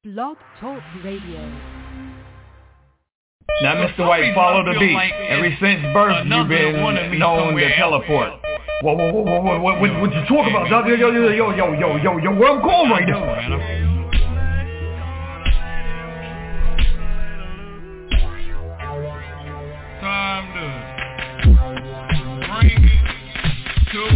Blog Talk Radio. Now, Mr. White, follow the beat. Ever since birth, you've been known to teleport. Whoa, what you talking about, dog? Yo, where I'm going right now? Time to bring it to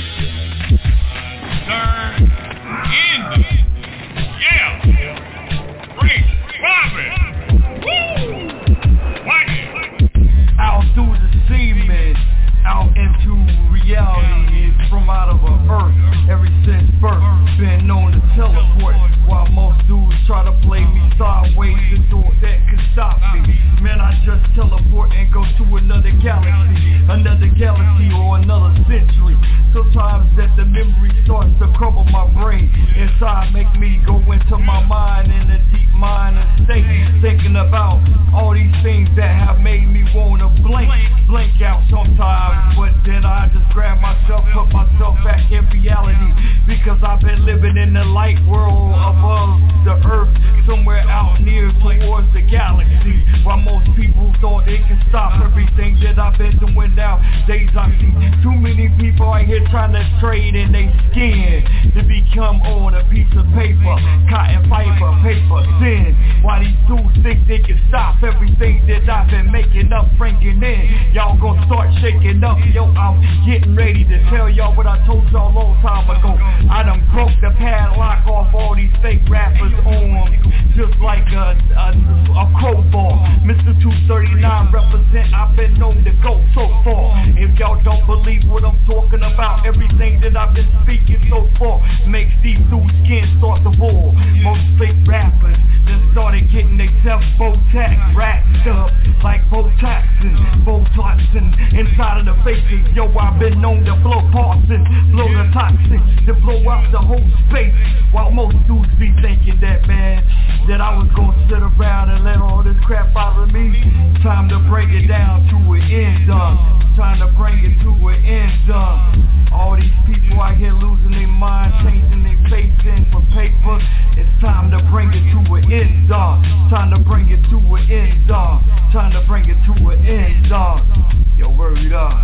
third end. Yeah. Bring Robin. Woo! Watch it. Out through the semen, out into reality. It's from out of a earth. Ever since birth, been known to teleport. While most dudes try to play me sideways, the door that could stop me. Man, I just teleport and go to another galaxy or another century. Sometimes that the memory starts to crumble my brain inside, make me go into my mind in a deep mind and state, thinking about all these things that have made me wanna blank out sometimes. But then I just grab myself, put myself back in reality, because I've been living in the light world above the earth, somewhere out near towards the galaxy, while most people thought they could stop everything that I've been doing nowadays. I see too many people out here trying to trade in their skin to become on a piece of paper, cotton fiber, paper thin. Why these dudes think they can stop everything that I've been making up, bringing in? Y'all gonna start shaking up. Yo, I'm getting ready to tell y'all what I told y'all a long time ago. I done broke the padlock off all these fake rappers on just like a crowbar. Mr. 239 represent, I've been known to go so far. If y'all don't believe what I'm talking about, everything that I've been speaking so far makes these dudes' skin start to boil. Most fake rappers then started getting themselves Botox wrapped up like Botox and inside of the faces. Yo, I've been known to blow parts and blow the toxins, to blow out the whole space. While most dudes be thinking that, man, that I was gonna sit around and let all this crap out of me. Time to bring it down to an end, time to bring it to an end, All these people out here losing their mind, changing their face in for paper. It's time to bring it to an end, time to bring it to an end, time to bring it to an end, Yo, word up.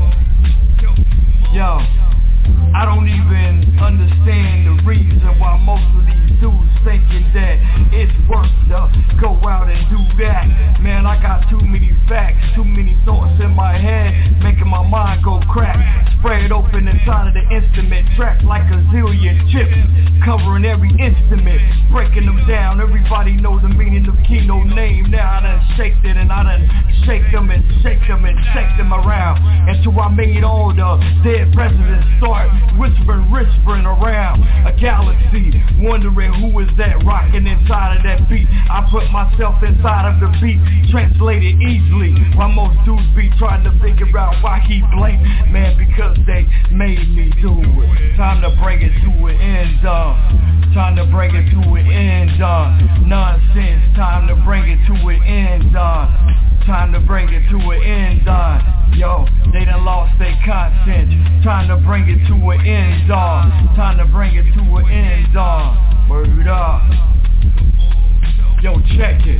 Yo, I don't even understand the reason why most of these dudes thinking that it's worth to go out and do that. Man, I got too many facts, too many thoughts in my head, making my mind go crack. Spread open inside of the instrument, track like a zillion chips, covering every instrument, breaking them down. Everybody know the meaning of keynote name. Now I done shaked it and I done shake them and shake them and shake them around, until I made all the dead presidents start whispering around a galaxy, wondering who is that rocking inside of that beat. I put myself inside of the beat, translated easily, while most dudes be trying to figure out why he blamed. Man, because they made me do it. Time to bring it to an end, time to bring it to an end, nonsense. Time to bring it to an end, time to bring it to an end, yo, they done lost their content. Time to bring it to an end, time to bring it to an end, word up. Yo, check it.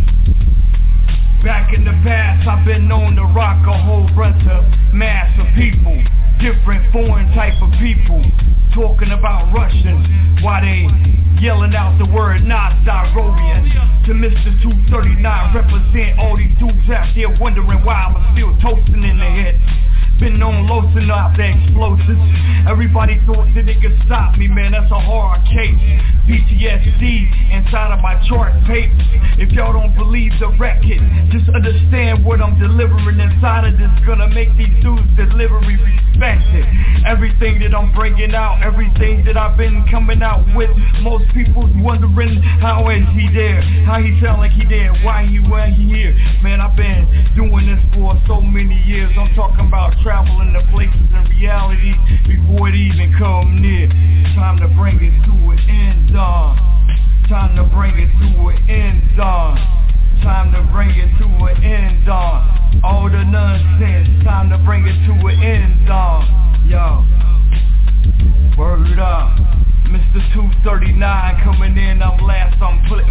Back in the past, I've been known to rock a whole bunch of mass of people, different foreign type of people, talking about Russians, while they yelling out the word Nazdorovian. To Mr. 239 represent all these dudes out there wondering why I'm still toasting in the head. Been known losing out the explosives. Everybody thought that they could stop me, man, that's a hard case. PTSD inside of my chart papers. If y'all don't believe the record, just understand what I'm delivering inside of this. Gonna make these dudes' delivery respected. Everything that I'm bringing out, everything that I've been coming out with, most people's wondering how is he there, how he sound like he there, why he here. Man, I've been doing this for so many years. I'm talking about traveling to places in reality before it even come near. Time to bring it to an end, time to bring it to an end, time to bring it to an end, all the nonsense, time to bring it to an end, yo, word up. Mr. 239 coming in, I'm last, I'm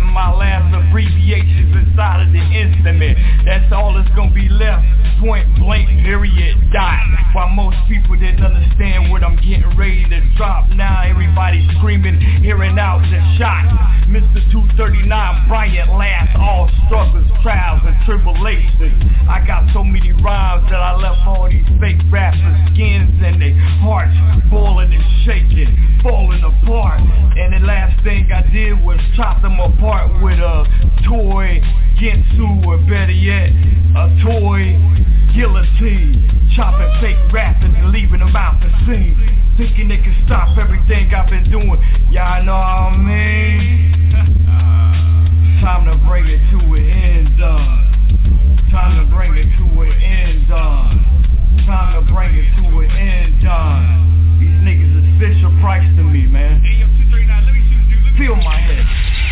side of the instrument. That's all that's gonna be left. Point blank, period, dot. While most people didn't understand what I'm getting ready to drop. Now everybody's screaming, hearing out the shot. Mr. 239 Bryant laughs, all struggles, trials, and tribulations. I got so many rhymes that I left all these fake rappers' skins and their hearts boiling and shaking, falling apart. And the last thing I did was chop them apart with a toy Ginsu, or better yet, a toy guillotine. Chopping fake rappers and leaving them out the scene, thinking they can stop everything I've been doing. Y'all know what I mean? Time to bring it to an end, time to bring it to an end, time to bring it to an end, These niggas is Fisher Price to me, man. Feel my head.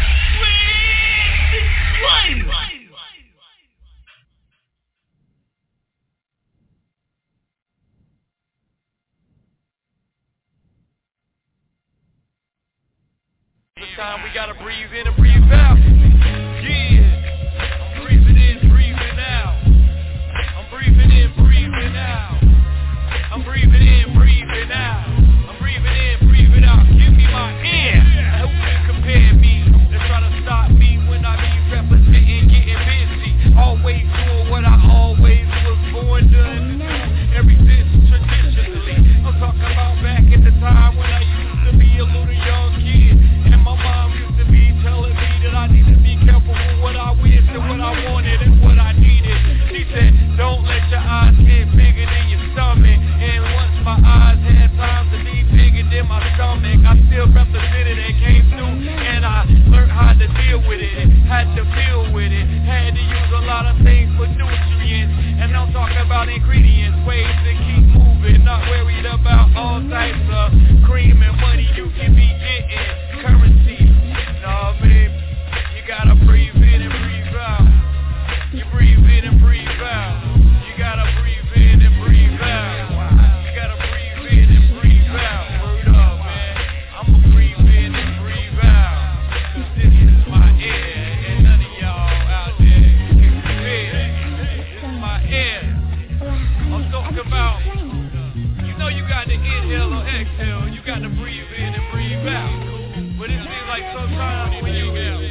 Time we gotta breathe in and breathe out. Yeah, I'm breathing in, breathing out. I'm breathing in, breathing out. I'm breathing in, breathing out. I'm breathing in, breathing out. Give me my air. I hope you compare me. They're trying to stop me when I be representing, getting busy. Always doing what I always was born done to do. Every since traditionally. I'm talking about back in the time when I used to be a little young kid. My mom used to be telling me that I need to be careful with what I wish and what I wanted and what I needed. She said, don't let your eyes get bigger than your stomach. And once my eyes had time to be bigger than my stomach, I still represented and came through. And I learned how to deal with it, had to feel with it, had to use a lot of things for nutrients. And I'm talking about ingredients, ways to keep moving, not worried about all types of cream and money you can be getting. Currency, nah, babe, you gotta breathe in and breathe out. You breathe in and breathe out. You gotta breathe in and breathe out. You gotta breathe in and breathe out. Word up, man. I'ma breathe in and breathe out. This is my air, and none of y'all out there can compare. This is my air. I'm talking about, you know you got to inhale or exhale. You got to breathe in and breathe out. But it seems like sometimes when you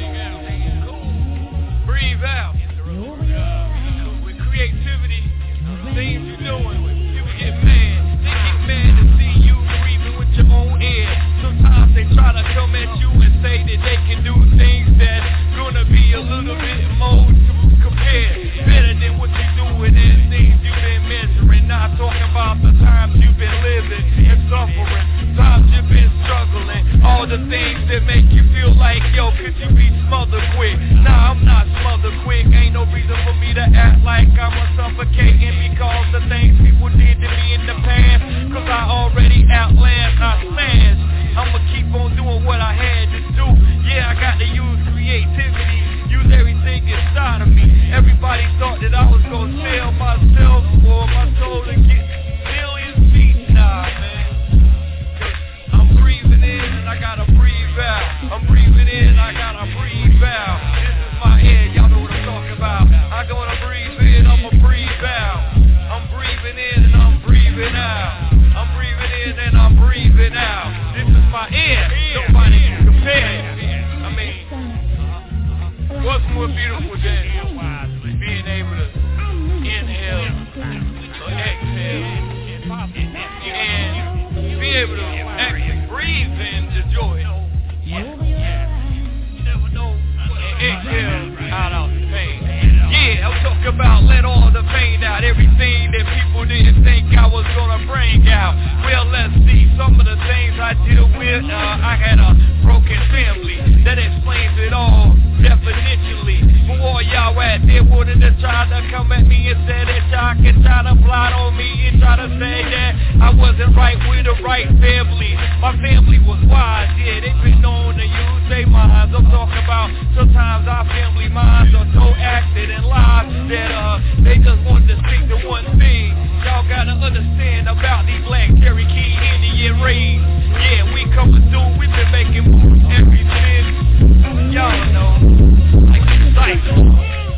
breathe out, with creativity, things you're doing, people get mad. They get mad to see you breathing with your own air. Sometimes they try to come at you and say that they can do things that's gonna be a little bit more compared, better than what you're doing and things you've been measuring. Not talking about the times you've been living and suffering, times you've been struggling, all the things that make you feel like, yo, could you be smothered quick? Nah, I'm not smothered quick. Ain't no reason for me to act like I'm a suffocating because the things people did to me in the past. Cause I already outlast, I smashed. I'ma keep on doing what I had to do. Yeah, I got to use creativity, use everything inside of me. Everybody thought that I was gonna sell myself or my soul to get millions feet. Nah, man. I'm breathing in and I gotta breathe out. I'm breathing in, I gotta breathe out. This is my air, y'all know what I'm talking about. I'm gonna breathe in, I'ma breathe out. I'm breathing in and I'm breathing out. I'm breathing in and I'm breathing out. This is my air, nobody can compare it. I mean, what's more beautiful than being able to inhale or exhale and be able to actually breathe in the joy. You never know what exhale out the pain. Yeah, I'm talking about let all the pain out, everything that people didn't think I was gonna bring out. Well, let's see some of the things I deal with. I had a broken family, that explains it all definitionally. For all y'all out there wanting to try to come at me and say that y'all can try to plot on me and try to say that I wasn't right with the right family. My family was wise, yeah, they've been known to use their minds. I'm talking about sometimes our family minds are so active and live that they just want to stick to one thing. Y'all gotta understand about these Black Cherokee Indian raids. Yeah, we coming through, we've been making moves ever since. Y'all know, like the cycle.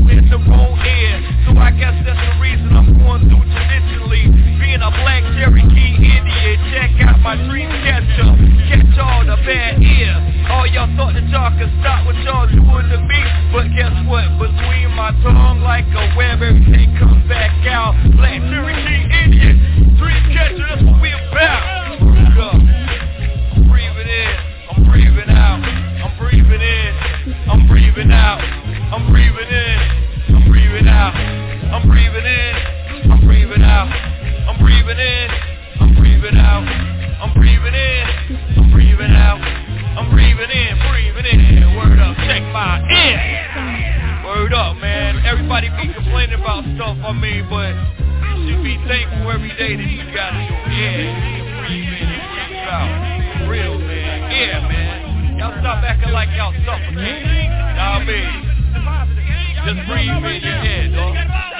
in the wrong ear. So I guess that's the reason I'm going through traditionally. Being a black Cherokee Indian, check out my dream catcher. Catch all the bad ear. All y'all thought that y'all could stop what y'all doing to me. But guess what? Between my tongue like a web, everything comes back out. Black Cherokee Indian, dream catcher, that's what we about. I'm breathing in, I'm breathing out. I'm breathing in, I'm breathing out. I'm breathing in, I'm breathing out. I'm breathing in, I'm breathing out. I'm breathing in, I'm breathing out. I'm breathing in, I'm breathing out. I'm breathing in, breathing in. Word up, check my ear. Word up, man. Everybody be complaining about stuff, but you should be thankful every day that you got it. Yeah, breathe in and breathe out. For real, man. Yeah, man. Y'all stop acting like y'all suffocating. Y'all mean. Just breathe in your head, dog.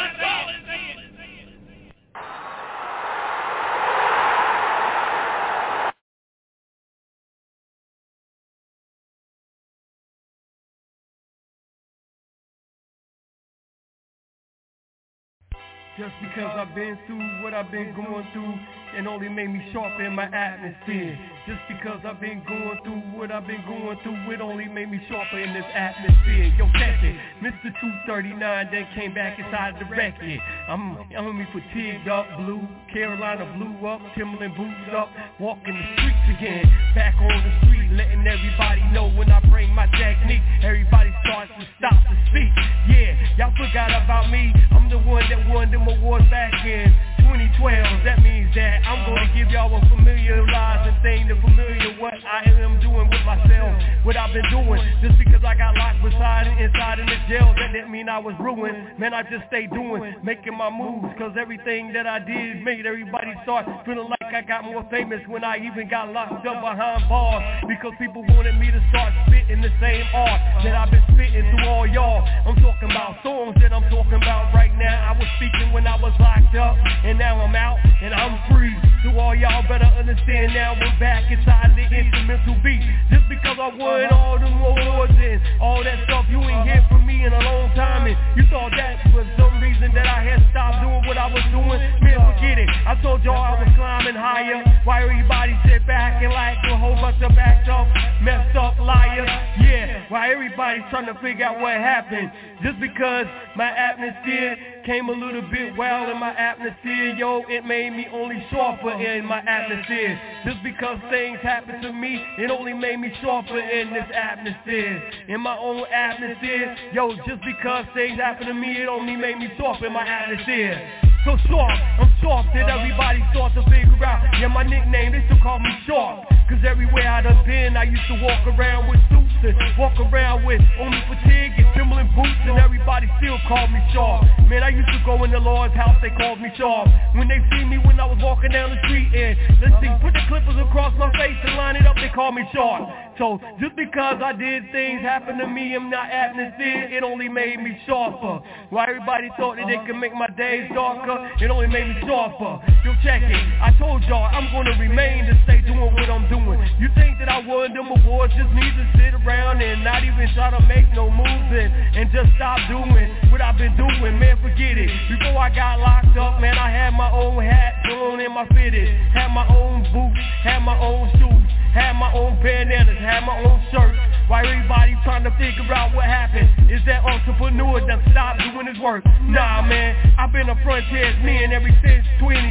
Just because I've been through what I've been going through, it only made me sharper in my atmosphere. Just because I've been going through what I've been going through, it only made me sharper in this atmosphere. Yo, check it. Mr. 239 then came back inside the record. I'm me fatigued up, blue, Carolina blew up, Timberland boots up, walking the streets again. Back on the street, letting everybody know when I bring my technique, everybody starts to stop to speak. Yeah, y'all forgot about me. I'm the one that won them awards back in 2012. That means that I'm going to give y'all a familiarizing thing, the familiar what I am doing with myself, what I've been doing. Just because I got locked inside in the jail, that didn't mean I was ruined. Man, I just stayed doing, making my moves, cause everything that I did made everybody start feeling like I got more famous when I even got locked up behind bars, because people wanted me to start spitting the same art that I've been spitting through all y'all. I'm talking about songs that I'm talking about right now. I was speaking when I was locked up, and now I'm out and I'm free. So all y'all better understand now we're back inside the instrumental beat. Just because I won all them awards and all that stuff, you ain't hear from me in a long time, and you thought that for some reason that I had stopped doing what I was doing. Man, forget it. I told y'all I was climbing higher. Why everybody sit back and like a whole bunch of backed up, messed up liars? Yeah, why everybody's trying to figure out what happened? Just because my atmosphere came a little bit wild in my atmosphere, yo, it made me only sharper in my atmosphere. Just because things happened to me, it only made me sharper in this atmosphere, in my own atmosphere. Yo, just because things happened to me, it only made me sharper in my atmosphere. So sharp, I'm sharp that everybody starts to figure out. Yeah, my nickname, they still call me Sharp, cause everywhere I done been, I used to walk around with suits and walk around with only fatigue and Timberland boots, and everybody still called me Sharp. Man, I used to go in the Lord's house, they called me Sharp. When they see me when I was walking down the street, and let's see, put the clippers across my face and line it up, they call me Sharp. So just because I did things happen to me in my atmosphere, it only made me sharper. Why everybody thought that they could make my days darker, it only made me sharper. Yo, check it. I told y'all I'm gonna remain to stay doing what I'm doing. You think that I won them awards, just need to sit around and not even try to make no moves and just stop doing what I've been doing. Man, forget it. Before I got locked up, man, I had my own hat thrown in my fitted, had my own boots, had my own shoes, had my own bandanas, had my own shirt. Why everybody trying to figure out what happened? Is that entrepreneur that stopped doing his work? Nah, man, I've been a frontiersman ever since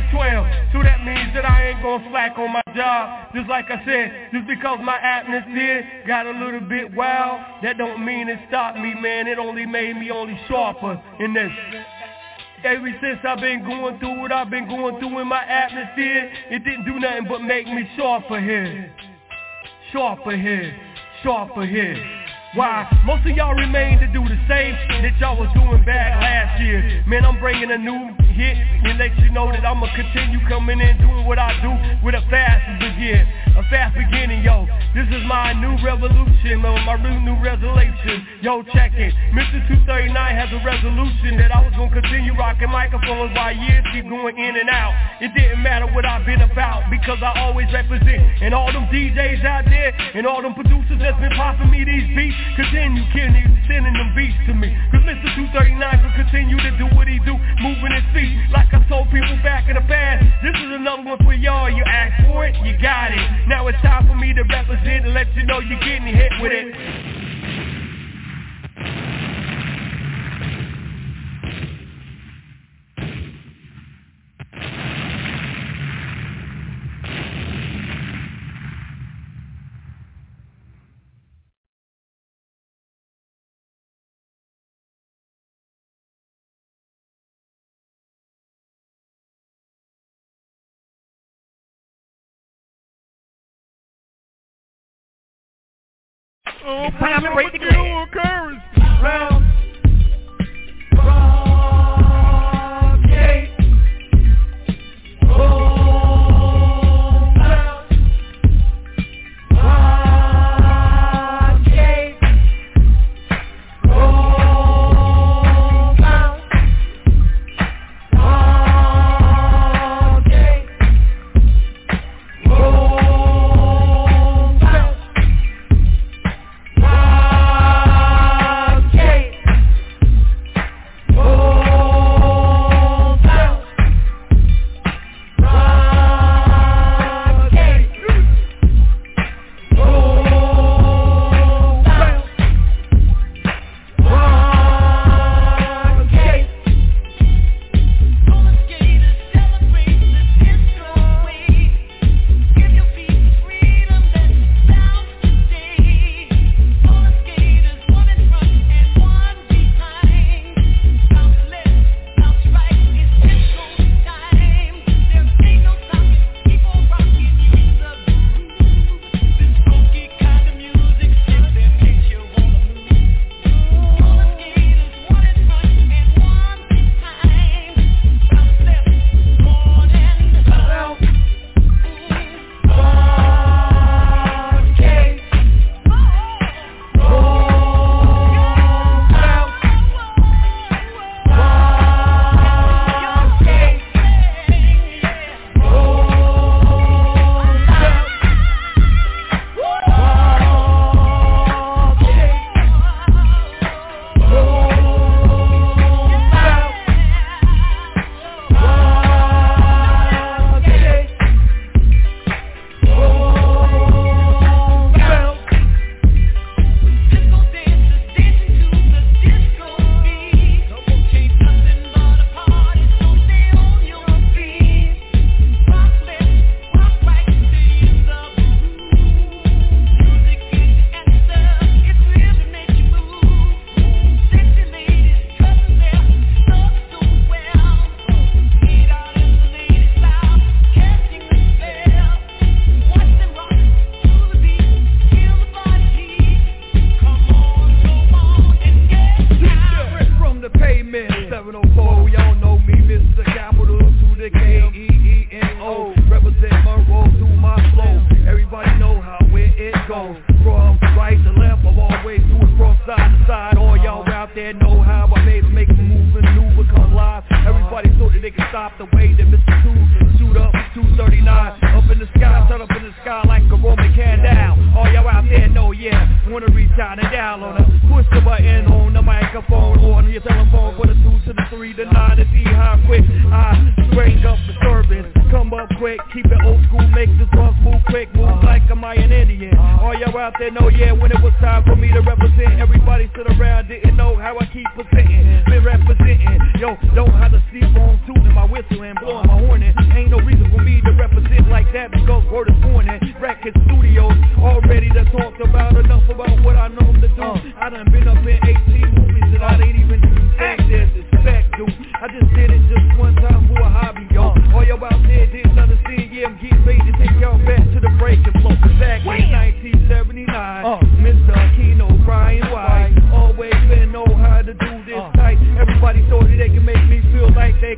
2012. So that means that I ain't gonna slack on my job. Just like I said, just because my atmosphere got a little bit wild, that don't mean it stopped me, man. It only made me only sharper in this. Ever since I've been going through what I've been going through in my atmosphere, it didn't do nothing but make me sharper here. Sharper here. Sharper here. Why? Most of y'all remain to do the same that y'all was doing back last year. Man, I'm bringing a new hit and let you know that I'ma continue coming in doing what I do with a fast begin. a fast beginning, yo. This is my new revolution, my new resolution. Yo, check it. Mr. 239 has a resolution that I was gonna continue rocking microphones while years keep going in and out. It didn't matter what I've been about because I always represent. And all them DJs out there and all them producers that's been popping me these beats, continue sending them beats to me. Cause Mr. 239 will continue to do what he do, moving his feet. Like I told people back in the past, this is another one for y'all. You asked for it, you got it. Now it's time for me to represent and let you know you're getting hit with it. Oh, time to break the groove. Round Broadgate. Oh, Broadgate. Oh, Broadgate.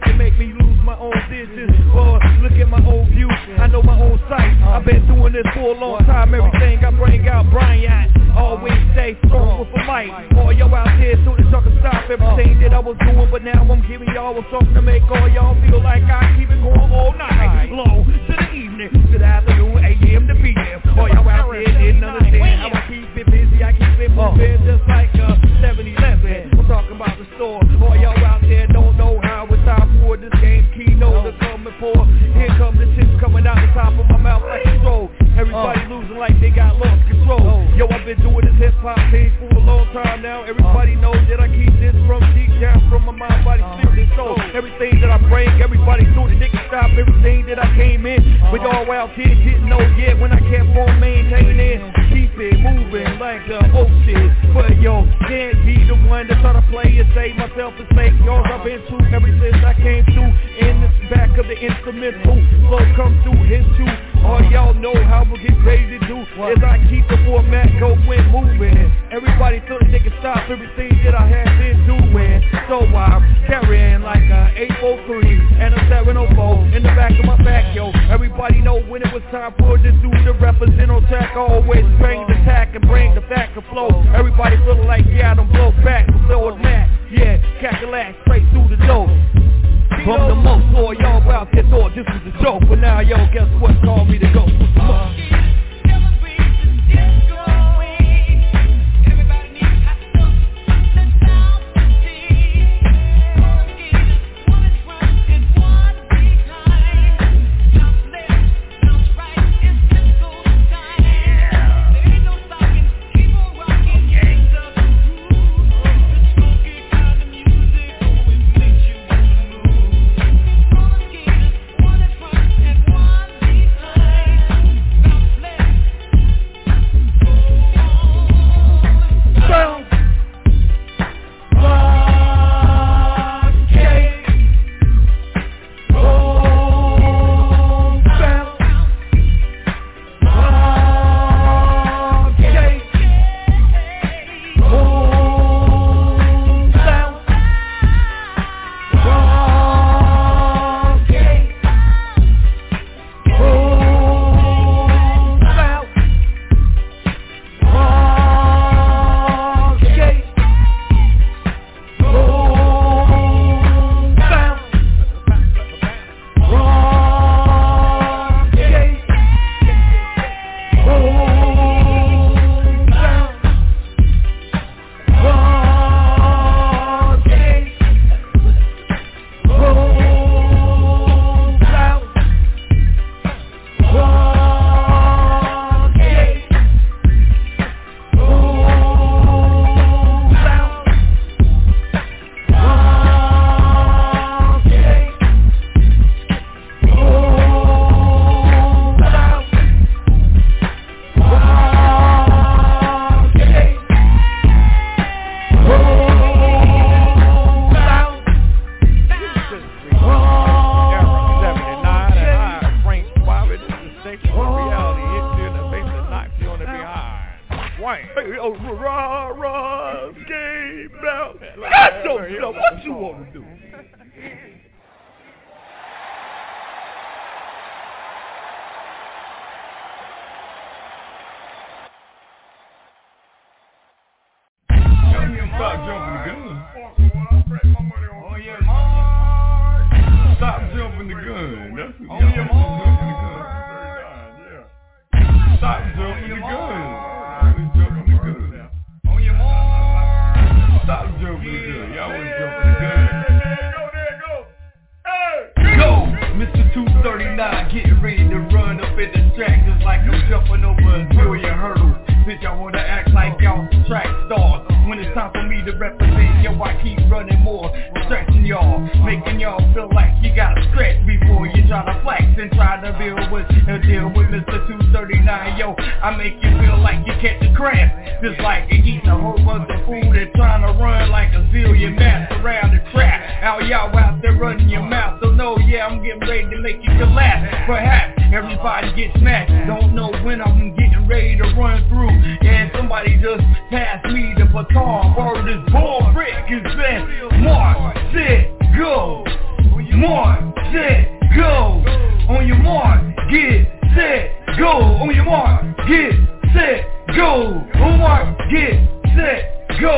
full All y'all out there so that y'all can stop everything that I was doing, but now I'm giving y'all something to make all y'all feel like I keep it going all night long to the evening, to the afternoon, AM to PM. All y'all out there didn't understand how I keep it busy, I keep it moving just like 7-Eleven. I'm talking about the store. All y'all out there don't know how it's time for this game keynote to come and pour. Here come the chips coming out the top of my mouth like a stroke. Everybody losing like they got lost control. Yo, I've been doing this hip-hop thing for a long time now. Everybody knows that I keep this from deep down from my mind, body, spirit, and soul. Everything that I bring, everybody through the dick and stop everything that I came in. With all out here didn't know yet when I kept on maintaining. Keep it moving like the ocean. But yo, can't be the one to try to play and say myself is fake. Yours I've been through ever since I came through. In the back of the instrumental, flow come through, hit you. All y'all know how we get ready to do is I keep the format going moving. Everybody thought they could stop everything that I have been doing. So I'm carrying like a 803 and a 704 in the back of my back, yo. Everybody know when it was time for this dude to represent on track. I always bring the tack and bring the back and flow. Everybody feeling like, yeah, I don't blow back, so it's mad. Yeah, Cadillac straight through the door. From the most, all y'all out there thought this was a joke, but now, yo, guess what? Call me the ghost. What you want to do? Stop jumping the gun. Stop jumping the gun. That's what on your Stop jumping the gun. Jumping the gun. On your mark. Stop jumping the gun. Y'all was jumping the gun. There you go. Hey. Go, Mr. 239, getting ready to run up in the track just like I'm jumping over a million hurdles. Bitch, I wanna act like y'all track stars. When it's time for me to represent, yo, I keep running more, stretching y'all, making y'all feel like you gotta stretch before you try to flex and try to deal with Mr. 239. Yo, I make you feel like you catch a cramp, just like you eating a whole bunch of food and trying to run like a zillion mats around the track. How y'all out there running your mouth, so no, yeah, I'm getting ready to make you collapse. Perhaps everybody gets smacked, don't know when I'm getting ready to run through, and somebody just passed me the baton. Word is born, Rick is best. Mark, set, go. Mark, set, go. On your mark, get set, go. On your mark, get set, go. On mark, get set, go.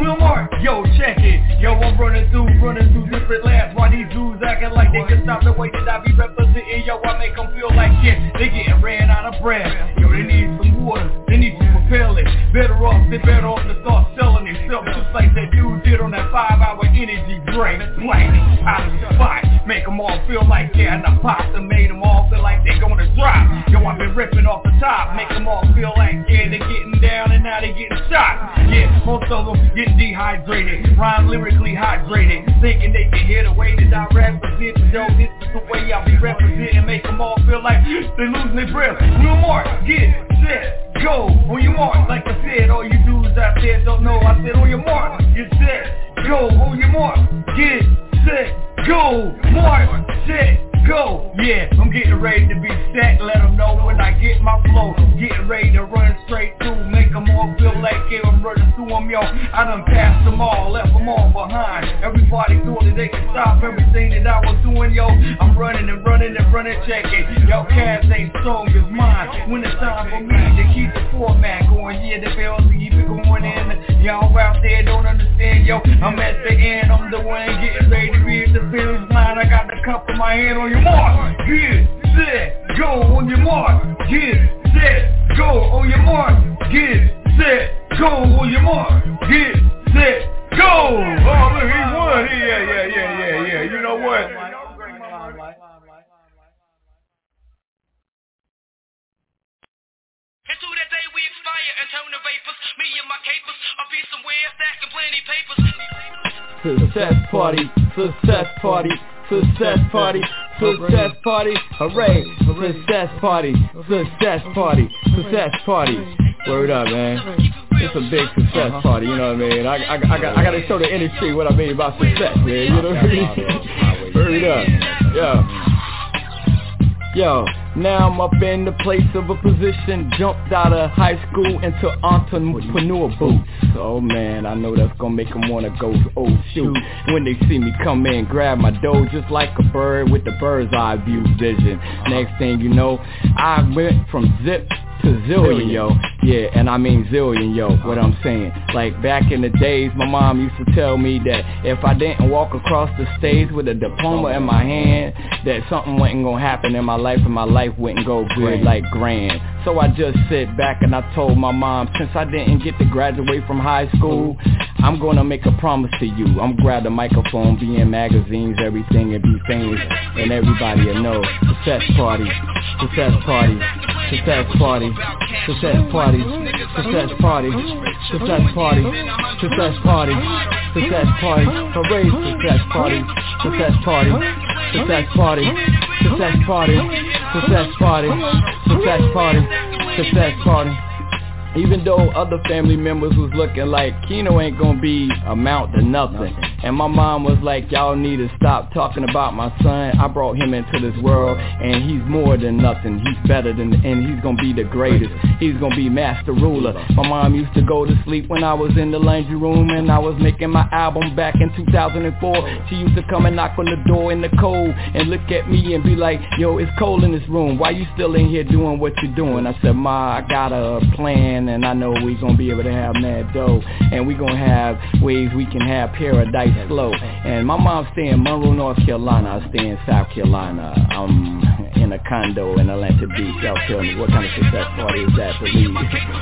Will Mark, yo, check it. Yo, I'm running through different labs. Why these dudes acting like they can stop the way that I be representing? Yo, I make them feel like shit. They getting ran out of breath. Yo, they need some water. They need some propellant. Better off to start selling themselves, just like that dude did on that 5-hour energy drink. Blank, out of the spot. Make them all feel like they're in the pot and made them all feel like they're gonna drop. Yo, I've been ripping off the top. Make them all feel like, yeah, they're getting down and now they're getting shot. Yeah, most of them getting dehydrated, rhyme lyrically hydrated, thinking they can hear the way that I represent. Yo, this is the way I be representing. Make them all feel like they losing their breath. Will Mark, get set, go. On your mark, like I said, all you dudes out there don't know. I said on your mark, get set, go. On your mark, get set, go. Mark, set, go. Yeah, I'm getting ready to be set. Let them know when I get my flow. Getting ready to run straight through. Make them all feel like yeah, I'm running through them, yo. I done passed them all, left them all behind. Everybody thought that they could stop everything that I was doing, yo. I'm running, checking. Yo, cats ain't strong as mine. When it's time for me to keep the format going, yeah, the bells keep it going in. Y'all out there don't understand, yo. I'm at the end, I'm the one getting ready to be at the finish line. I got the cup in my hand. On your mark, get set, go. On your mark, get set, go. On your mark, get set, go. On your mark, get set, go. Oh, look, he won. Yeah. You know what? Until that day we expire and turn to vapors. Me and my capers, I'll be somewhere stacking plenty papers. Success party, success party, success party, success party, hooray, success party, success party, success party. Word up, man. It's a big success party, you know what I mean? I gotta show the industry what I mean about success, man, you know what I mean? Word up, Yo, now I'm up in the place of a position. Jumped out of high school into entrepreneur boots. Oh man, I know that's gonna make them wanna go, oh shoot. When they see me come in, grab my dough just like a bird with the bird's eye view vision. Next thing you know, I went from zip to zillion, yo. Yeah, and I mean zillion, yo, what I'm saying. Like back in the days, my mom used to tell me that if I didn't walk across the stage with a diploma in my hand, that something wasn't gonna happen in my life and my life wouldn't go good like grand. So I just sit back and I told my mom, since I didn't get to graduate from high school, I'm gonna make a promise to you. I'm gonna grab the microphone, be in magazines, everything, and be famous, and everybody will know. Success party, success party, success party, success party, success party, success party, success party, success party, hooray, success party, success party, success party, success party, success party, success party, success party. Even though other family members was looking like Keno ain't gonna be amount to nothing, and my mom was like, y'all need to stop talking about my son. I brought him into this world and he's more than nothing. He's better than, and he's gonna be the greatest. He's gonna be master ruler. My mom used to go to sleep when I was in the laundry room and I was making my album back in 2004. She used to come and knock on the door in the cold and look at me and be like, yo, it's cold in this room, why you still in here doing what you're doing? I said, Ma, I got a plan and I know we gonna be able to have mad dough, and we gonna have ways we can have paradise slow. And my mom stay in Monroe, North Carolina, I stay in South Carolina. I'm in a condo in Atlanta Beach. Y'all tell me, what kind of success party is that to lead?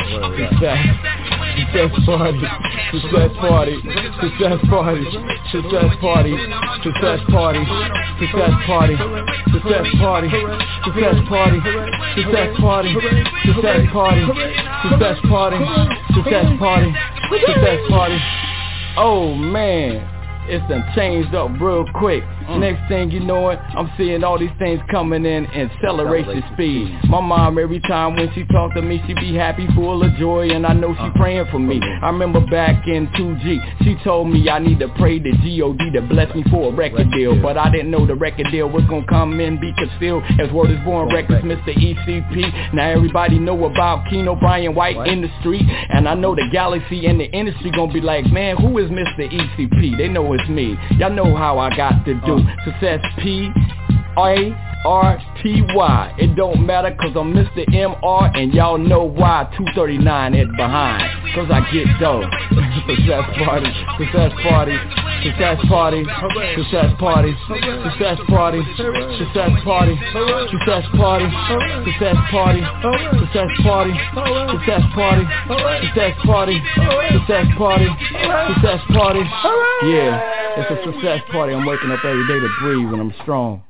Success party, success party, success party, success party, success party, success party, success party, success party, success party, success party, success party, success party, success party. Oh man, it's done changed up real quick. Next thing you know it, I'm seeing all these things coming in acceleration speed. My mom, every time when she talk to me, she be happy, full of joy, and I know she praying for me. I remember back in 2G, she told me I need to pray to G.O.D. to bless me for a record deal, but I didn't know the record deal was gonna come in, be concealed as Word is Born Records, Mr. ECP. Now everybody know about Keno Brian White in the street, and I know the galaxy and the industry gonna be like, man, who is Mr. ECP? They know it's me. Y'all know how I got to do. Success P, A, M-R-T-Y. It don't matter cause I'm Mr. M-R and y'all know why 239 it behind. Cause I get dough. Success party, success party, success party, success party, success party, success party, success party, success party, success party, success party, success party, success party, success party. Yeah, it's a success party. I'm waking up every day to breathe and I'm strong.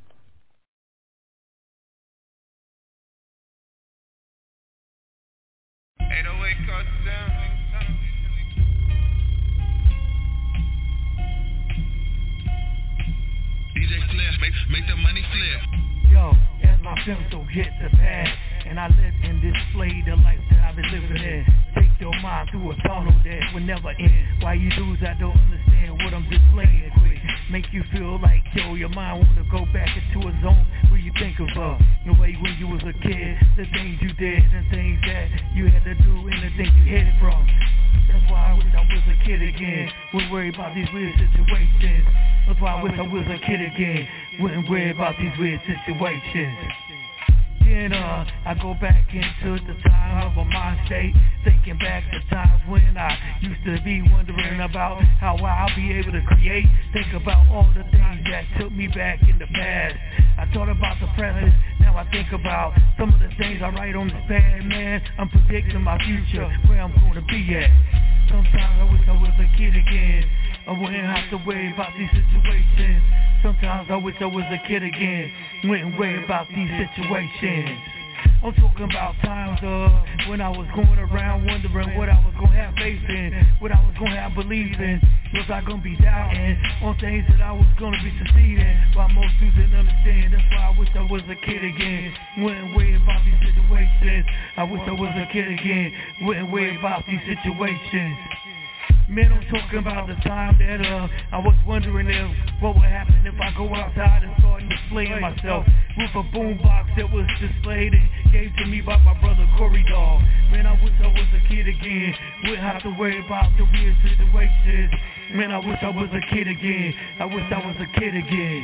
Make the money flip. Yo, as my pencil hit the pad, and I live and display the life that I've been living in. Take your mind through a tunnel that will never end. Why you dudes that don't understand what I'm displaying quick make you feel like, yo, your mind wanna go back into a zone where you think about the way when you was a kid, the things you did and things that you had to do and the things you hid from. That's why I wish I was a kid again. Wouldn't worry about these weird situations. That's why I wish I was a kid again. Wouldn't worry about these weird situations. Then I go back into the time of a mind state, thinking back to times when I used to be wondering about how I'll be able to create. Think about all the things that took me back in the past. I thought about the present, now I think about some of the things I write on this pad, man. I'm predicting my future, where I'm gonna be at. Sometimes I wish I was a kid again. I wouldn't have to worry about these situations. Sometimes I wish I was a kid again. Wouldn't worry about these situations. I'm talking about times when I was going around wondering what I was gonna have faith in, what I was gonna have belief in. Was I gonna be doubting on things that I was gonna be succeeding? While most dudes didn't understand. That's why I wish I was a kid again. Wouldn't worry about these situations. I wish I was a kid again. Wouldn't worry about these situations. Man, I'm talking about the time that I was wondering if what would happen if I go outside and start displaying myself with a boombox that was displayed and gave to me by my brother Corey Dog. Man, I wish I was a kid again. Wouldn't have to worry about the weird situations. Man, I wish I was a kid again. I wish I was a kid again.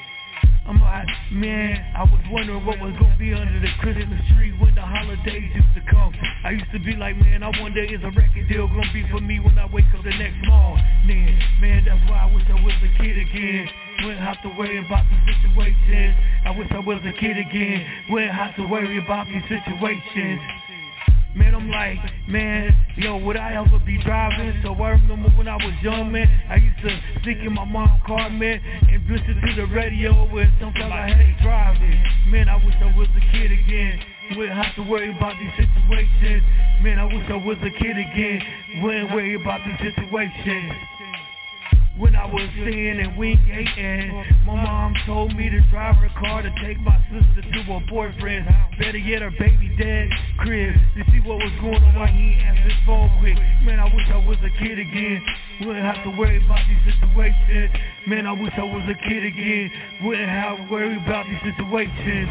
I was wondering what was gonna be under the Christmas tree when the holidays used to come. I used to be like, man, I wonder is a record deal gonna be for me when I wake up the next morning? Man, that's why I wish I was a kid again. Wouldn't have to worry about these situations. I wish I was a kid again. Wouldn't have to worry about these situations. Man, I'm like, man, yo, would I ever be driving? So I remember when I was young, man, I used to sneak in my mom's car, man, and listen to the radio where sometimes I had to drive it. Man, I wish I was a kid again. Wouldn't have to worry about these situations. Man, I wish I was a kid again. Wouldn't worry about these situations. When I was staying in Wingate and my mom told me to drive her car to take my sister to her boyfriend's, better yet her baby dad's crib, to see what was going on while he answered his phone quick. Man, I wish I was a kid again. Wouldn't have to worry about these situations. Man, I wish I was a kid again. Wouldn't have to worry about these situations.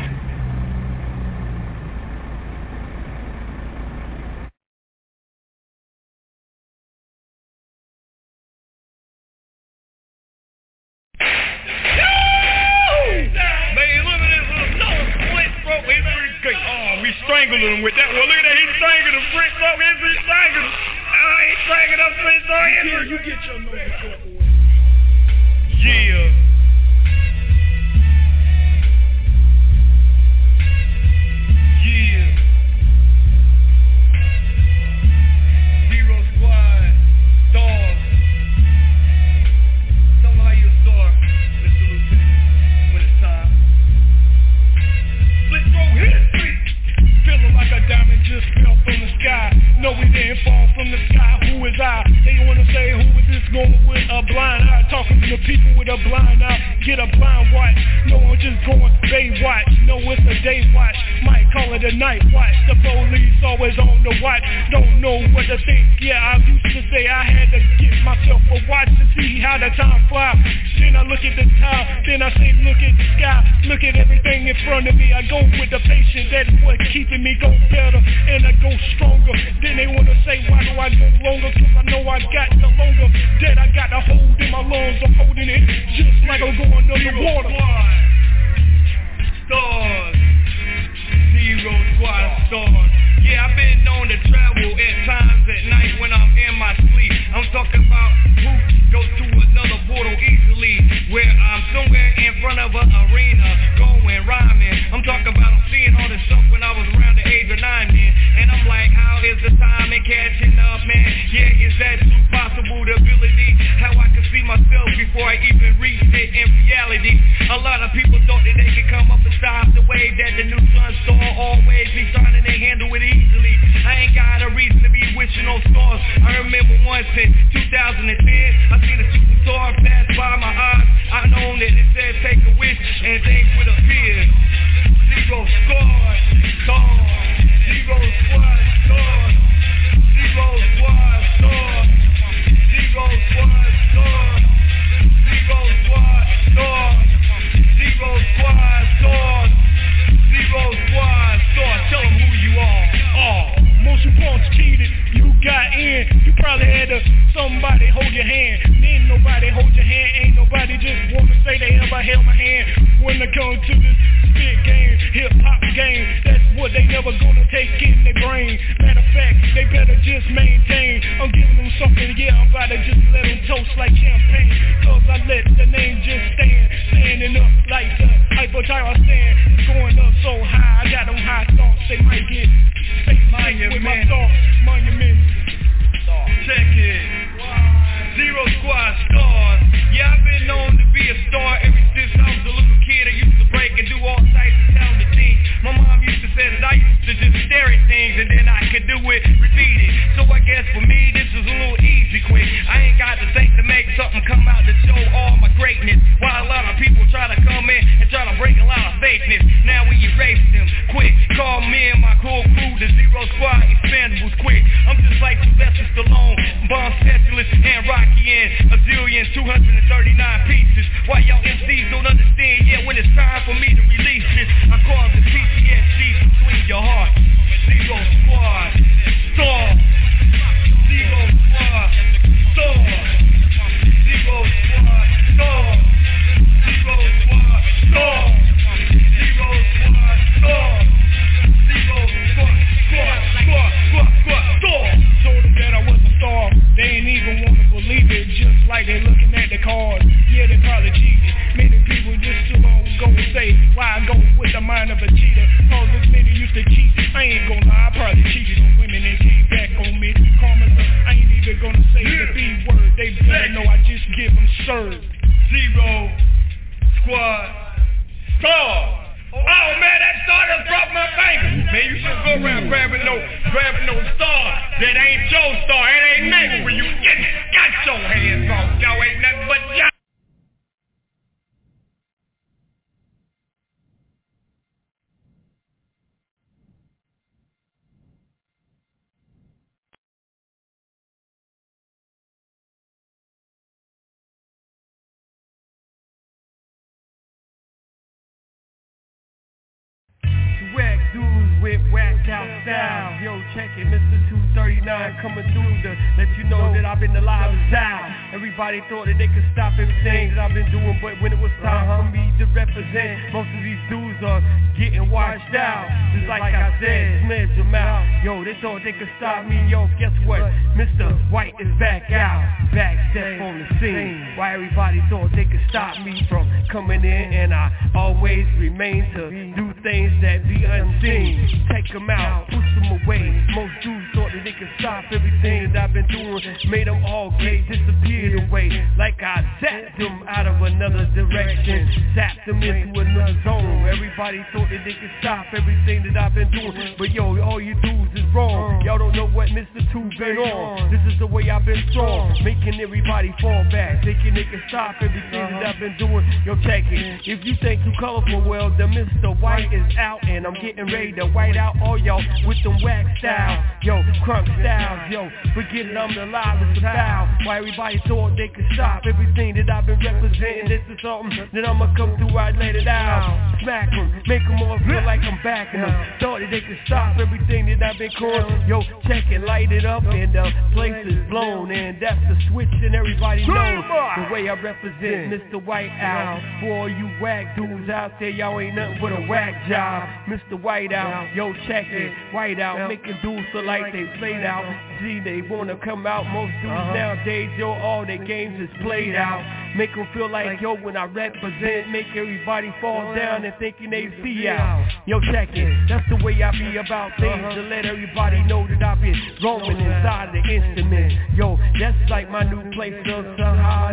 Strangled him with that. Well, look at that. He strangled him. Brick broke. He strangled him. He strangled him. Yeah, you get your nose. Yeah. Yeah. Hero Squad. Dogs. Tell me how you start, Mr. Lieutenant, when it's time. Split throat history. Feeling like a diamond just fell from the sky. No, it didn't fall from the sky. Who is I? They wanna say who is this going with a blind eye? Talking to the people with a blind eye. Get a blind watch. No, I'm just going Baywatch. No, it's a day watch. Might call it a night watch. The police always on the watch. Don't know what to think. Yeah, I used to say I had to get myself a watch to see how the time flies. Then I look at the time. Then I say look at the sky. Look at everything in front of me. I go with the patient. That's what keeping me go better and I go stronger. Then they wanna say why do I go longer? Cause I know I got the longer that I got a hold in my lungs. I'm holding it just like I'm going underwater. reality. A lot of people thought that they could come up and stop the wave that the new sun star always be trying to handle it easily. I ain't got a reason to be wishing on stars. I remember once in 2010, I seen a shooting star pass by my eyes. I know that it said take a wish and things would appear. Zero squad, stars. Zero squad, stars. Zero squad, stars. Zero squad, stars. Zero squad, stars. Zero squad, stars. Zero squad, stars. Tell them who you are. Motion punch cheated, you got in. You probably had somebody hold your hand. Ain't nobody hold your hand. Ain't nobody just wanna say they ever held my hand. When they come to this big game, hip hop game, that's what they never gonna take in their brain. Matter of fact, they better just maintain. I'm giving them something, yeah, I'm about to just let them toast like champagne. Cause I let the name just stand, standing up like the hypothyroid stand. Going up so high, I got them high thoughts, they might get with my thoughts, monument. Check it. Zero squad stars. Yeah, I've been known to be a star ever since I was a little kid. I used to break and do all types of talented things. My mom used to say that I used to just stare at things and then I could do it, repeat it. So I guess for me this is a little easy quick. I ain't got to think to make something come out to show all my greatness. While a lot of people try to come in and try to break a lot of fakeness, now we erase them quick. Call me and my whole crew the Zero Squad Expendables quick. I'm just like Sylvester Stallone, bomb specialist and Rocky in a zillion 239 pieces. Why y'all MCs don't understand yet when it's time for me to release this? I call it the PTSD between your heart. Zero Squad, star. Zero Squad, star. Zero Squad, star. Zero Squad, star. Zero Squad, star. Zero Squad, star. Told them that I was a star. They ain't even want to believe it, just like they looking at the cards. Yeah, they probably cheated. Many people just too long ago say, why I go with the mind of a cheater? Cause as many used to cheat, I ain't gonna lie, I probably cheated on women and came back on me. Karma's up, I ain't even gonna say the B word. They better know I just give them served. Zero Squad Star. Oh man, that star just broke my finger. Man, you should go around grabbing no star that ain't your star. It ain't nothing for you. Got your hands off. Y'all ain't nothing but y'all. Whack dudes with whacked out style. Yo, check it, Mr. 239 coming through to let you know that I've been alive and down. Everybody thought that they could stop everything that I've been doing, but when it was time for me to represent, most of these dudes are getting washed out. Just like I said, smedge them out. Yo, they thought they could stop me. Yo, guess what? Mr. White is back out. Back step on the scene. Why everybody thought they could stop me from coming in, and I always remain to do things that be unseen. Take them out, push them away. Most dudes thought that they could stop everything that I've been doing. Made them all gay, disappeared away. Like I zapped them out of another direction, zapped them into another zone. Everybody thought that they could stop everything that I've been doing, but yo, all you dudes is wrong. Y'all don't know what Mr. 2 been on. This is the way I've been strong, making everybody fall back, thinking they can stop everything that I've been doing. Yo, check it. If you think you colorful, well, the Mr. White is out, and I'm getting ready to white out all y'all with them wax styles. Yo, crunk styles. Yo, forget it, I'm the livest style. Why everybody thought they could stop everything that I've been representing. This is something that I'ma come through, I let it out. Smack them, make them all feel like I'm backing them. Thought that they could stop everything that I've been calling. Yo, check it, light it up, and the place is blown. And that's the switch, and everybody knows the way I represent Mr. White out. For all you whack dudes out there, y'all ain't nothing but a whack job. Mr. White out, yo, check it, White out, making dudes feel like they played out. See, they wanna come out, most dudes nowadays, yo, all their games is played out. Make them feel like, yo, when I represent, make everybody fall down and thinking they see out. Yo, check it, that's the way I be about things, to let everybody know that I've been roaming inside the instrument. Yo, that's like my new place of some hard and some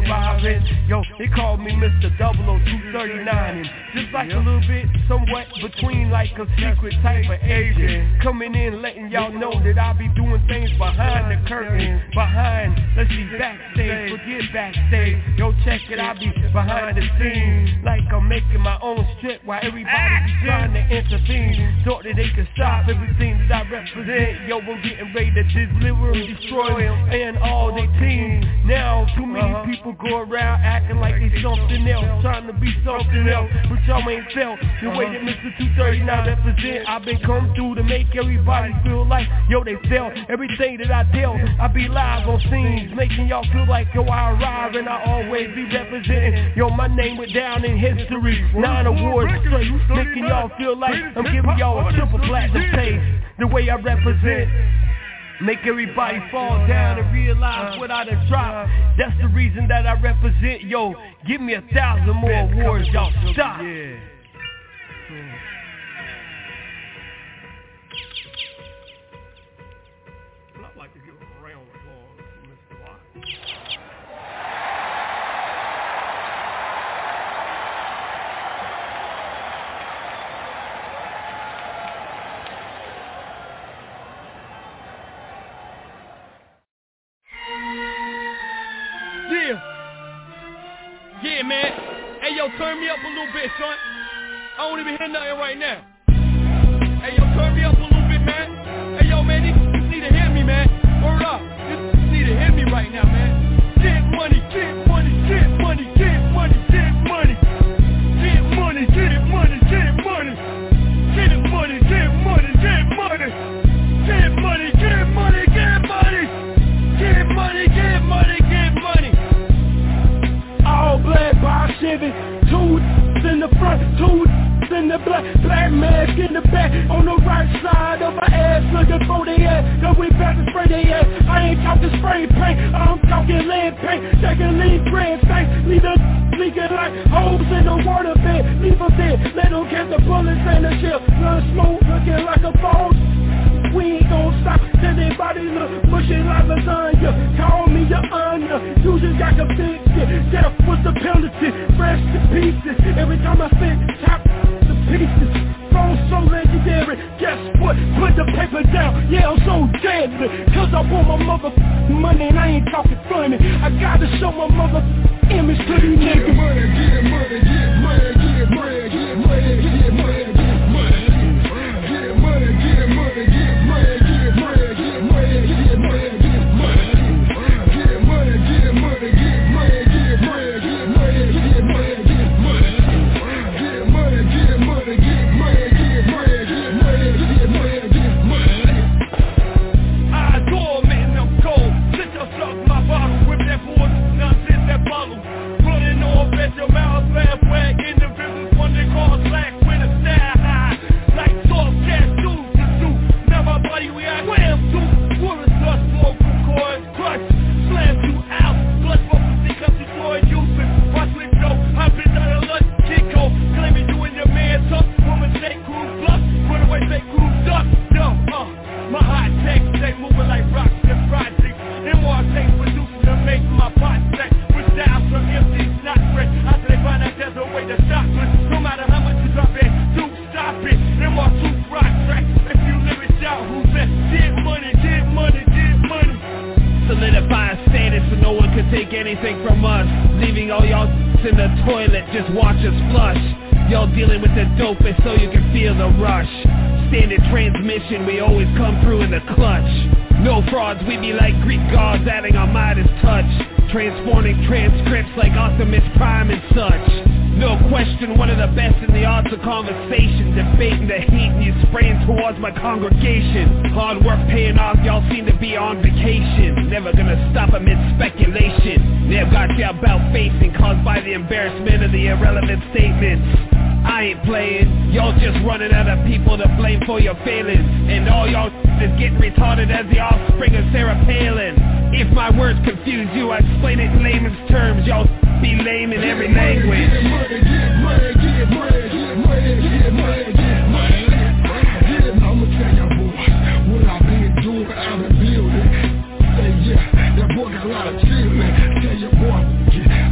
surviving. Yo, they call me Mr. 00239, and just like a little bit, somewhat between like a secret type of agent, coming in letting y'all know that I be doing things behind the curtain, behind, let's see, backstage, forget backstage. Yo, check it, I be behind the scenes, like I'm making my own strip while everybody be trying to intervene. Thought that they could stop everything that I represent. Yo, I'm getting ready to deliver and destroy them and all they teams. Now, too many people go around acting like they something else, trying to be something else, but y'all ain't felt the way that Mr. 239 represent. I've been come through to make everybody feel like, yo, they felt everything that I tell. I be live on scenes, making y'all feel like, yo, I arrive and I always be representing. Yo, my name went down in history, 9 awards straight, making y'all feel like I'm giving y'all a triple platinum taste. The way I represent, make everybody fall down and realize what I done dropped. That's the reason that I represent. Yo, give me 1,000 more awards, y'all stop. I'd like to give a round of applause to Mr. Watt. Yeah, man. Hey, yo, turn me up a little bit, son. I don't even hear nothing right now. Hey, yo, turn me up a little bit, man. Hey, yo, man, you need to hear me, man. Word up. You need to hear me right now, man. Get money, get money, get money, get money, get money. Get money, get money, get money. Get money, get money, get money. Get money, get money, get money. Get money, get money, get money. All black by Chevy, 2 in the front, 2 in the black mask in the back, on the right side of my ass, looking for the ass, cause we about to spray the ass. I ain't talking spray paint, I'm talking lead paint, taking lead grand stank, leave the leaking like holes in the water bed, leave them dead, let them get the bullets and the shell, run smooth, looking like a phone. We ain't gon' stop till they body look mushy like lasagna. Call me your honor, you just got to fix it. Death was the penalty, fresh to pieces. Every time I spit, top the pieces. Phone so legendary, guess what? Put the paper down, yeah, I'm so deadly. Cause I want my money and I ain't talking funny. I gotta show my image to these niggas. Get money, get money, get money, get money, get money, get money, get money. Get money, get money, get money, get money, get money, get money, get money. Get money, get money, get money, get money, get money, get money, get money. Get money, get money, get money, get money, get money, get money, get money. I adore man, I'm cold. Sit yourself in my bottle, whip that board, nonsense that bottle. Running off at your mouth, laugh, wag, individuals, one they call slack with a style high. Like soft gas, do. Now my body react, wham, do. Full of dust, vocal cords, crush, slam you out. Blood bubbles, think I'm destroying you. Watch me go, I've been down a lunch, Chico. Claiming you and your man tough. Woman, take crew bluff. Run away, take crew duck. No, my hot takes, they moving like rocks and projects. And more takes producing to make my pot set. With down from empty, not fresh. After they find out there's a way to stop it. No matter how much you drop it, do stop it. And more two rock tracks. If you live it down, who's that? Get money, get money, get money. Solidify a status so no one can take anything from us. Leaving all y'all in the toilet, just watch us flush. Y'all dealing with the dopest so you can feel the rush. Standard transmission, we always come through in the clutch. No frauds, we be like Greek gods adding our Midas touch. Transforming transcripts like Optimus Prime and such. No question, one of the best in the arts of conversation. Debating the heat and you spraying towards my congregation. Hard work paying off, y'all seem to be on vacation. Never gonna stop amid speculation. They've got you about facing, caused by the embarrassment of the irrelevant statements. I ain't playing, y'all just running out of people to blame for your failings. And all y'all is getting retarded as the offspring of Sarah Palin. If my words confuse you, I explain it in layman's terms. Y'all be lame in every language. Get money, get money, get money, get money, get money, get money. I'ma tell y'all boys what I've been doing out in the building. Say yeah, that boy got a lot of children. Tell your boy,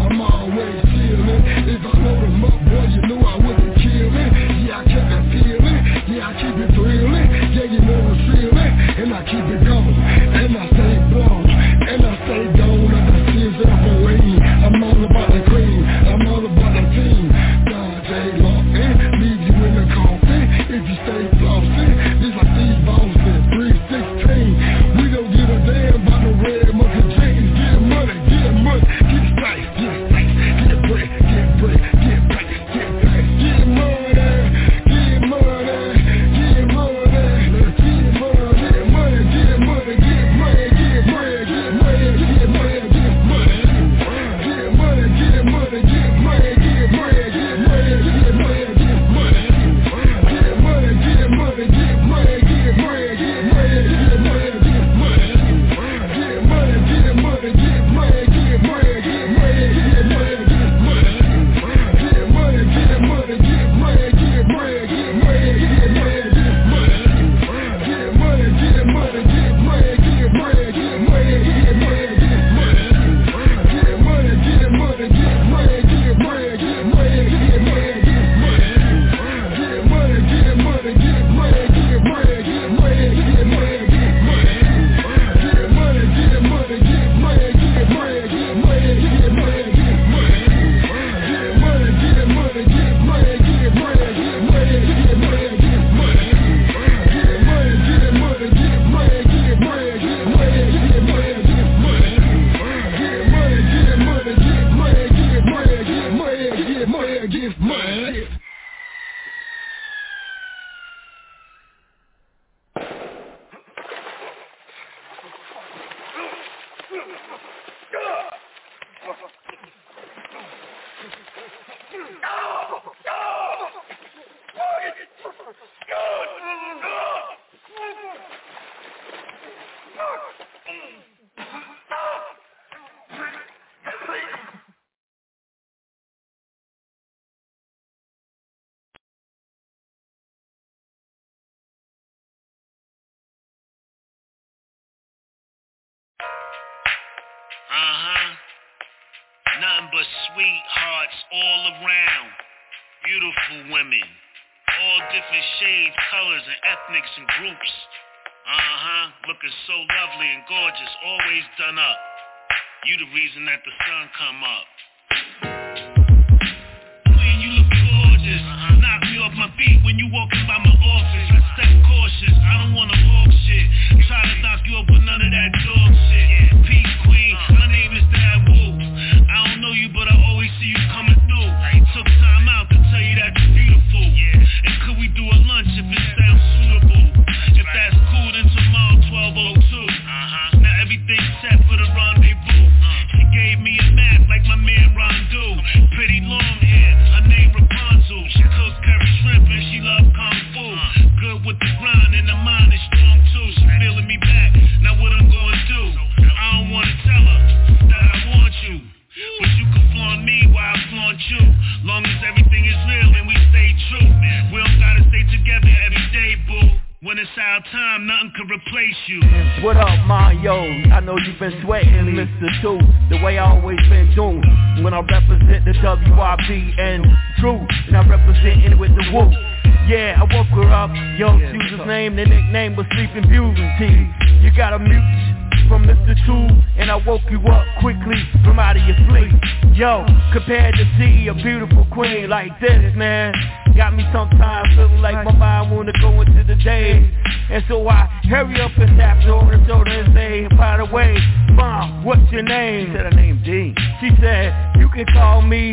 Nothing but sweethearts all around. Beautiful women. All different shades, colors, and ethnics and groups. Looking so lovely and gorgeous, always done up. You the reason that the sun come up. Queen, you look gorgeous. Knock me off my feet when you walking by my office. I step cautious, I don't wanna walk shit. Try to knock you up with none of that dog shit. Peace, queen, my name is Dad Wu. I don't know you, but I always see you coming through. Took time out to tell you that you're beautiful. And could we do a lunch if it sounds suitable? If that's cool, then tomorrow 12:02. Now everything's set for the rendezvous. She gave me a map like my man Rondu. Pretty long hair, her name Rapunzel. She cooks curry shrimp and she love kung fu. Good with the grind and the mind is strong too. She feeling me back, now what I'm gonna do? I don't wanna tell her that I want you, but you can flaunt me while I flaunt you. Long as everything is real and we stay true. We don't gotta stay together every day, boo. When it's our time, nothing can replace you. What up, Mario? I know you've been sweating, Mr. 2, the way I always been doing. When I represent the WIB and True, and I'm representing with the Woo. Yeah, I woke her up, yo, she was his name, the nickname was Sleeping Beauty. You got a mute from Mr. 2, and I woke you up quickly from out of your sleep. Yo, compared to see a beautiful queen like this, man, got me sometimes feeling like my mind wanna go into the day. And so I hurry up and tap her on the shoulder and say, by the way, Mom, what's your name? She said her name D. She said, you can call me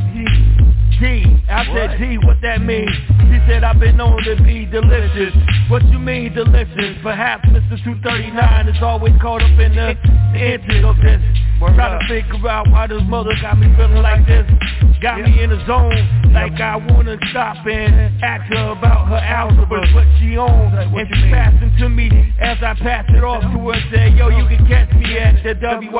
D. I said, D, what that mean? She said, I've been known to be delicious. What you mean delicious? Perhaps Mr. 239 is always caught up in the intent of this. Try to figure out why this mother got me feeling like this. Got me in the zone, like I wanna stop and ask her about her algebra, what she owns. And she passed them to me as I passed it off to her. Said, yo, you can catch me at the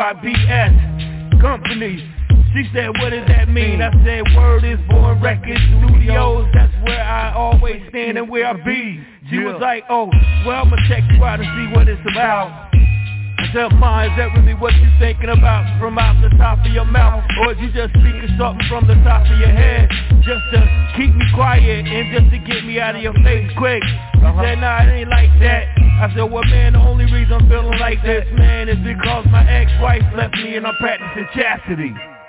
WIBS company. She said, what does that mean? I said, word is Born Records Studios. That's where I always stand and where I be. She was like, oh, well, I'ma check you out and see what it's about. I said, Ma, is that really what you thinking about from out the top of your mouth? Or is you just speaking something from the top of your head just to keep me quiet and just to get me out of your face quick? She said, nah, it ain't like that. I said, well, man, the only reason I'm feeling like this, man, is because my ex-wife left me and I'm practicing chastity.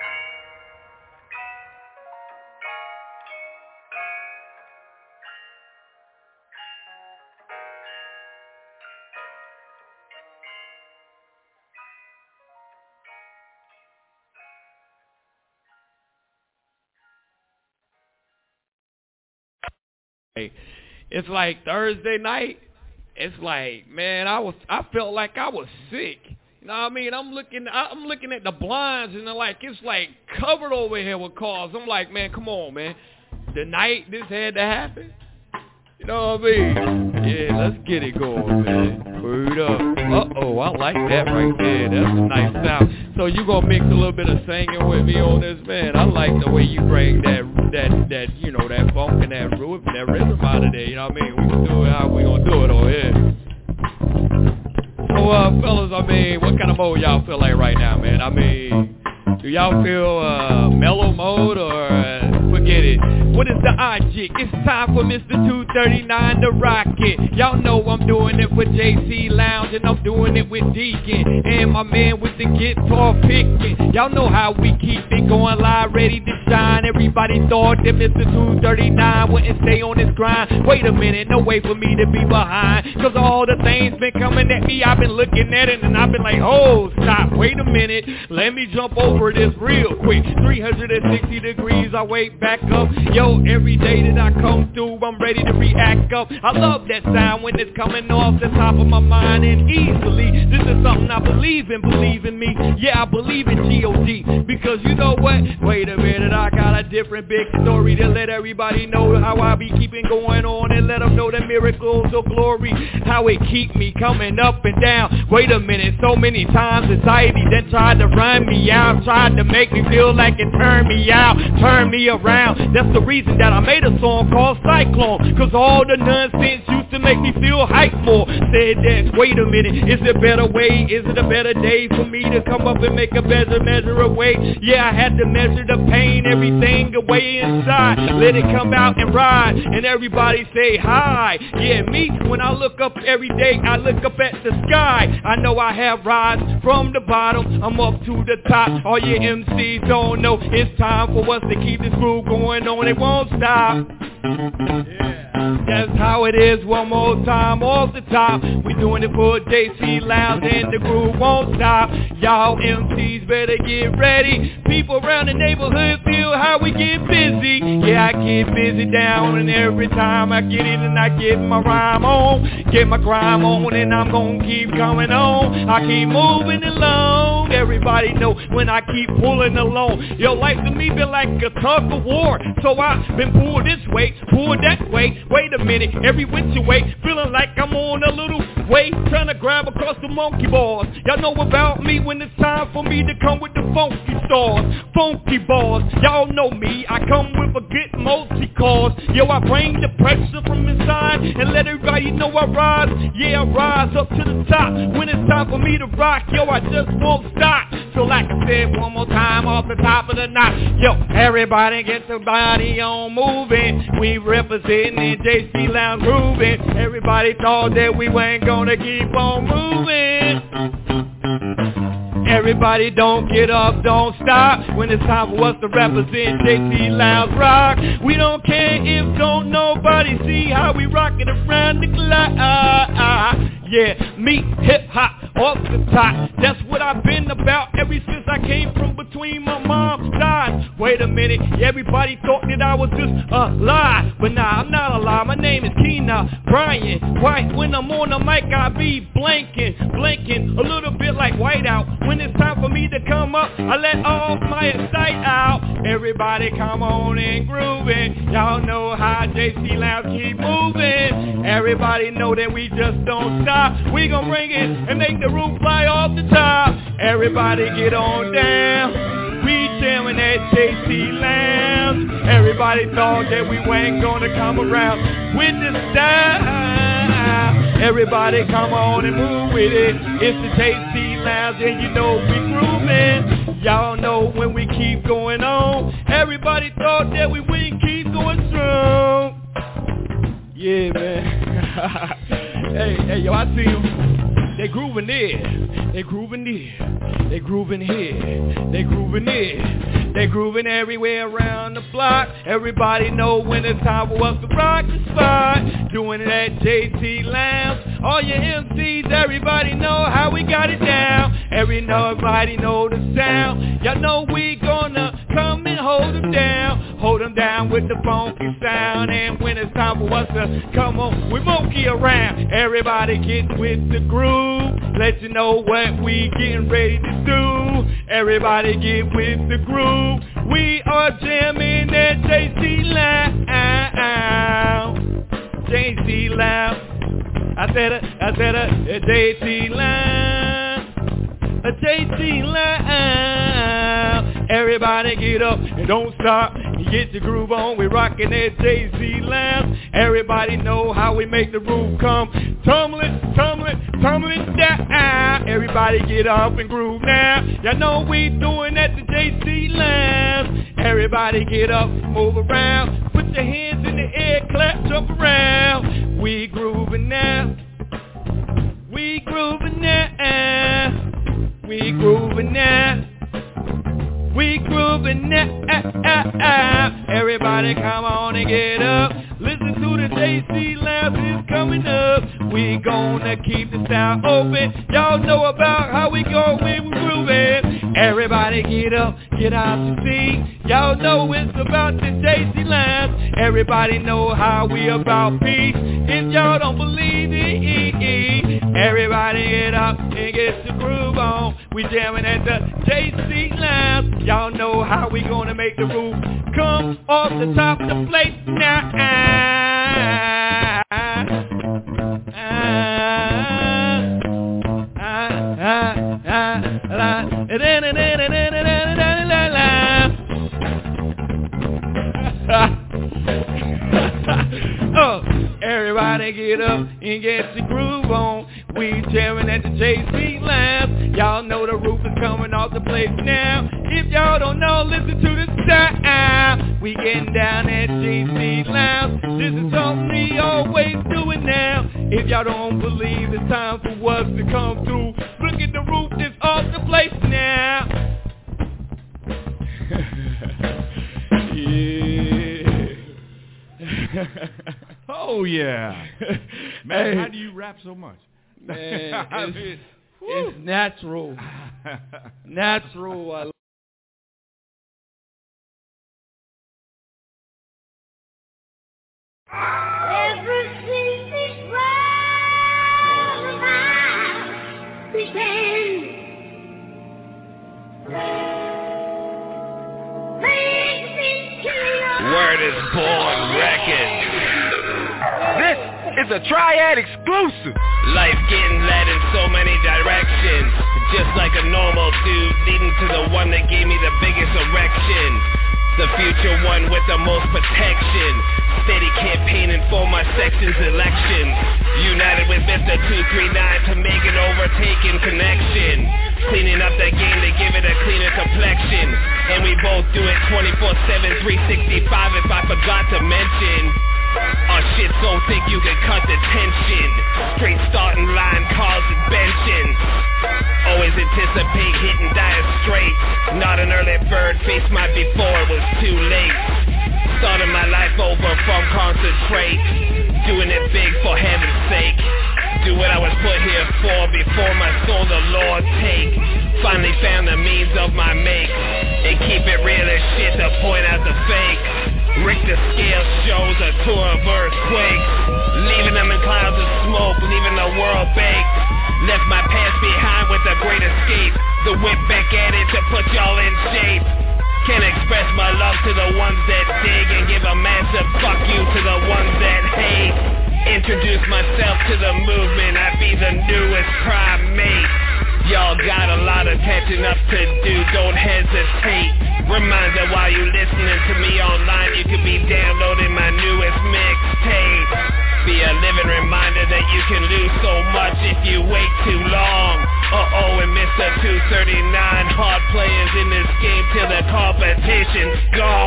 It's like Thursday night. It's like, man, I felt like I was sick. You know what I mean? I'm looking at the blinds and it's like covered over here with cars. I'm like, man, come on, man. The night this had to happen. You know what I mean? Yeah, let's get it going, man. Word up. Uh-oh, I like that right there. That's a nice sound. So you gonna mix a little bit of singing with me on this, man? I like the way you bring that you know, that funk and that rhythm out of there. You know what I mean? We can do it how we gonna do it over here. So, fellas, I mean, what kind of mode y'all feel like right now, man? I mean, do y'all feel mellow mode or forget it? What is the object? It's time for Mr. 239 to rock it. Y'all know I'm doing it with JC Lounge and I'm doing it with Deacon and my man with the guitar picking. Y'all know how we keep it going live, ready to shine. Everybody thought that Mr. 239 wouldn't stay on his grind. Wait a minute, no way for me to be behind, cause all the things been coming at me, I've been looking at it and I've been like, oh, stop, wait a minute, let me jump over this real quick. 360 degrees, I wake back up. Yo, every day that I come through, I'm ready to react up. I love that sound when it's coming off the top of my mind and easily. This is something I believe in me. Yeah, I believe in G.O.D. because you know what? Wait a minute, I got a different big story to let everybody know how I be keeping going on and let them know the miracles of glory, how it keep me coming up and down. Wait a minute, so many times society then tried to run me out, tried to make me feel like it turned me out, turned me around. That's the reason that I made a song called Cyclone, cause all the nonsense used to make me feel hyped more. Said that, wait a minute, is there a better way? Is it a better day for me to come up and make a better measure away? Yeah, I had to measure the pain, everything away inside. Let it come out and ride, and everybody say hi. Yeah, me, when I look up every day, I look up at the sky. I know I have rise from the bottom, I'm up to the top. All your MCs don't know, it's time for us to keep this groove going on, it won't stop. Yeah, that's how it is, one more time, off the top. We doing it for JC Lounge and the groove won't stop. Y'all MCs better get ready. People around the neighborhood feel how we get busy. Yeah, I get busy down, and every time I get in and I get my rhyme on, get my grime on, and I'm gonna keep coming on. I keep moving along. Everybody know when I keep pulling along. Yo, life to me been like a tug of war. So I've been pulled this way, pulled that way. Wait a minute, every which way, feeling like I'm on a little way, trying to grab across the monkey bars. Y'all know about me when it's time for me to come with the funky stars, funky bars. Y'all know me, I come with a good multi-cause. Yo, I bring the pressure from inside and let everybody know I rise. Yeah, I rise up to the top when it's time for me to rock. Yo, I just won't stop. So like I said, one more time off the top of the knot. Yo, everybody get your body on moving. We representing JC Lounge grooving. Everybody thought that we weren't gonna keep on moving. Everybody don't get up, don't stop. When it's time for us to represent JC Lounge Rock, we don't care if don't nobody see how we rockin' around the clock. Yeah, me, hip-hop, off the top. That's what I've been about ever since I came from between my mom's thighs. Wait a minute, everybody thought that I was just a lie, but nah, I'm not a lie. My name is Keena Bryant. Right, when I'm on the mic, I be blinking, a little bit like Whiteout. When it's time for me to come up, I let all my sight out. Everybody come on and grooving. Y'all know how JC Lounge keep moving. Everybody know that we just don't stop. We gon' bring it and make the roof fly off the top. Everybody get on down. We jamming at JC Lounge. Everybody thought that we weren't gonna come around with the style. Everybody come on and move with it. It's the JC Lounge and you know we grooving. Y'all know when we keep going on. Everybody thought that we wouldn't keep going strong. Yeah, man. hey, yo, I see them. They grooving there. They grooving there. They grooving here. They grooving there. They grooving everywhere around the block. Everybody know when it's time for us to rock the spot. Doing it at JC Lounge. All your MCs, everybody know how we got it down. Everybody know the sound. Y'all know we gonna come and hold them down. Hold them down with the funky sound. And when it's time for us to come on, we monkey around. Everybody get with the groove. Let you know what we getting ready to do. Everybody get with the groove. We are jamming at JC Lounge. JC Lounge. I said a JC Lounge. A JC Lounge. Everybody get up and don't stop. You get your groove on. We rockin' at JC Lounge. Everybody know how we make the roof come tumbling down. Everybody get up and groove now. Y'all know we doing at the JC Lounge. Everybody get up, move around. Put your hands in the air, clap, jump around. We grooving now. We grooving now. We grooving now. We grooving now. Everybody come on and get up. Listen to the JC Lounge is coming up. We gonna keep the sound open. Y'all know about how we go when we grooving. Everybody get up, get out your seat. Y'all know it's about the JC Lounge. Everybody know how we about peace. If y'all don't believe it, Everybody get up and get the groove on. We jamming at the JC Lounge. Y'all know how we gonna make the roof come off the top of the place now. Oh, everybody get up and get the groove on. We jamming at the JC Lounge. Y'all know the roof is coming off the place now. If y'all don't know, listen to the sound. We getting down at JC Lounge. This is something we always doing now. If y'all don't believe it's time for us to come through, look at the roof is off the place now. Oh yeah, man! Hey. How do you rap so much? Man, it's natural. Natural. I Everything is right. We stand. Word is born record. This is a Triad exclusive. Life getting led in so many directions. Just like a normal dude leading to the one that gave me the biggest erection. The future one with the most protection. Steady campaigning for my section's elections. United with Mr. 239 to make an overtaking connection. Cleaning up the game to give it a cleaner complexion. And we both do it 24/7, 365 if I forgot to mention. Our shit so thick you can cut the tension. Straight starting line, calls and benching. Always anticipate hitting dire straight. Not an early bird, face my before it was too late. Starting my life over from concentrate. Doing it big for heaven's sake. Do what I was put here for before my soul the Lord take. Finally found the means of my make. And keep it real as shit to point out the fake. Richter scale shows a tour of earthquakes. Leaving them in clouds of smoke, leaving the world baked. Left my past behind with a great escape. The whip back at it to put y'all in shape. Can't express my love to the ones that dig and give a massive fuck you to the ones that hate. Introduce myself to the movement, I be the newest primate. Y'all got a lot of catching up to do, don't hesitate. Reminder while you listening to me online, you could be downloading my newest mixtape. Be a living reminder that you can lose so much if you wait too long. And Mr. 239, hard players in this game till the competition's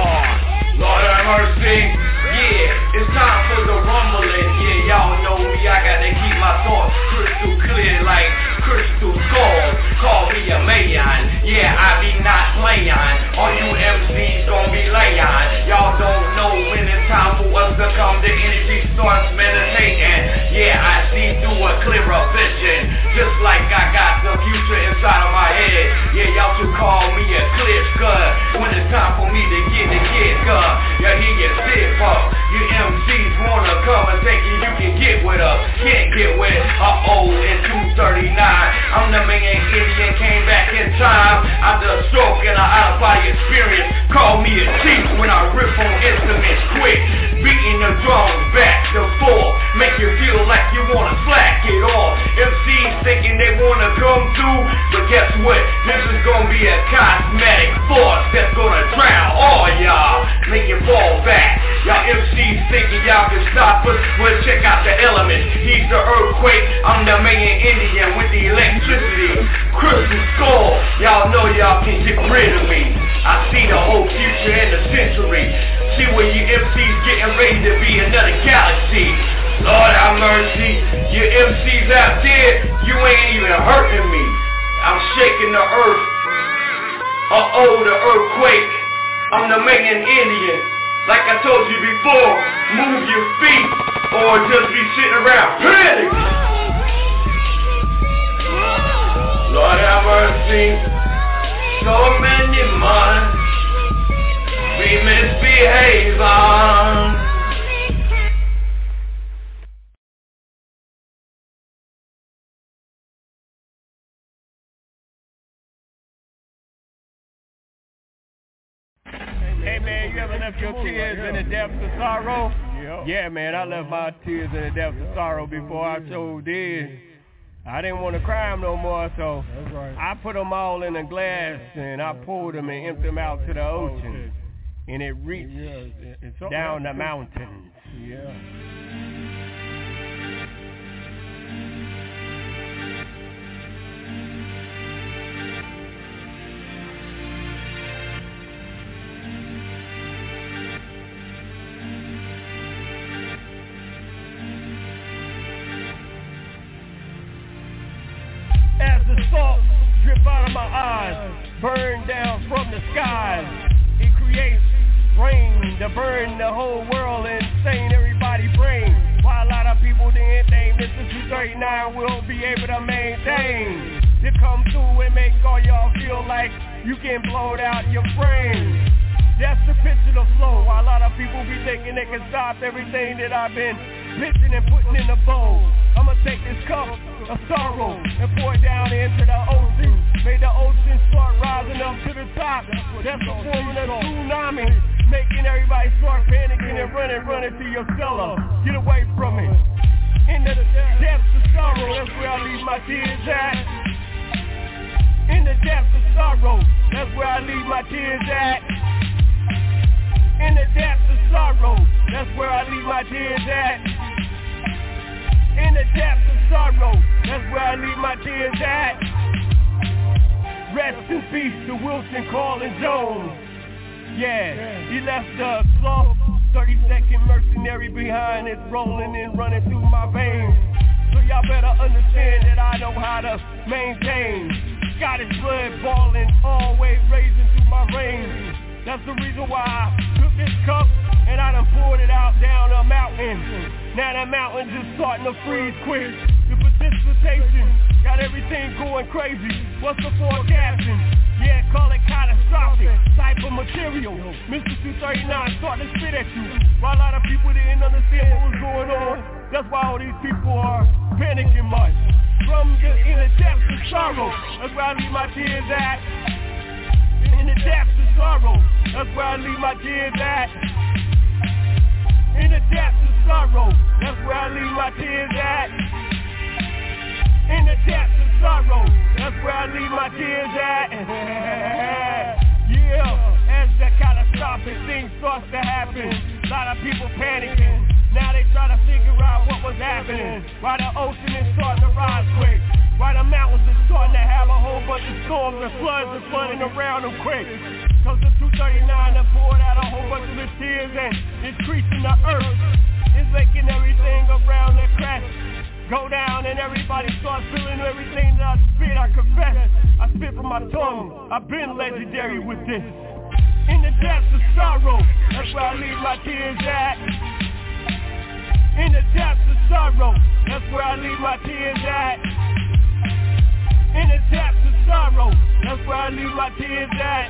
gone. Lord have mercy. Yeah, it's time for the rumbling. Yeah, y'all know me, I gotta keep my thoughts crystal clear like crystal skulls. Call me a man. Yeah, I be not playing. All you MCs gon' be laying. Y'all don't know when it's time for us to come. The energy starts meditating. Yeah, I see through a clearer vision. Just like I got the future inside of my head. Yeah, y'all should call me a clear cut. When it's time for me to get the kick up. Yeah, he gets stiff up. You MCs wanna come and thinking you can get with us. Can't get with in 239. I'm the man Indian, came back in time. After a stroke and an out-of-body experience. Call me a chief when I rip on instruments quick. Beating the drums back to forth. Make you feel like you wanna slack it off. MCs thinking they wanna come through. But guess what? This is gonna be a cosmetic force that's gonna drown all y'all. Make you fall back. Y'all MCs thinking y'all can stop us. Well, check out the elements. He's the earthquake. I'm the man Indian with the electricity. Crystal skull. Y'all know y'all can get rid of me. I see the whole future in the century. See where you MCs getting ready to be another galaxy. Lord have mercy. You MCs out there, you ain't even hurting me. I'm shaking the earth. The earthquake. I'm the man Indian. Like I told you before, move your feet or just be sitting around panicking. Lord have mercy. So many months we misbehave on. Hey, man, you ever left your tears in the depths of sorrow? Yeah, man, I left my tears in the depths of sorrow before I so did. I didn't want to cry them no more, so I put them all in a glass and I poured them and emptied them out to the ocean. And it reached down the mountains. Yeah. As the salt drip out of my eyes, burn down from the skies, it creates rain to burn the whole world and stain everybody's brain. While a lot of people didn't think Mr. 239 will be able to maintain. To come through and make all y'all feel like you can blow it out your brain. That's the pitch of the flow. While a lot of people be thinking they can stop everything that I've been pitching and putting in the bowl. I'ma take this cup of sorrow and pour it down into the ocean. Make the ocean start rising up to the top. That's the forming of tsunami, making everybody start panicking and running to your cellar. Get away from it. Into the depths of sorrow, that's where I leave my tears at. In the depths of sorrow, that's where I leave my tears at. In the depths of sorrow, that's where I leave my tears at. In the depths of sorrow, that's where I leave my tears at. Rest in peace to Wilson Carlin Jones. Yeah, he left the soft 30-second mercenary behind. It's rolling and running through my veins. So y'all better understand that I know how to maintain. Scottish blood balling, always raising through my veins. That's the reason why I took this cup and I done poured it out down a mountain. Now that mountain just starting to freeze quick. The precipitation got everything going crazy. What's the forecasting? Yeah, call it catastrophic type of material. Mr. 239 starting to spit at you. While a lot of people didn't understand what was going on. That's why all these people are panicking much. From the inner depths of sorrow, that's where I leave my tears at. In the depths of sorrow, that's where I leave my tears at. In the depths of sorrow, that's where I leave my tears at. In the depths of sorrow, that's where I leave my tears at. Yeah, as that catastrophic thing starts to happen, a lot of people panicking. Now they try to figure out what was happening. Why the ocean is starting to rise quick. Why the mountains are starting to have a whole bunch of storms and floods are flooding around them quick. Cause the 239 have poured out a whole bunch of the tears and it's creasing the earth. It's making everything around the crest go down and everybody starts feeling everything that I spit. I confess, I spit from my tongue. I've been legendary with this. In the depths of sorrow, that's where I leave my tears at. In the depths of sorrow, that's where I leave my tears at. In the depths of sorrow, that's where I leave my tears at.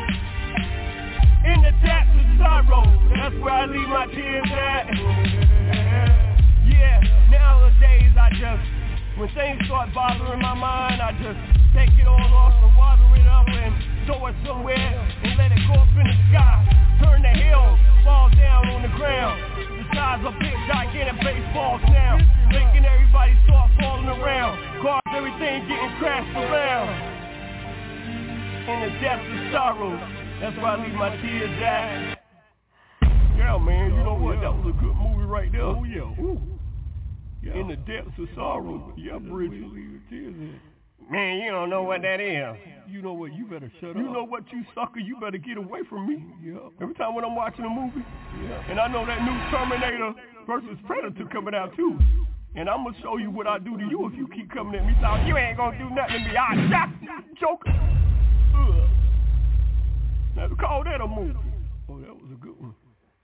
In the depths of sorrow, that's where I leave my tears at. Yeah, nowadays I just, when things start bothering my mind, I just take it all off and water it up and throw it somewhere and let it go up in the sky. Turn the hill, fall down on the ground. The size of big gigantic baseballs now, making everybody start falling around. Cause everything getting crashed around. In the depths of sorrow, that's where I leave my tears at. Yeah, man, you know what? That was a good movie right there. Oh, yeah. Ooh. Yeah. In the depths of sorrow. Yeah, Bridget. Leave your tears in. Man, you don't know what that is. You know what? You better shut up. You know what, you sucker? You better get away from me. Yeah. Every time when I'm watching a movie, and I know that new Terminator versus Predator coming out too. And I'm gonna show you what I do to you if you keep coming at me. So you ain't gonna do nothing to me. I shot you, Joker. Now call that a movie. Oh, that was a good one.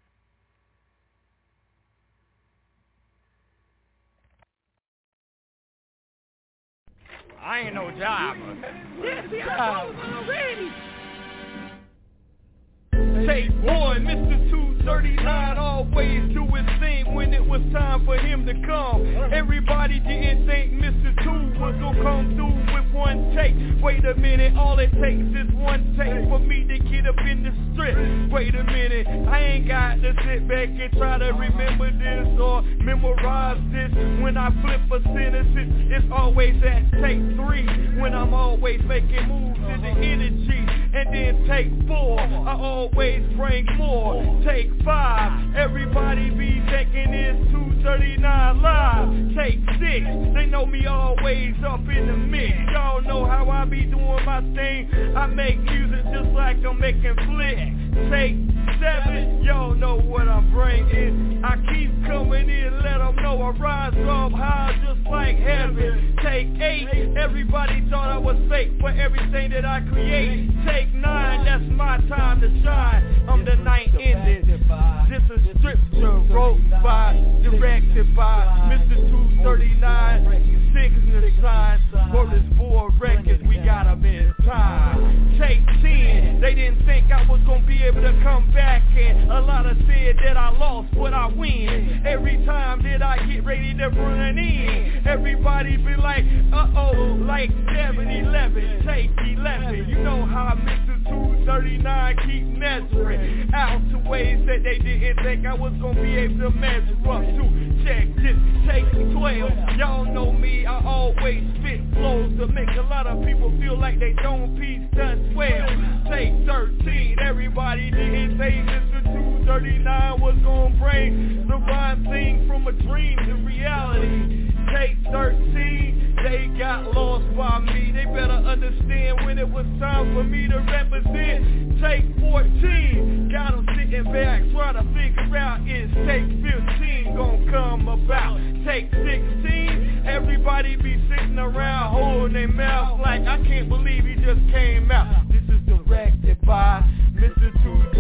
I ain't no jobber. Yes, see, I told him already. Take one, Mr. 239 always do his thing when when it was time for him to come. Everybody didn't think Mr. 2 was gonna come through with one take. Wait a minute, all it takes is one take for me to get up in the strip. Wait a minute, I ain't got to sit back and try to remember this or memorize this. When I flip a sentence, it's always at take 3. When I'm always making moves in the energy. And then take 4, I always bring more. Take 5, everybody be thinking it's 239 live. Take 6, they know me always up in the mix. Y'all know how I be doing my thing. I make music just like I'm making flicks. Take 7, y'all know what I'm bringing. I keep coming in, let them know I rise up high just like heaven. Take 8, everybody thought I was fake for everything that I create. Take 9, that's my time to shine. I'm the night ended. This is scripture wrote by, directed by Mr. 239. Signature sign, word is 4 records, we got them in time. Take 10, they didn't think I was gonna be able to come back, and a lot of said that I lost, but I win. Every time that I get ready to run in, everybody be like, uh-oh, like 7-11, take 11. You know how Mr. 239 keep measuring out to ways that they didn't think I was gonna be able to measure up to. Check this, take 12, y'all know me, I always spit flows to make a lot of people feel like they don't piece done 12. Take 13, everybody didn't think Mr. 239 was gonna bring the rhyme thing from a dream to reality. Take 13, they got lost by me. They better understand when it was time for me to represent. Take 14, got them sitting back, trying to figure out is take 15 gonna come about. Take 16, everybody be sitting around holding their mouth like I can't believe he just came out. This is directed by Mr.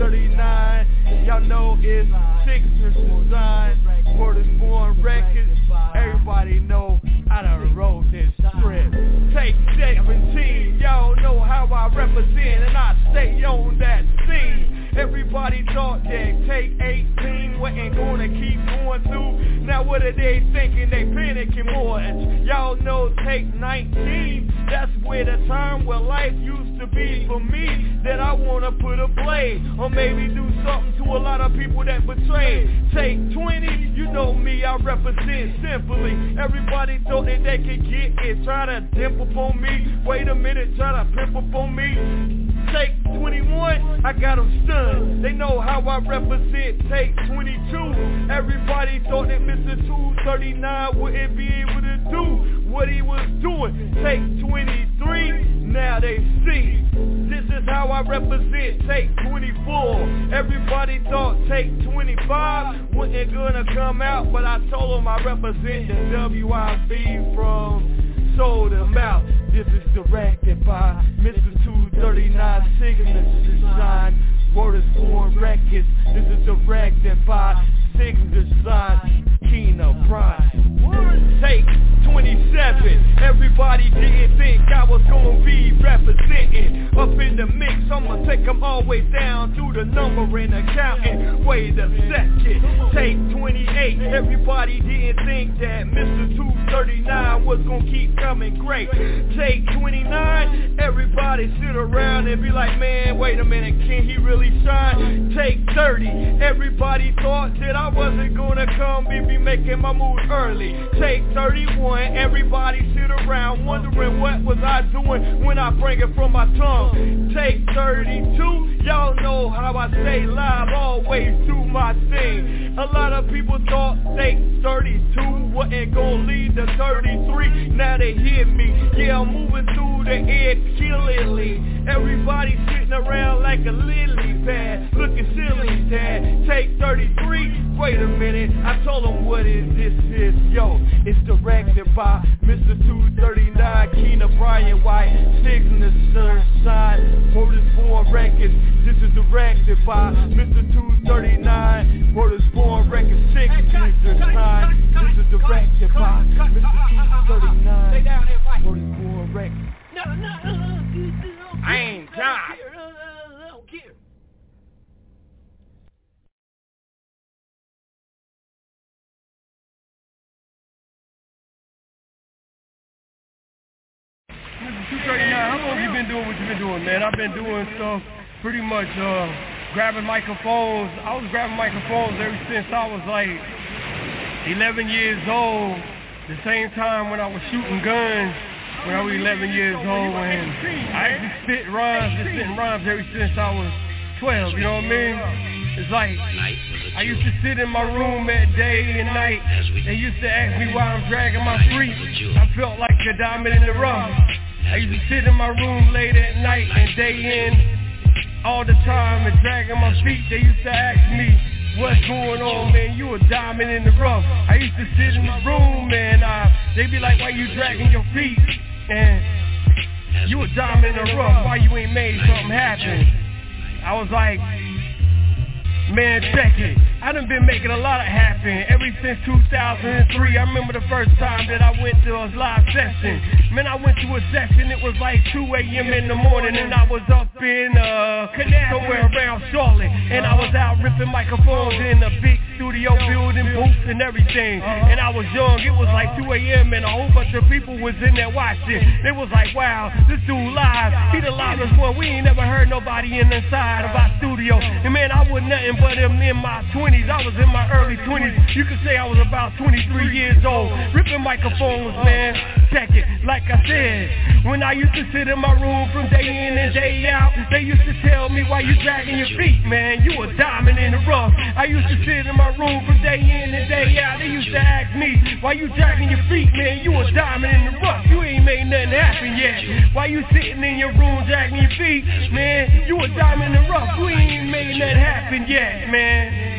239. Y'all know it's Signature Design, Word is Born Records. Everybody know I done wrote this script. Take 17, y'all know how I represent, and I stay on that scene. Everybody thought that take 18 wasn't gonna keep going through. Now what are they thinking? They panicking more. Y'all know take 19, that's where the time where life used to be for me. That I wanna put a blade, or maybe do something to a lot of people that betrayed. Take 20, you know me, I represent simply. Everybody thought that they could get it, try to dimp up on me. Wait a minute, try to pimp up on me. Take 21, I got them stunned. They know how I represent. Take 22, everybody thought that Mr. 239 wouldn't be able to do what he was doing. Take 23, now they see. This is how I represent. Take 24, everybody thought take 25 wasn't gonna come out, but I told them I represent the WIB from Soul to Mouth. This is directed by Mr. 239, Signature Design, Word is Born Records. This is directed by Signature Design, Keena Bryant. Take 27, everybody didn't think I was gonna be representing. Up in the mix, I'ma take them all way down to the number and accounting. Wait a second, take 28, everybody didn't think that Mr. 239 was gonna keep coming great. Take 29, everybody sit around and be like, man, wait a minute, can he really shine? Take 30, everybody thought that I wasn't gonna come and be making my move early. Take 31, everybody sit around wondering what was I doing when I bring it from my tongue. Take 32, y'all know how I stay live, always do my thing. A lot of people thought take 32 wasn't gonna lead to 33, now they hear me. Yeah, I'm moving through the air killingly. Everybody sitting around like a lily pad, looking silly, dad. Take 33, wait a minute, I told them what this is, yo. It's directed by Mr. 239, Keena Bryant White, Signature Design, Word is Born Records. This is directed by Mr. 239, Word is Born Records, Signature Design. This is directed by Mr. 239, Word is Born Records. I ain't John. long you been doing what you've been doing, man? I've been doing stuff pretty much grabbing microphones. I was grabbing microphones ever since I was like 11 years old. The same time when I was shooting guns when I was 11 years old, and I actually spitting rhymes ever since I was 12, you know what I mean? It's like, I used to sit in my room at day and night. They used to ask me why I'm dragging my feet. I felt like a diamond in the rough. I used to sit in my room late at night and day in all the time and dragging my feet. They used to ask me, what's going on, man? You a diamond in the rough. I used to sit in the room and they be like, why you dragging your feet? And you a diamond in the rough. Why you ain't made something happen? I was like, man, check it. I done been making a lot of happen ever since 2003. I remember the first time that I went to a live session. Man, I went to a session, it was like 2 a.m. in the morning, and I was up in somewhere around Charlotte, and I was out ripping microphones in a big studio building, booths and everything. And I was young, it was like 2 a.m. and a whole bunch of people was in there watching. It was like, wow, this dude live, he the livest one. We ain't never heard nobody inside of our studio. And man, I was nothing but in my 20s. I was in my early 20s. You could say I was about 23 years old, ripping microphones, man. Check it, like I said, when I used to sit in my room from day in and day out, they used to tell me, why you dragging your feet, man? You a diamond in the rough. I used to sit in my room from day in and day out. They used to ask me, why you dragging your feet, man? You a diamond in the rough. You ain't made nothing happen yet. Why you sitting in your room dragging your feet, man? You a diamond in the rough. You ain't made nothing happen yet, man.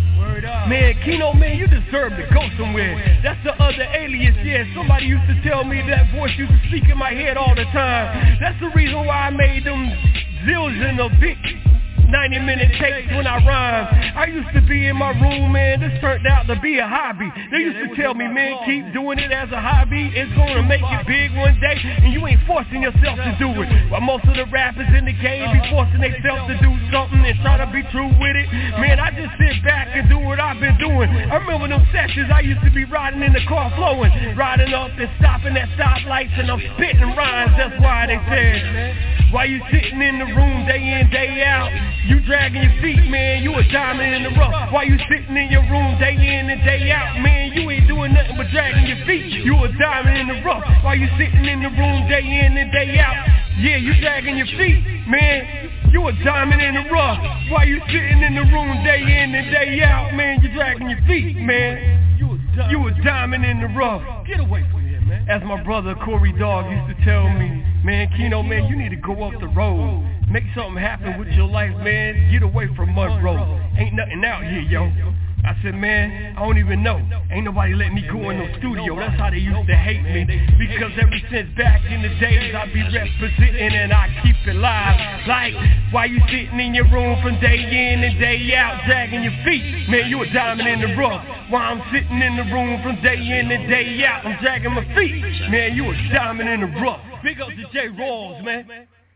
Man, Kino, man, you deserve to go somewhere. That's the other alias, yeah. Somebody used to tell me that voice used to speak in my head all the time. That's the reason why I made them zillion of big 90-minute takes when I rhyme. I used to be in my room, man, this turned out to be a hobby. They used to tell me, man, keep doing it as a hobby. It's gonna make you big one day, and you ain't forcing yourself to do it. While most of the rappers in the game be forcing themselves to do something and try to be true with it. Man, I just sit back and do what I've been doing. I remember them sessions I used to be riding in the car flowing, riding up and stopping at stoplights, and I'm spitting rhymes. That's why they said, why you sitting in the room day in, day out? You dragging your feet, man, you a diamond in the rough. Why you sitting in your room day in and day out, man? You ain't doing nothing but dragging your feet. You a diamond in the rough. Why you sitting in the room day in and day out? Yeah, you dragging your feet, man. You a diamond in the rough. Why you sitting in the room day in and day out, man? You dragging your feet, man. You a diamond in the rough. Get away from here, man. As my brother Corey Dog used to tell me, man, Kino, man, you need to go up the road. Make something happen with your life, man. Get away from Monroe. Ain't nothing out here, yo. I said, man, I don't even know. Ain't nobody let me go in no studio. That's how they used to hate me. Because ever since back in the days, I be representing and I keep it live. Like, why you sitting in your room from day in and day out, dragging your feet? Man, you a diamond in the rough. Why I'm sitting in the room from day in and day out, I'm dragging my feet. Man, you a diamond in the rough. Big up to J. Rawls, man.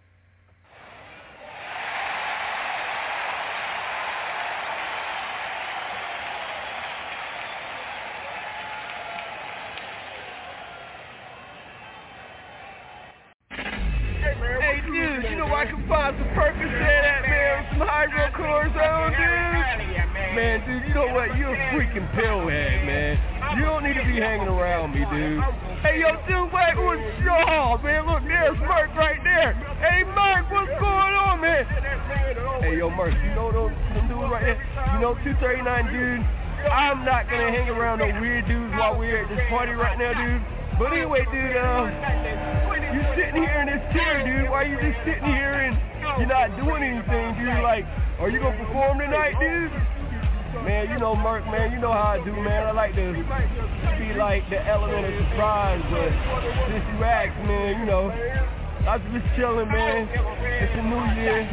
I can find some Percocet at, man, some hydrocortisone, dude. Man, dude, you know what? You're a freaking pillhead, man. You don't need to be hanging around me, dude. Hey, yo, dude, wait, what's y'all, man? Look, there's Merc right there. Hey, Merc, what's going on, man? Hey, yo, Merc, you know them dudes right there? You know, 239, dude. I'm not gonna hang around no weird dudes while we're at this party right now, dude. But anyway, dude, you sitting here in this chair, dude. Why you just sitting here and you're not doing anything, dude? Like, are you gonna perform tonight, dude? Man, you know, Merc, man, you know how I do, man. I like to be like the element of surprise, but since you asked, man, you know, I was just chilling, man. It's a new year,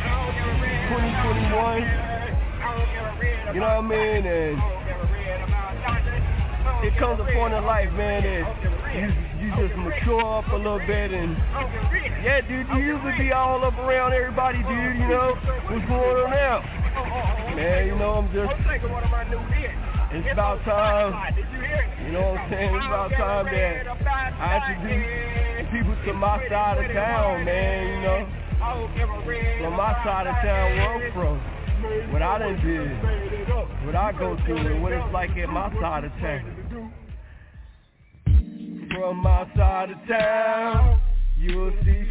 2021. You know what I mean? And it comes a point in life, man, that you just mature up a little bit, and yeah, dude, you usually be all up around everybody, dude, you know, what's going on now? Man, you know, I'm just it's about time, you know what I'm saying, it's about time that I introduce people to my side of town, man, you know, from my side of town where I'm from, what I done did, what I go through, and what it's like at my side of town. From my side of town, you'll see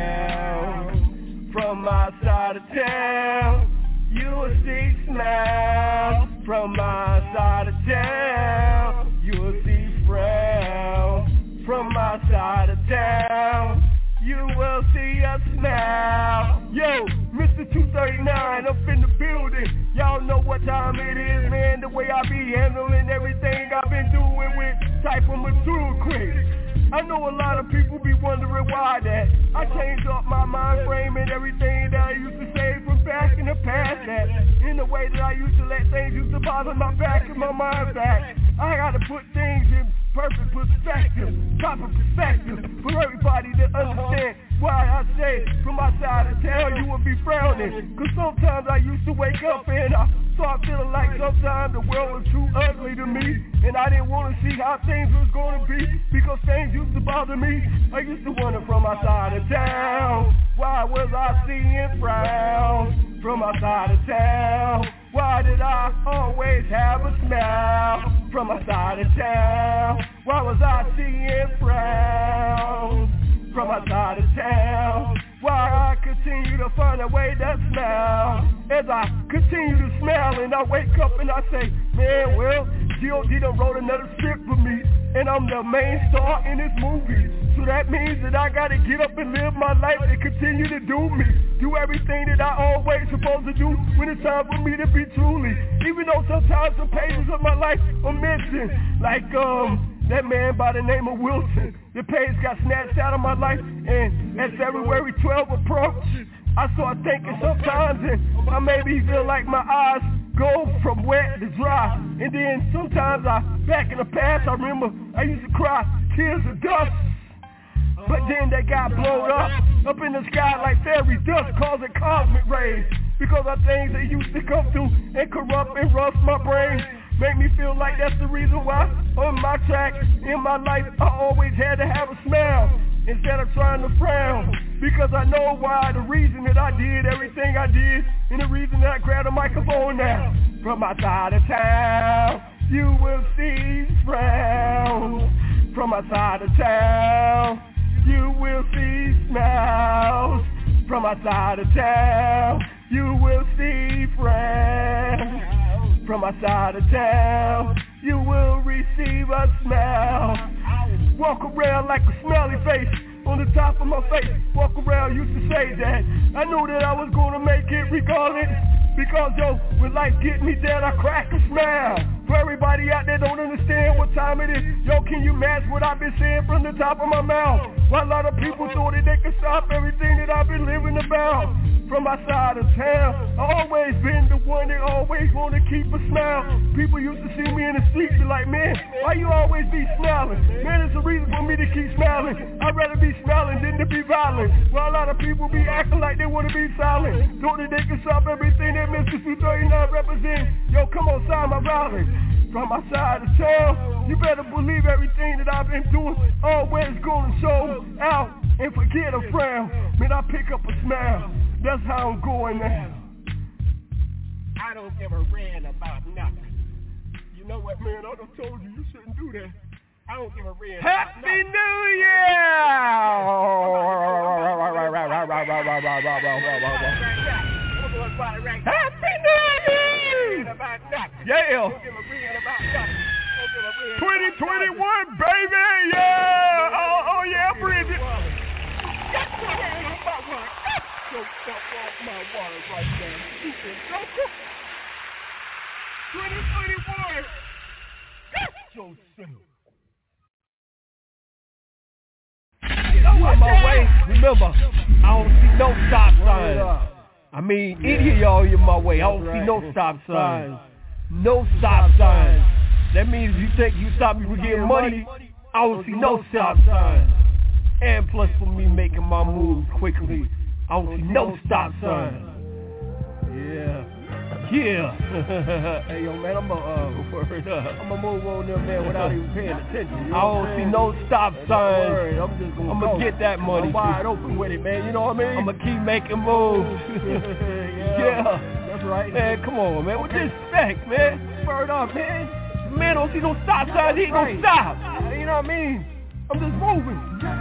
frown. From my side of town, you will see smile. From my side of town, you will see frown. From my side of town, you will see a smile. Yo, Mr. 239 up in the building. Y'all know what time it is, man. The way I be handling everything I've been doing with type of mature quick. I know a lot of people be wondering why that I changed up my mind frame and everything that I used to say from back in the past, that in the way that I used to let things used to bother my back and my mind back. I gotta put things in perfect perspective, proper perspective, for everybody to understand why I say from my side of town you will be frowning. Cause sometimes I used to wake up and I start feeling like sometimes the world was too ugly to me, and I didn't want to see how things was going to be, because things used to bother me. I used to wonder from my side of town, why was I seeing frowns? From my side of town, why did I always have a smile? From my side of town, why was I seeing frowns? From my side of town, why I continue to find a way to smile? As I continue to smile and I wake up and I say, man, well, G.O.D. done wrote another script for me, and I'm the main star in this movie. So that means that I gotta get up and live my life and continue to do me. Do everything that I always supposed to do when it's time for me to be truly. Even though sometimes some pages of my life are missing. Like that man by the name of Wilson. The page got snatched out of my life, and as February 12 approached, I start thinking sometimes, and I maybe feel like my eyes go from wet to dry. And then sometimes back in the past, I remember I used to cry tears of dust. But then they got blown up in the sky like fairy dust, causing cosmic rays. Because of things that used to come through and corrupt and rust my brain. Make me feel like that's the reason why on my track, in my life, I always had to have a smile instead of trying to frown. Because I know why, the reason that I did everything I did, and the reason that I grabbed a microphone now. From my side of town, you will see frowns. From my side of town, you will see smiles. From my side of town, you will see frowns. From my side of town, you will receive a smile. Walk around like a smiley face on the top of my face. Walk around, used to say that I knew that I was gonna make it regardless. Because yo, when life get me down, I crack a smile. For everybody out there don't understand what time it is, yo, can you match what I've been saying from the top of my mouth? Why a lot of people thought that they could stop everything that I've been living about. From my side of town, I always been the one that always want to keep a smile. People used to see me in the street, be like, man, why you always be smiling? Man, it's a reason for me to keep smiling. I'd rather be smiling than to be violent. While a lot of people be acting like they want to be silent, thought that they could stop everything that Mr. 239 represents. Yo, come on, sign my violence. From my side of town, you better believe everything that I've been doing always gonna show out and forget a frown. Man, I pick up a smile. That's how I'm going now. I don't give a rant about nothing. You know what, man? I done told you you shouldn't do that. I don't give a rant about nothing. Happy New Year! Happy New Year! Yeah! 2021, baby! Yeah! Oh yeah, Bridget! My water right there. 2021. So soon. You on my way. Remember, I don't see no stop signs. I mean, any of y'all in my way. I don't see no stop signs. No stop signs. That means you stop me from getting money. I don't see no stop signs. And plus for me making my moves quickly, I don't see no stop sign. Yeah. Yeah. Hey, yo, man, I'ma move on there, man, without even paying attention. You know I don't see no stop signs. I'm gonna get that money. I'm wide open with it, man. You know what I mean? I'm gonna keep making moves. Yeah. That's right. Man, come on, man. With this respect, man. Word up, man. Man, don't see no stop signs. He ain't gonna stop. You know what I mean? I'm just moving.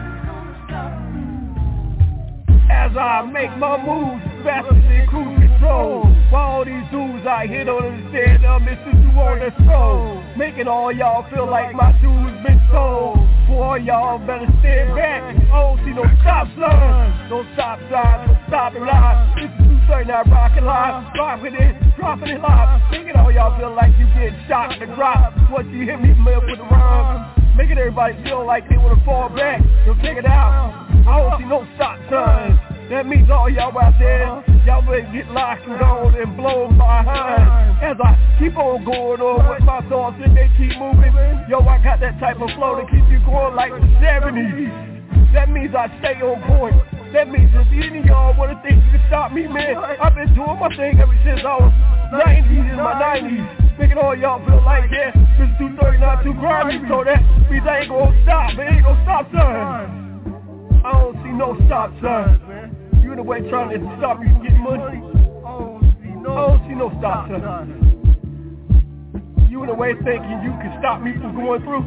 As I make my moves, faster than cruise control. While all these dudes out here don't understand, Mr. You on the stroll. Making all y'all feel like my dues been sold. Boy, y'all better stand back. I don't see no stop signs. No stop signs, no stopping live. This is 239 rockin' live. Dropping it live. Making all y'all feel like you get shot to drop. Once you hit me with the rhyme. Making everybody feel like they wanna fall back. Yo, check it out. I don't see no stop signs. That means all y'all out there, y'all better get locked and gone and blown behind. As I keep on going on with my thoughts and they keep moving. Yo, I got that type of flow to keep you going like the 70s. That means I stay on point. That means if any of y'all wanna think you can stop me, man, I've been doing my thing ever since I was 90s in my 90s. Making all y'all feel like, yeah, this 239 too grimy, so that means I ain't gonna stop. It ain't gonna stop signs. I don't see no stop signs, man. You in the way trying to stop me from getting money. I don't see no stop signs. You in the way thinking you can stop me from going through.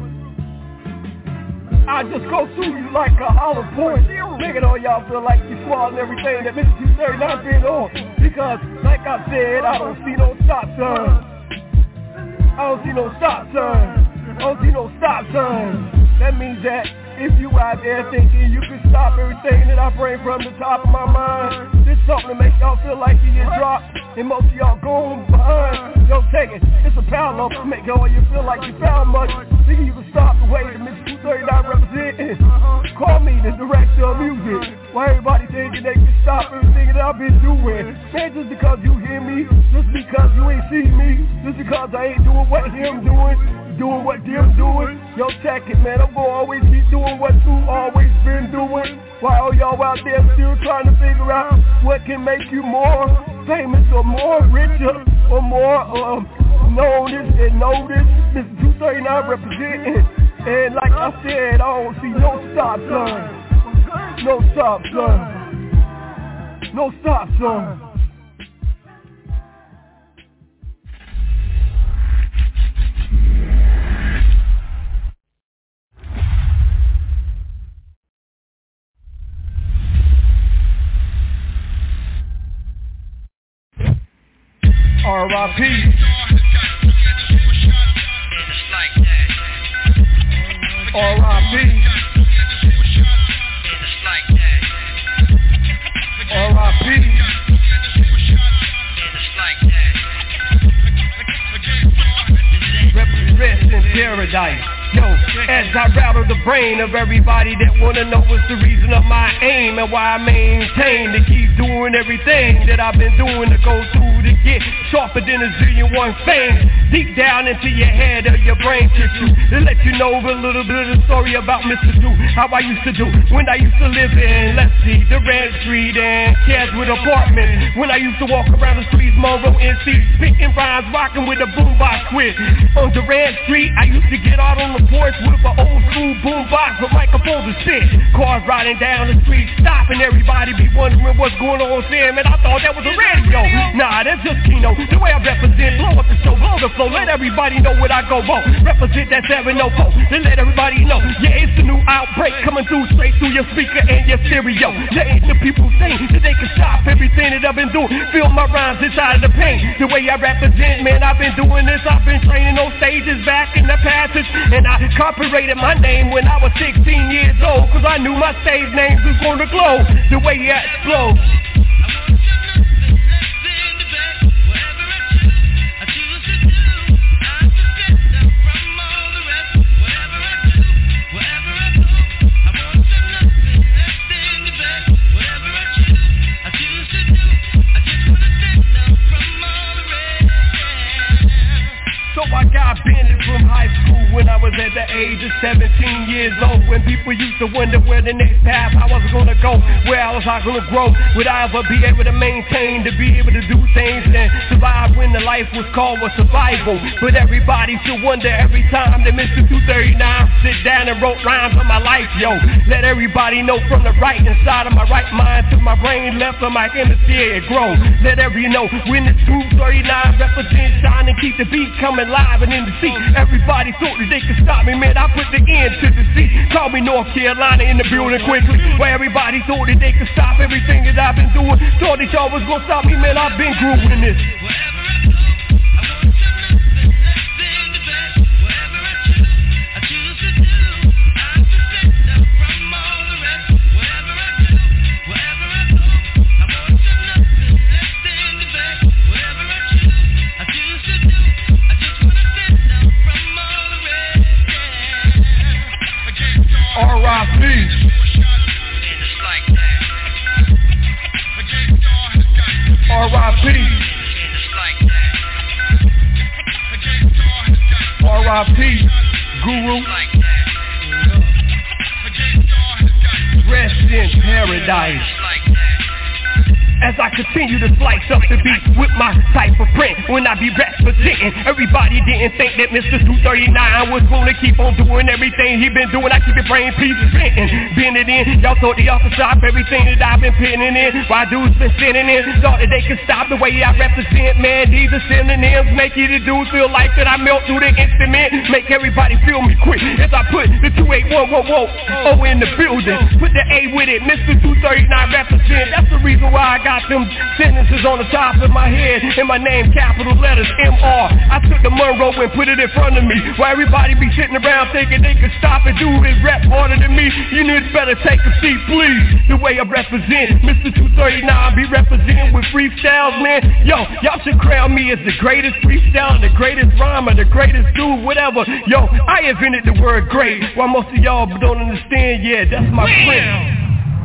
I just go through you like a hollow point. Making all y'all feel like you swallowing everything that Mr. 239 been on. Because, like I said, I don't see no stop signs. I don't see no stop signs. I don't see no stop signs. That means that if you out there thinking you can stop everything that I bring from the top of my mind, this something to make y'all feel like you get dropped, and most of y'all going behind. Yo, take it. It's a pound lump to make all you feel like you found much. Thinking you can stop the way that Mr. 239 representing. Call me the director of music. Why everybody thinking they can stop everything that I've been doing? Man, just because you hear me, just because you ain't see me, just because I ain't doing what him doing what them doing. Yo, check it, man. I'm gonna always keep doing what you always been doing. While y'all out there still trying to figure out what can make you more famous or more richer or more noticed and noticed. Mr. 239 representing. And like I said, I don't see no stop sign. No stop sign. No stop sign. R.I.P. R.I.P. R.I.P. Rest in paradise. Yo, as I rattle the brain of everybody that wanna know what's the reason of my aim and why I maintain to keep doing everything that I've been doing to go through to get sharper than a zillion one fame. Deep down into your head or your brain tissue to let you know a little bit of the story about Mr. Do, how I used to do when I used to live in, let's see, Durant Street and Caswood Apartments. When I used to walk around the streets, Monroe NC, spitting rhymes, rocking with a boombox with. On Durant Street, I used to get out on the porch with an old school boombox with microphones and shit. Cars riding down the street, stopping, everybody be wondering what's going on, saying, man, I thought that was a radio. Nah, that's just Kino. The way I represent, blow up the show, blow the flow, let everybody know what I go on. Represent that 704, then let everybody know. Yeah, it's a new outbreak coming through straight through your speaker and your stereo. Letting the people think that they can stop everything that I've been doing. Feel my rhymes inside of the pain. The way I represent, man, I've been doing this. I've been training on stages back in the passage, and I copyrighted my name when I was 16 years old, cause I knew my stage names was gonna glow the way I explode. So I got I've been from high school when I was at the age of 17 years old. When people used to wonder where the next path I was gonna go, where I was gonna grow. Would I ever be able to maintain, to be able to do things and survive when the life was called a survival? But everybody should wonder every time that Mr. 239 sit down and wrote rhymes on my life, yo. Let everybody know from the right inside of my right mind to my brain left of my hemisphere it grow. Let everybody know when the 239 represents shine and keep the beat coming live and in the seat. Everybody thought that they could stop me, man. I put the end to the seat. Call me North Carolina in the building quickly. Where everybody thought that they could stop everything that I've been doing. Thought that y'all was gonna stop me, man. I've been grooving this. R.I.P. R.I.P. R.I.P. Guru. Rest in paradise. As I continue to slice up the beat with my type of print, when I be representing, everybody didn't think that Mr. 239 was gonna keep on doing everything he been doing. I keep it brain pieces bending, bend it in. Y'all thought the officer stop everything that I've been pinning in. Why dudes been sitting in, thought that they could stop the way I represent, man. These are synonyms, make you the dudes feel like that I melt through the instrument, make everybody feel me quick. As I put the 281 in the building, put the A with it, Mr. 239 represent. That's the reason why I got them sentences on the top of my head and my name capital letters M.R. I took the Monroe and put it in front of me, while everybody be sitting around thinking they could stop and do it rap harder than me. You need better take a seat, please. The way I represent, Mr. 239 be representing with freestyles, man. Yo, y'all should crown me as the greatest freestyler, the greatest rhymer, the greatest dude, whatever. Yo, I invented the word great, while most of y'all don't understand. Yeah, that's my friend.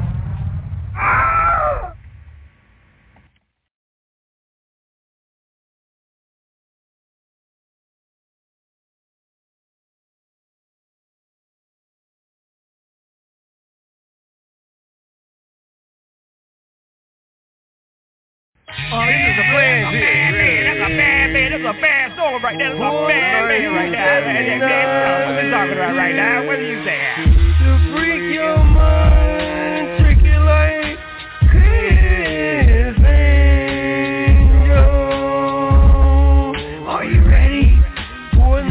Oh, this is a bad man. That's a bad man. That's a bad song right there. That's a bad man right there. What you talking about right now? What are you saying? To freak your mind, trick it like Chris Angel. Are you ready for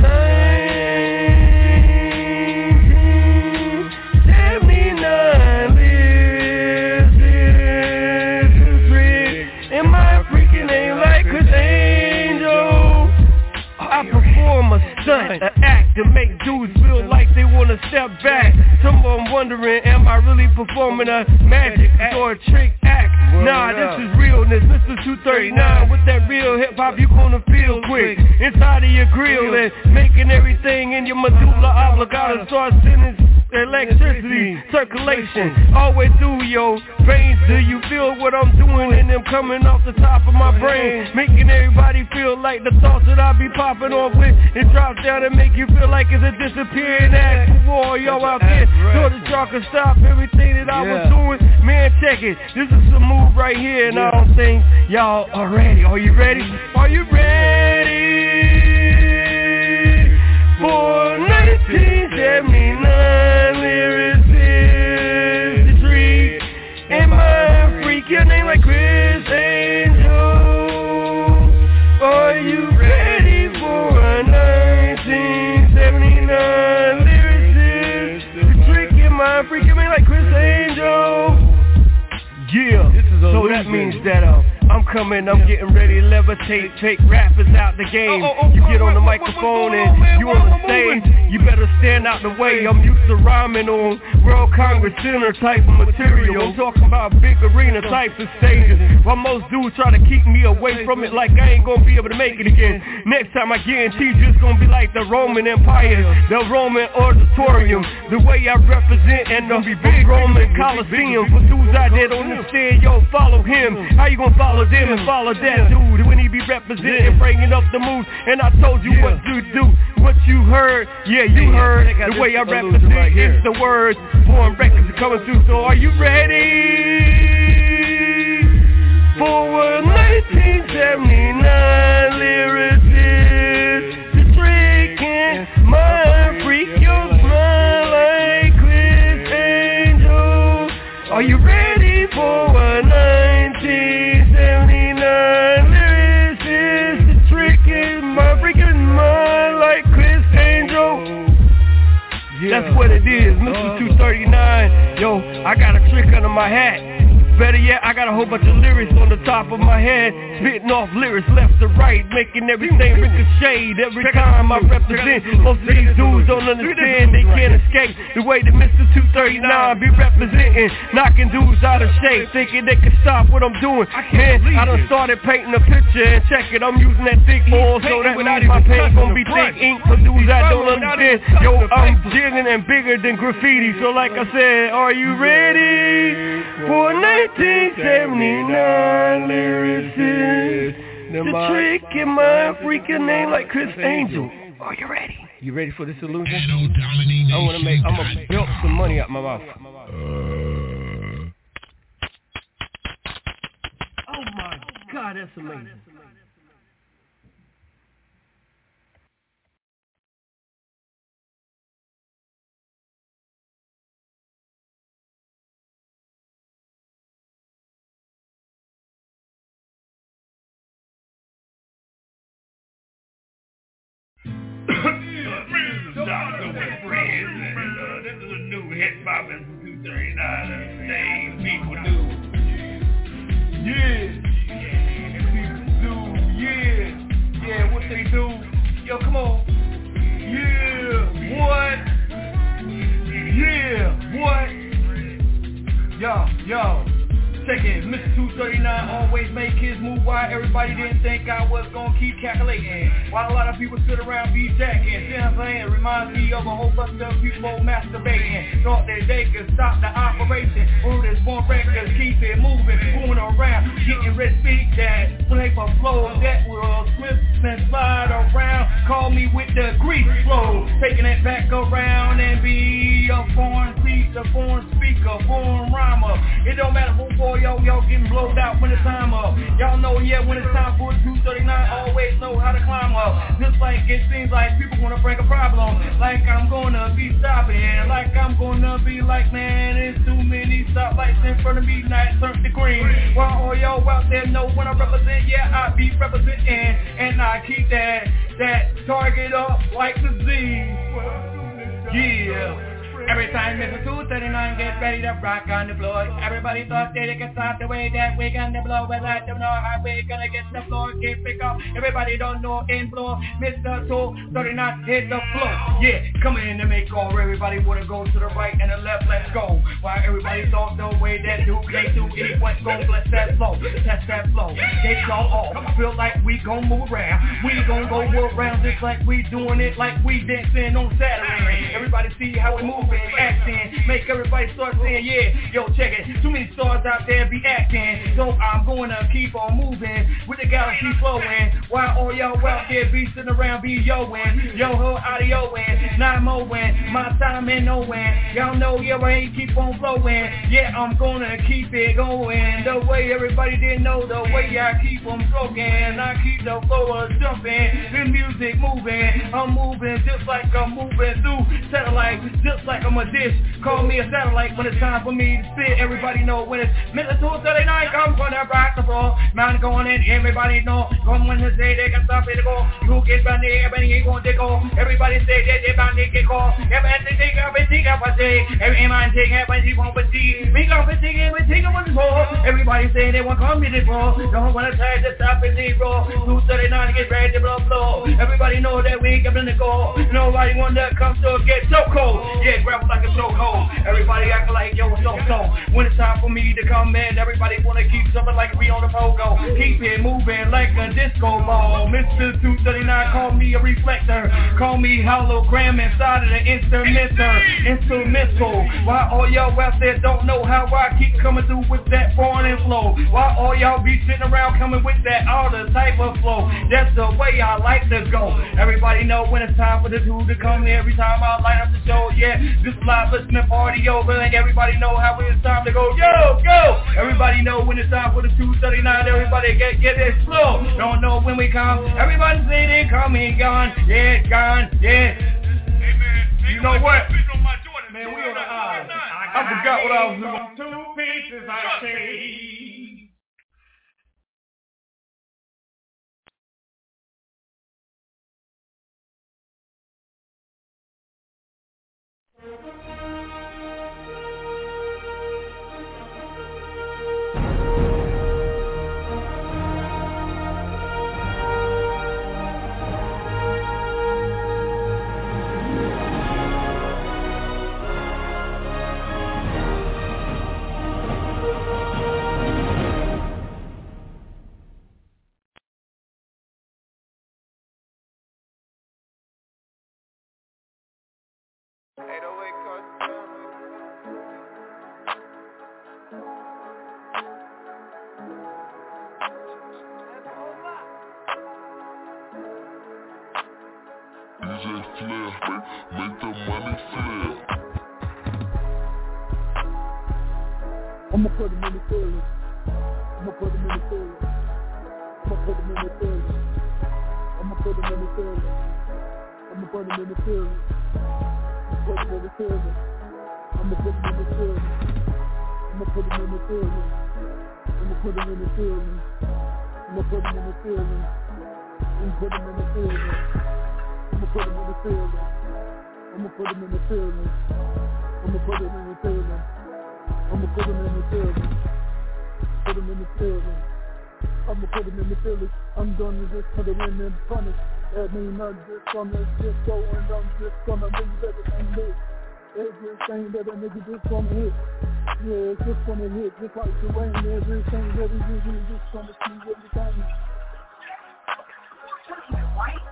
1979? I perform a stunt, an act to make dudes feel like they wanna step back. Some of them wondering, am I really performing a magic or a trick act? Nah, this is realness. Mr. 239 with that real hip hop you gonna feel quick inside of your grill and making everything in your medulla oblongata start sending electricity, circulation, all the way through your veins. Do you feel what I'm doing and them coming off the top of my brain, making everybody feel like the thoughts that I be popping off with, it drops down and make you feel like it's a disappearing act. For all y'all out there, so that y'all can stop everything that I was doing. Man, check it, this is a move right here, and I don't think y'all are ready. Are you ready? Are you ready for 1979? Am I a freak? Your name like Chris Angel. Are you ready for a 1979 lyricist? The trick in my freak, your name like Chris Angel. Yeah, so that means that I'm coming, I'm getting ready to levitate, take rappers out the game. You get on the microphone and you on the stage, you better stand out the way. I'm used to rhyming on World Congress Center type of material. I'm talking about big arena types of stages, while most dudes try to keep me away from it like I ain't gonna be able to make it again. Next time I guarantee you it's gonna be like the Roman Empire, the Roman Auditorium, the way I represent and the big Roman Coliseum. For dudes out there don't understand, yo, follow him. How you gonna follow them and follow that dude when he be representing, bringing up the moves. And I told you what to do, what you heard. Yeah, you heard the way I represent. Right, it's the words. Born records are coming through. So are you ready for a 1979 lyricist to trick in my freak your smile like Chris Angel? Are you ready for a 1979 lyricist to trick in my freaking mind like Chris Angel? That's what it is, Mr. 239. Yo, I got a trick under my hat. Better yet, I got a whole bunch of lyrics on the top of my head, spitting off lyrics left to right, making everything ricochet every time I represent. Most of these dudes don't understand, they can't escape the way that Mr. 239 be representing, knocking dudes out of shape, thinking they can stop what I'm doing. Man, I done started painting a picture, and check it, I'm using that thick oil, so that means my paint gon' be thick ink for dudes that don't understand. Yo, I'm jigging and bigger than graffiti, so like I said, are you ready for 1979 lyricist to trick in my freaking name like Chris Angel? Are you ready? You ready for this illusion? I'm gonna build some money out my mouth. Oh my God, that's amazing. This is a new hit by Mr. 239. Same people do. Yeah. People do. Yeah, what they do. Yo, come on. Yeah, what? Yeah, what? Yo. Check it, Mr. 239 always make his move. Why everybody didn't think I was gonna keep calculating? Why a lot of people sit around be jacking? See what I'm saying? It reminds me of a whole bunch of people masturbating. Thought that they could stop the operation. All this one records keep it moving, going around, getting red speak that play for flow that will slip and slide around. Call me with the grease flow, taking it back around and be a foreign speaker, foreign rhymer. It don't matter who for y'all getting blowed out when it's time up. Y'all know, when it's time for 239, always know how to climb up. Just like it seems like people wanna bring a problem, like I'm gonna be stopping, like I'm gonna be like, man, there's too many stoplights in front of me, night turn to green. While all y'all out there know when I represent, I be representing, and I keep that target up like the Z. Yeah. Every time Mr. 239 gets ready to rock on the floor, everybody thought that they could stop the way that we gonna blow. Well, I don't know how we gonna get the floor, get pick up. Everybody don't know in floor. Mr. 239 hit the floor. Yeah, coming in to make all. Everybody wanna go to the right and the left, let's go. While everybody thought the way that they do it, what gon' bless that flow, test that flow. Get y'all off, feel like we gon' move around. We gon' go around just like we doing it, like we dancing on Saturday. Everybody see how we moving. Acting, make everybody start saying, yo, check it, too many stars out there be acting, so I'm gonna keep on moving, with the galaxy flowing, while all y'all out there be sitting around be yo-ing, yo-ho, audio-ing, not mowing, my time ain't knowing, y'all know, I ain't keep on flowing, I'm gonna keep it going, the way everybody didn't know, the way I keep on stroking, I keep the flow jumping, the music moving, I'm moving just like I'm moving through satellite, just like I'm a dish, call me a satellite when it's time for me to spit. Everybody know when it's Mr. 239, I'm gonna rock the floor. Man going in, everybody know. Come when they say they can stop it to go. You get by there, everybody ain't gonna take off. Everybody say that they bound to get caught. Everybody take up and take up a day. Every man take up and take up a day. We gon' be taking, we take up on the floor. Everybody say they want to come to the floor. Don't wanna try to stop it, zero. 239 get ready to blow. Everybody know that we ain't gonna go. Nobody wanna come to get so cold. Grab like a chokehold. Everybody acting like yo, it's so. When it's time for me to come in, everybody wanna keep something like we on the pogo. Keep it moving like a disco ball. Mr. 239 239, call me a reflector. Call me hologram inside of the instrumental. Why all y'all out there don't know how I keep coming through with that foreign flow? Why all y'all be sitting around coming with that other type of flow? That's the way I like to go. Everybody know when it's time for the dude to come here. Every time I light up the show, yeah, this live listening party over. And everybody know how it's time to go. Yo, go! Everybody know when it's time for the 239. Everybody get it slow. Don't know when we come. Everybody say they coming, gone, yeah, gone, yeah. Hey man, you know what? Man, we on the island. I forgot what I was doing. 2 pieces I changed. Make the money flip. I'ma put them in the feelings. I'ma put them in the feelings. I'ma put them in the feelings. I'ma put them in the feelings. I'ma put them in the feelings. Put them in the feelings. I'ma put them in the feelings. I'ma put them in the feelings. I'ma put them in the feelings. I'ma put them in the feelings. I'ma put them in the feelings. I'ma put them in the feelings. I'ma put them in the feelings. I'ma put them in the feelings. I'ma put them in the feelings. Put them in the feelings. I'ma put them in the feelings. I'm gonna just put them in and punish. That mean I'm just gonna just go and I'm just gonna leave everything lit. Everything that a nigga just gonna hit. Yeah, it's just gonna hit. Just like the rain. Everything that we do, we just gonna see everything. White.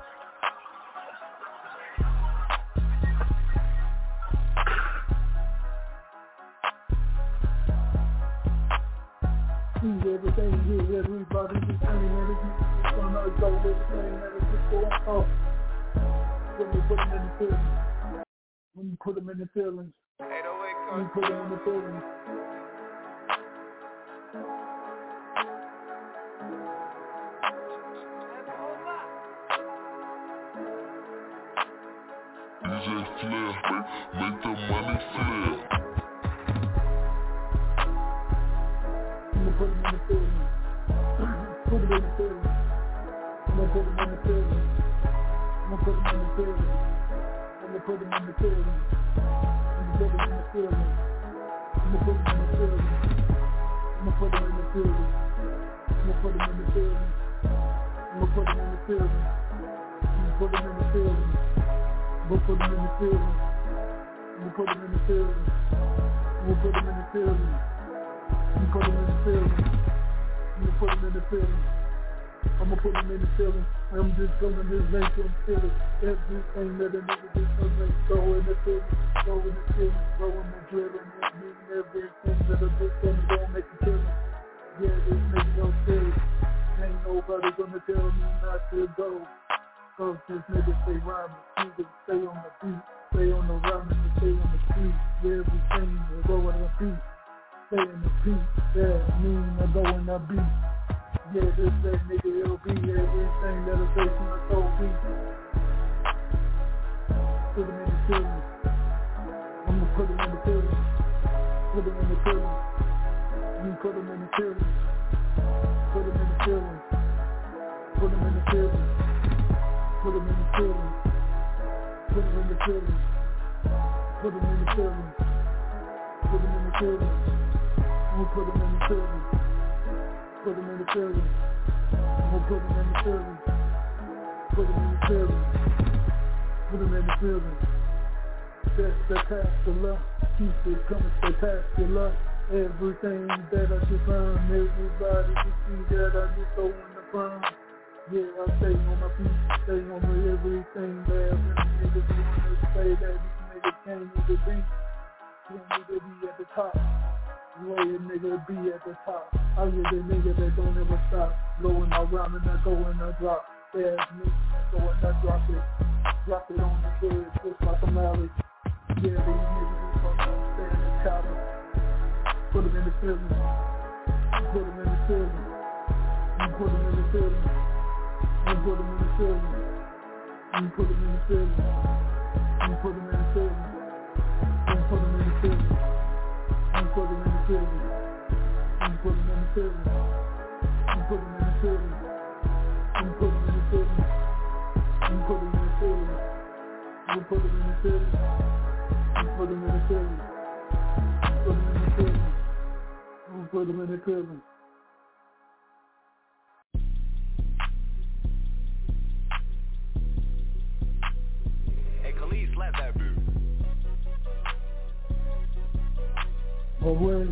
See everything here, everybody just saying that it's gonna go, everything that is just going off. When we put them in the feelings. When you put them in the feelings. When you put them in the feelings. DJ Flair, make the money flip. I'ma put them in the feelings. Put them in the feelings. I'ma put them in the feelings. I'ma put them in the feelings. I'ma put them in the feelings. I'ma put them in the feelings. I'ma put them in the feelings. I'ma put them in the feelings. I'ma put them in the feelings. I'ma put them in the feelings. I'ma put them in the feelings. I'ma put them in the feelings. I'ma put them in the feelings. I'ma put them in the feelings. I'ma put them in the feelings. I'ma put them in the feelings. I'ma put them in the feelings. I'm just gonna just make them feel it. Everything that a nigga just gonna make. Go in the feelings. Go in the feelings. Go in the drilling. And everything that a bitch gonna make you kill it. Yeah, this nigga gon' feel it. Ain't nobody gonna tell me not to go. Cause this nigga stay rhyming. Nigga stay on the beat. Stay on the rhyming and stay on the beat. Everything will go in the beat. Stay in the beat, yeah, mean I go in the beat. Yeah, this that nigga LB, everything that'll say from the soul beat. Put them in the feelings. I'ma put them in the feelings. Put them in the feelings. You put them in the feelings. Put them in the feelings. Put them in the feelings. Put them in the feelings. Put them in the feelings. Put them in the feelings. Put them in the feelings. I'ma put them in the feelings. Put them in the feelings. I'ma put them in the feelings. Put them in the feelings. Put them in the feelings. That's the past the love. Keep it coming, stay past the love. Everything that I just learned, everybody just see that I just go in the front. Yeah, I stay on my feet, stay on my everything there. Niggas wanna say that these niggas can't even be. Can't even be at the top. Way a nigga be at the top. I get the nigga that don't ever stop. Going around and I go and I drop. There's me, I go and I drop it. Drop it on the head just like a mallet. Yeah, these niggas is gonna stay in the chopper. Put them in the feeling. Put them in the feeling. Put them in the feeling. Put them in the feeling. Put them in the feeling. Put them in the feeling. Put them in the feeling. Put them in the feeling. Put them in the feeling. Put them in the feeling. Put them in the feeling. Put them in the feeling. Put them in the feeling. Put them in the feeling. Put them in the feeling. Put them in the feeling. Hey, Khalid, slap that dude. Away.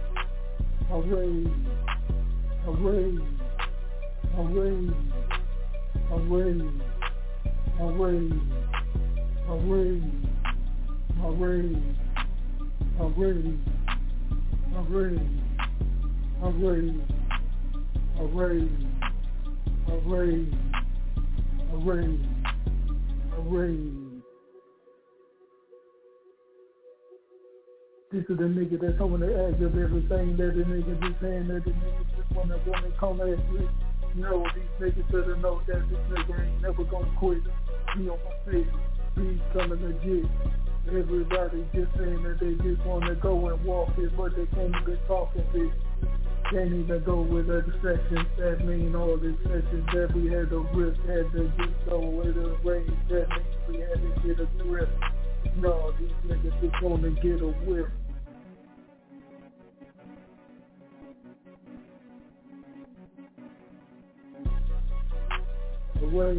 This is the nigga that's on the edge of everything that the nigga just saying that the nigga just wanna come at you. No, these niggas better know that this nigga ain't never gonna quit. He on my face, he's coming legit. Everybody just saying that they just wanna go and walk it, but they can't even talk it. Can't even go with other sections. That mean all the sessions that we had to rip, had to just go with a range. That means we had to get a grip. No, these niggas just wanna get a whip. Away.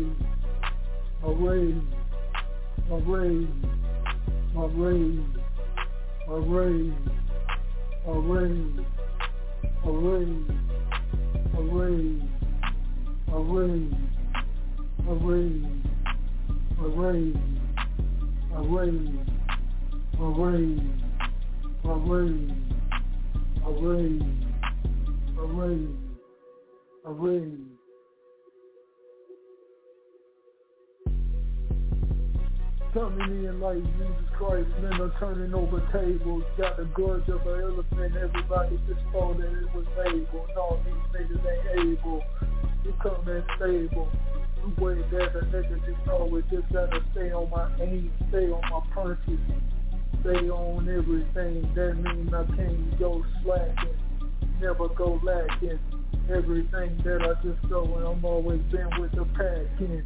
Coming in like Jesus Christ, men are turning over tables. Got the grudge of an elephant, everybody just thought that it was able. No, these niggas ain't able to come in stable. The way that a nigga just always just gotta stay on my aim, stay on my punches, stay on everything. That means I can't go slacking, never go lacking. Everything that I just go and I'm always been with the pack in.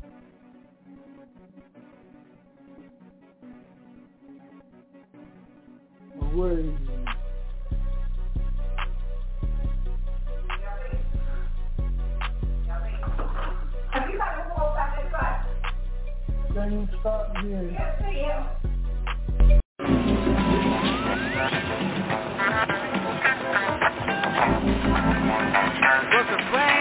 Away. Can you stop here? What's the plan?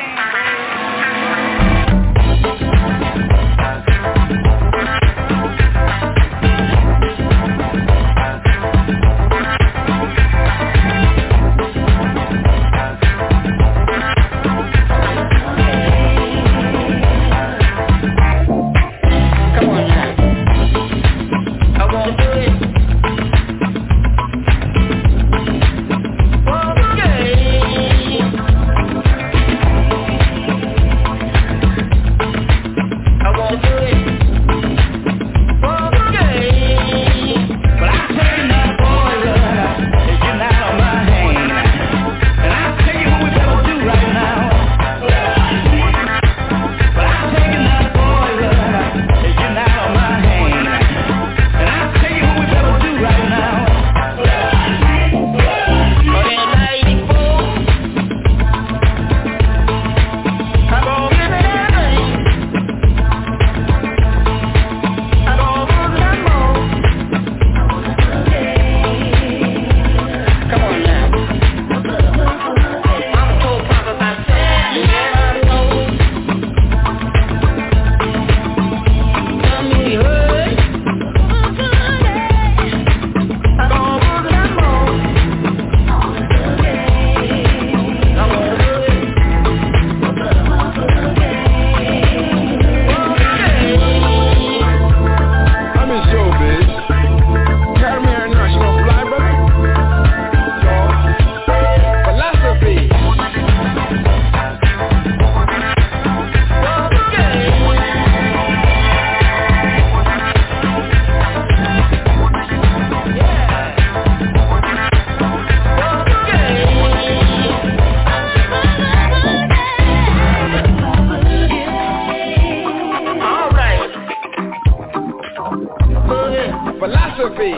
philosophy.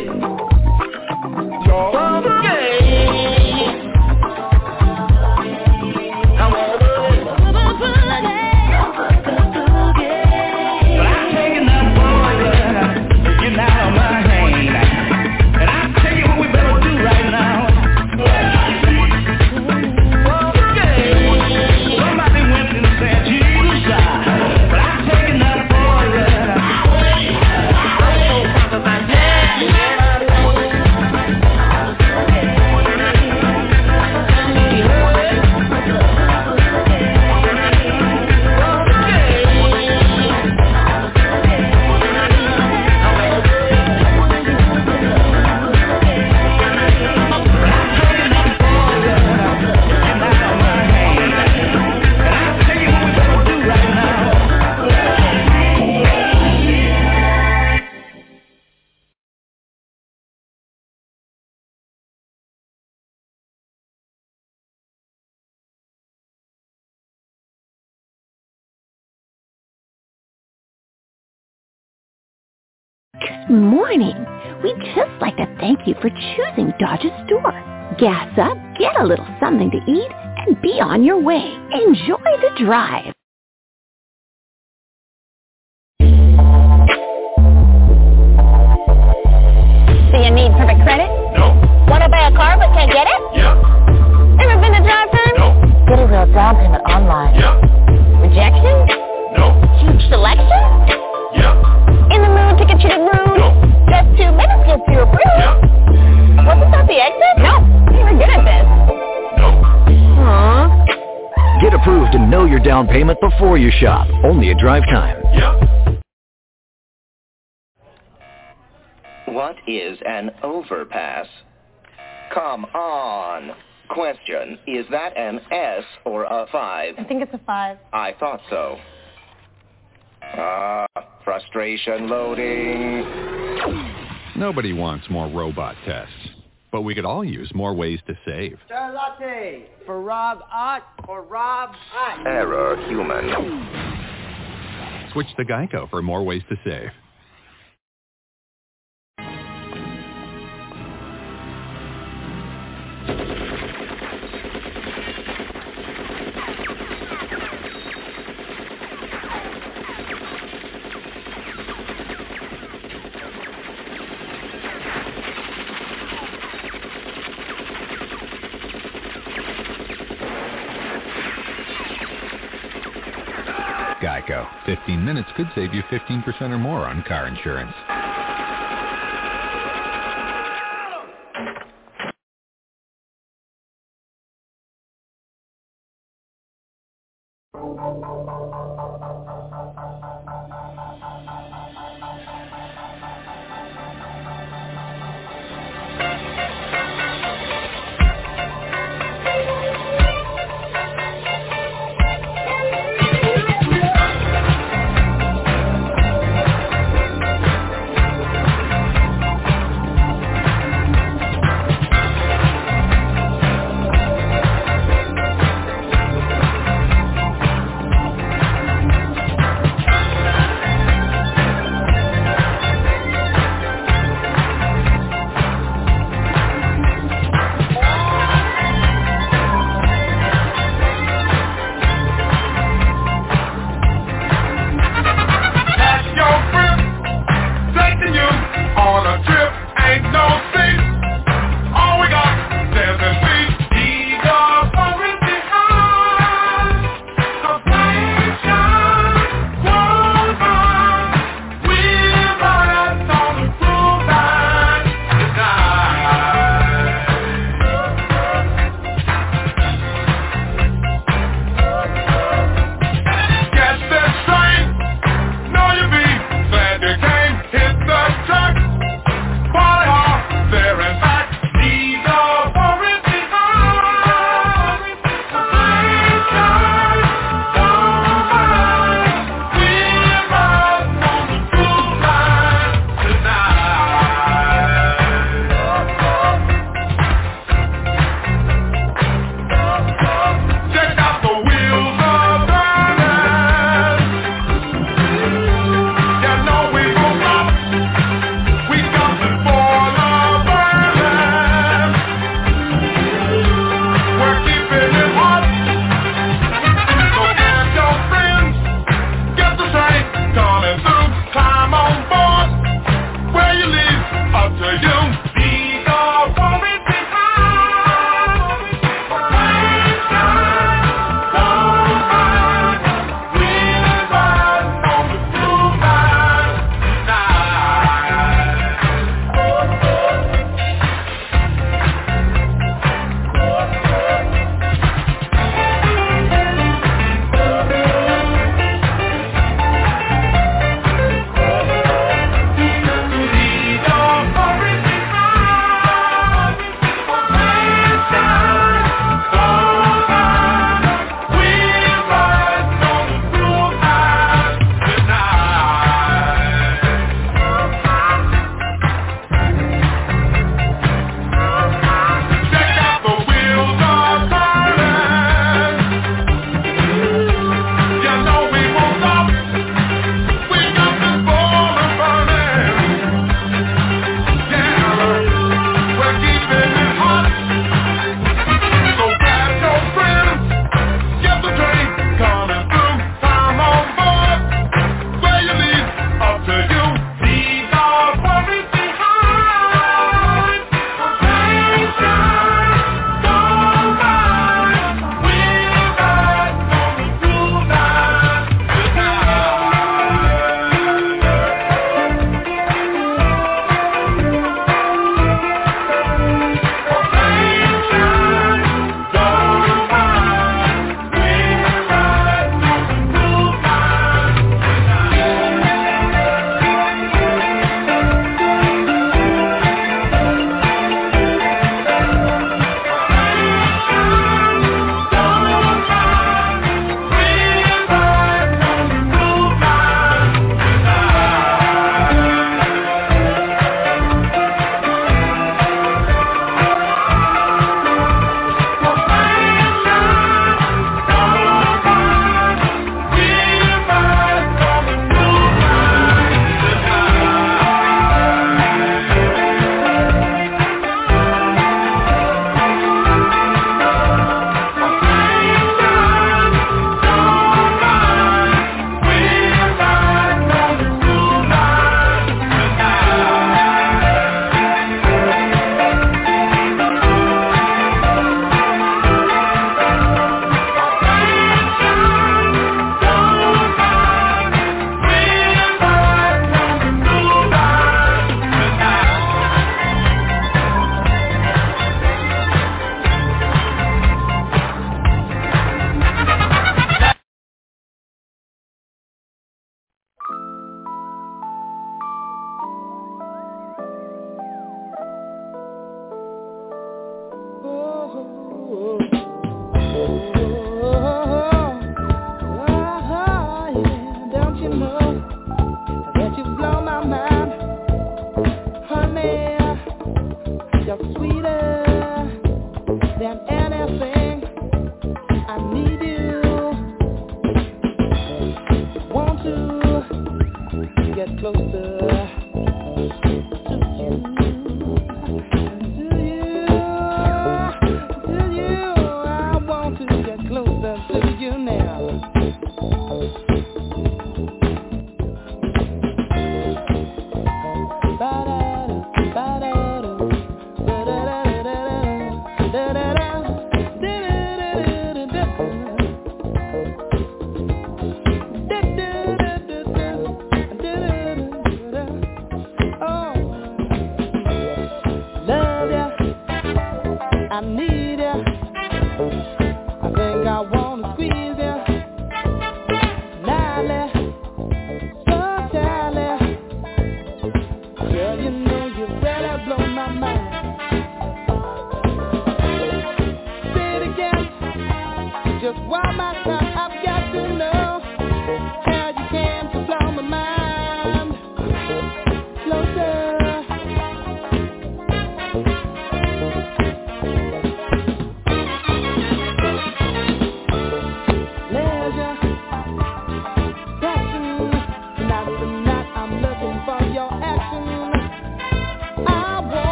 Your game. I wanna but I'm taking that boy, getting out of my hand. And I tell you what we better do right now. Somebody went and said Jesus died, but I'm taking that boy. Good morning. We'd just like to thank you for choosing Dodge's store. Gas up, get a little something to eat, and be on your way. Enjoy the drive. Do you need perfect credit? No. Want to buy a car but can't get it? Yeah. Ever been to drive-thru? No. Get a real down payment online. Yeah. Rejection? No. Huge selection? Yeah. In the mood to get you to room? No. Just 2 minutes gets you approved? Yeah. Wasn't that the exit? No. You were good at this. No. Aww. Get approved and know your down payment before you shop. Only at Drive Time. Yeah. What is an overpass? Come on. Question, is that an S or a 5? I think it's a 5. I thought so. Frustration loading. Nobody wants more robot tests, but we could all use more ways to save. Sir latte for Rob Ott or Rob Ott. Error human. Switch to Geico for more ways to save. Geico. 15 minutes could save you 15% or more on car insurance.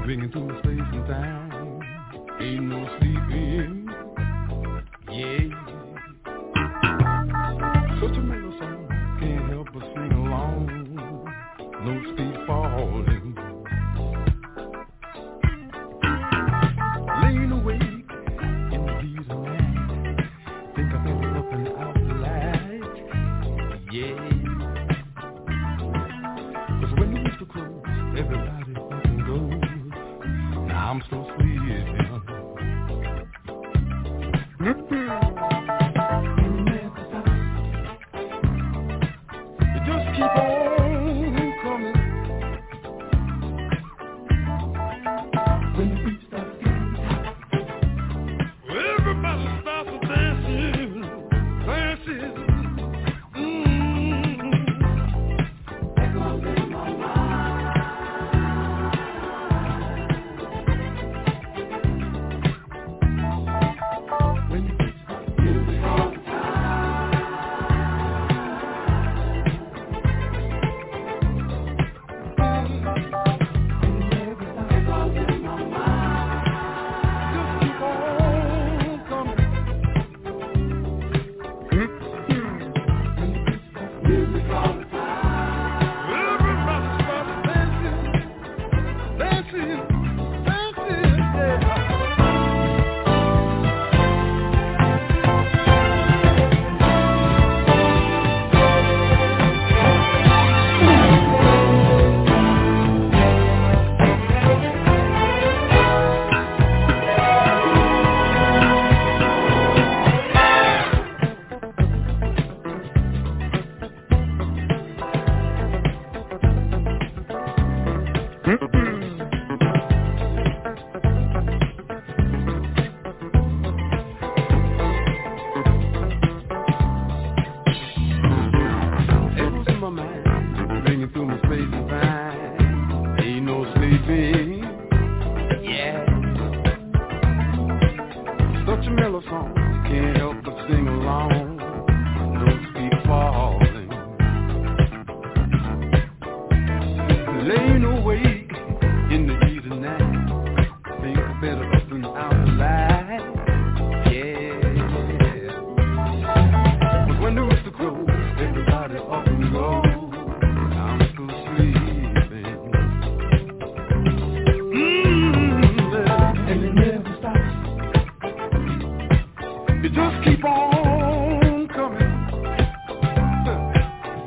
ringing through space and time. Ain't no sleeping, yeah. Such a mellow song, can't help but sing along. Notes keep falling. Laying awake in the deep of night, think I've been up and out of light, yeah. 'Cause when the rooster crows, everybody fucking goes. Now I'm so sleepy. You just keep on coming. When the beat starts getting hot, everybody starts dancing, dancing. Echoes in my mind. When the beat starts getting hot,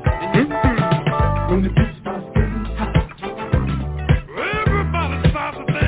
Everybody starts to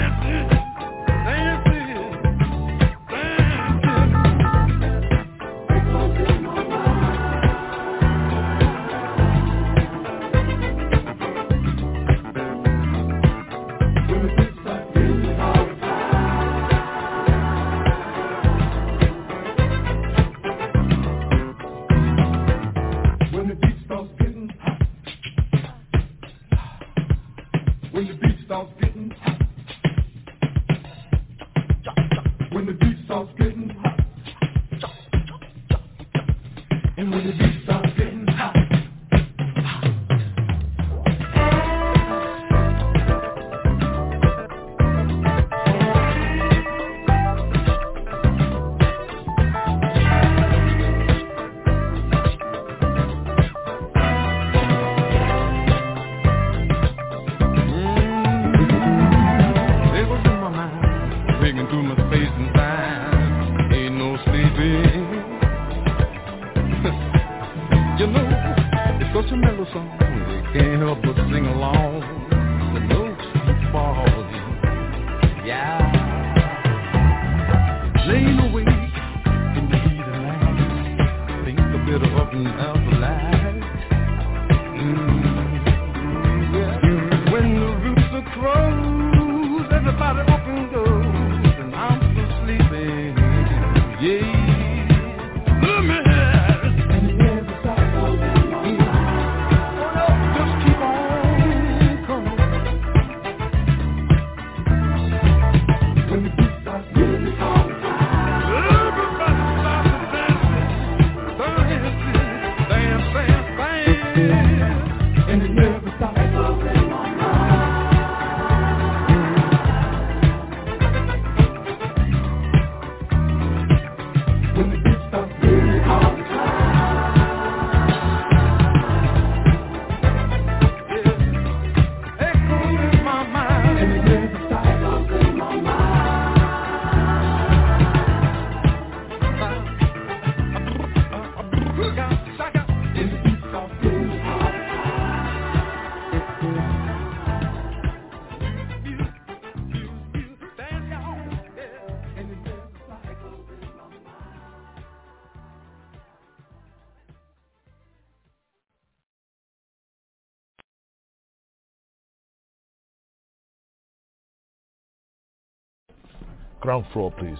Ground floor, please.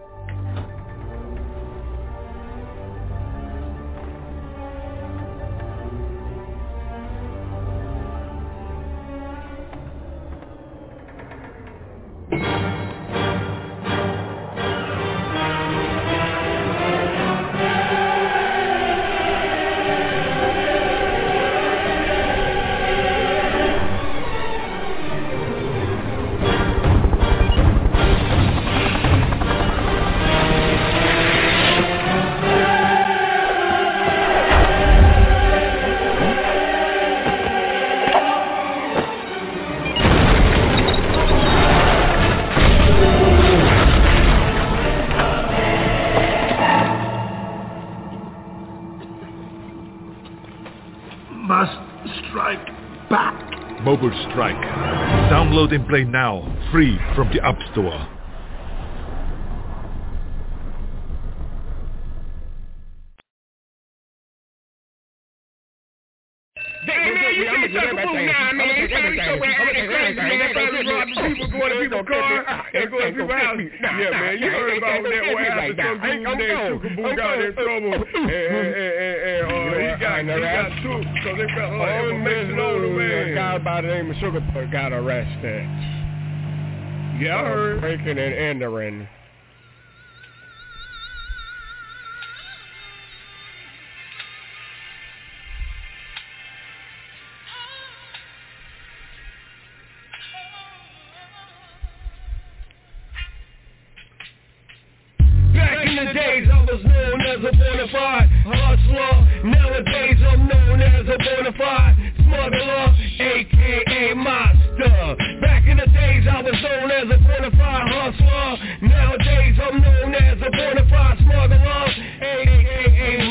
Mobile Strike. Download and play now, free from the App Store. Yeah, man, you heard about that what happened to some dude named Chukaboo got in trouble and he got took because they felt like information on the man. A guy by the name of Sugar got arrested. Yeah, I heard. Breaking and entering. Back in the days I was known as a bona fide hustler. Nowadays I'm known as a bona fide smuggler, aka monster. Back in the days I was known as a bona fide hustler. Nowadays I'm known as a bona fide smuggler, aka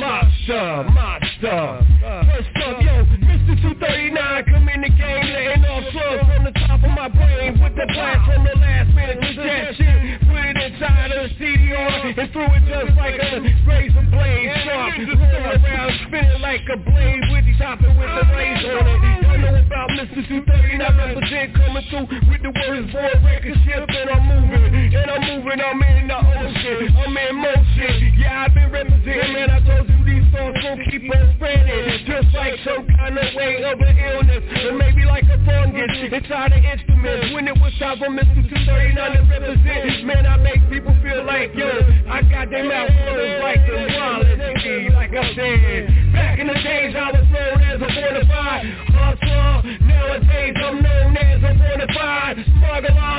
monster. First up, yo, Mr. 239 come in the game, letting off slugs from the top of my brain with the blast from the last minute suggestion. Put it inside of the CDR and threw it just like a razor blade. Sharp, roll around, spinning like a blade with the chopper with the razor on it. Y'all know about Mr. 239, represent coming through with the words for a record shift, and I'm moving, I'm in the ocean, I'm in motion. Yeah, I've been representing, man, I told you these songs gon' keep on spreading, just like some kind of way of an illness, or maybe like a fungus inside the instruments. When it was time for Mr. 239 to represent, man, I make people feel like, yo, I got them out like a wallet, like I said. Back in the days I was known as a bona fide hustler. Nowadays I'm known as a bona fide smuggler,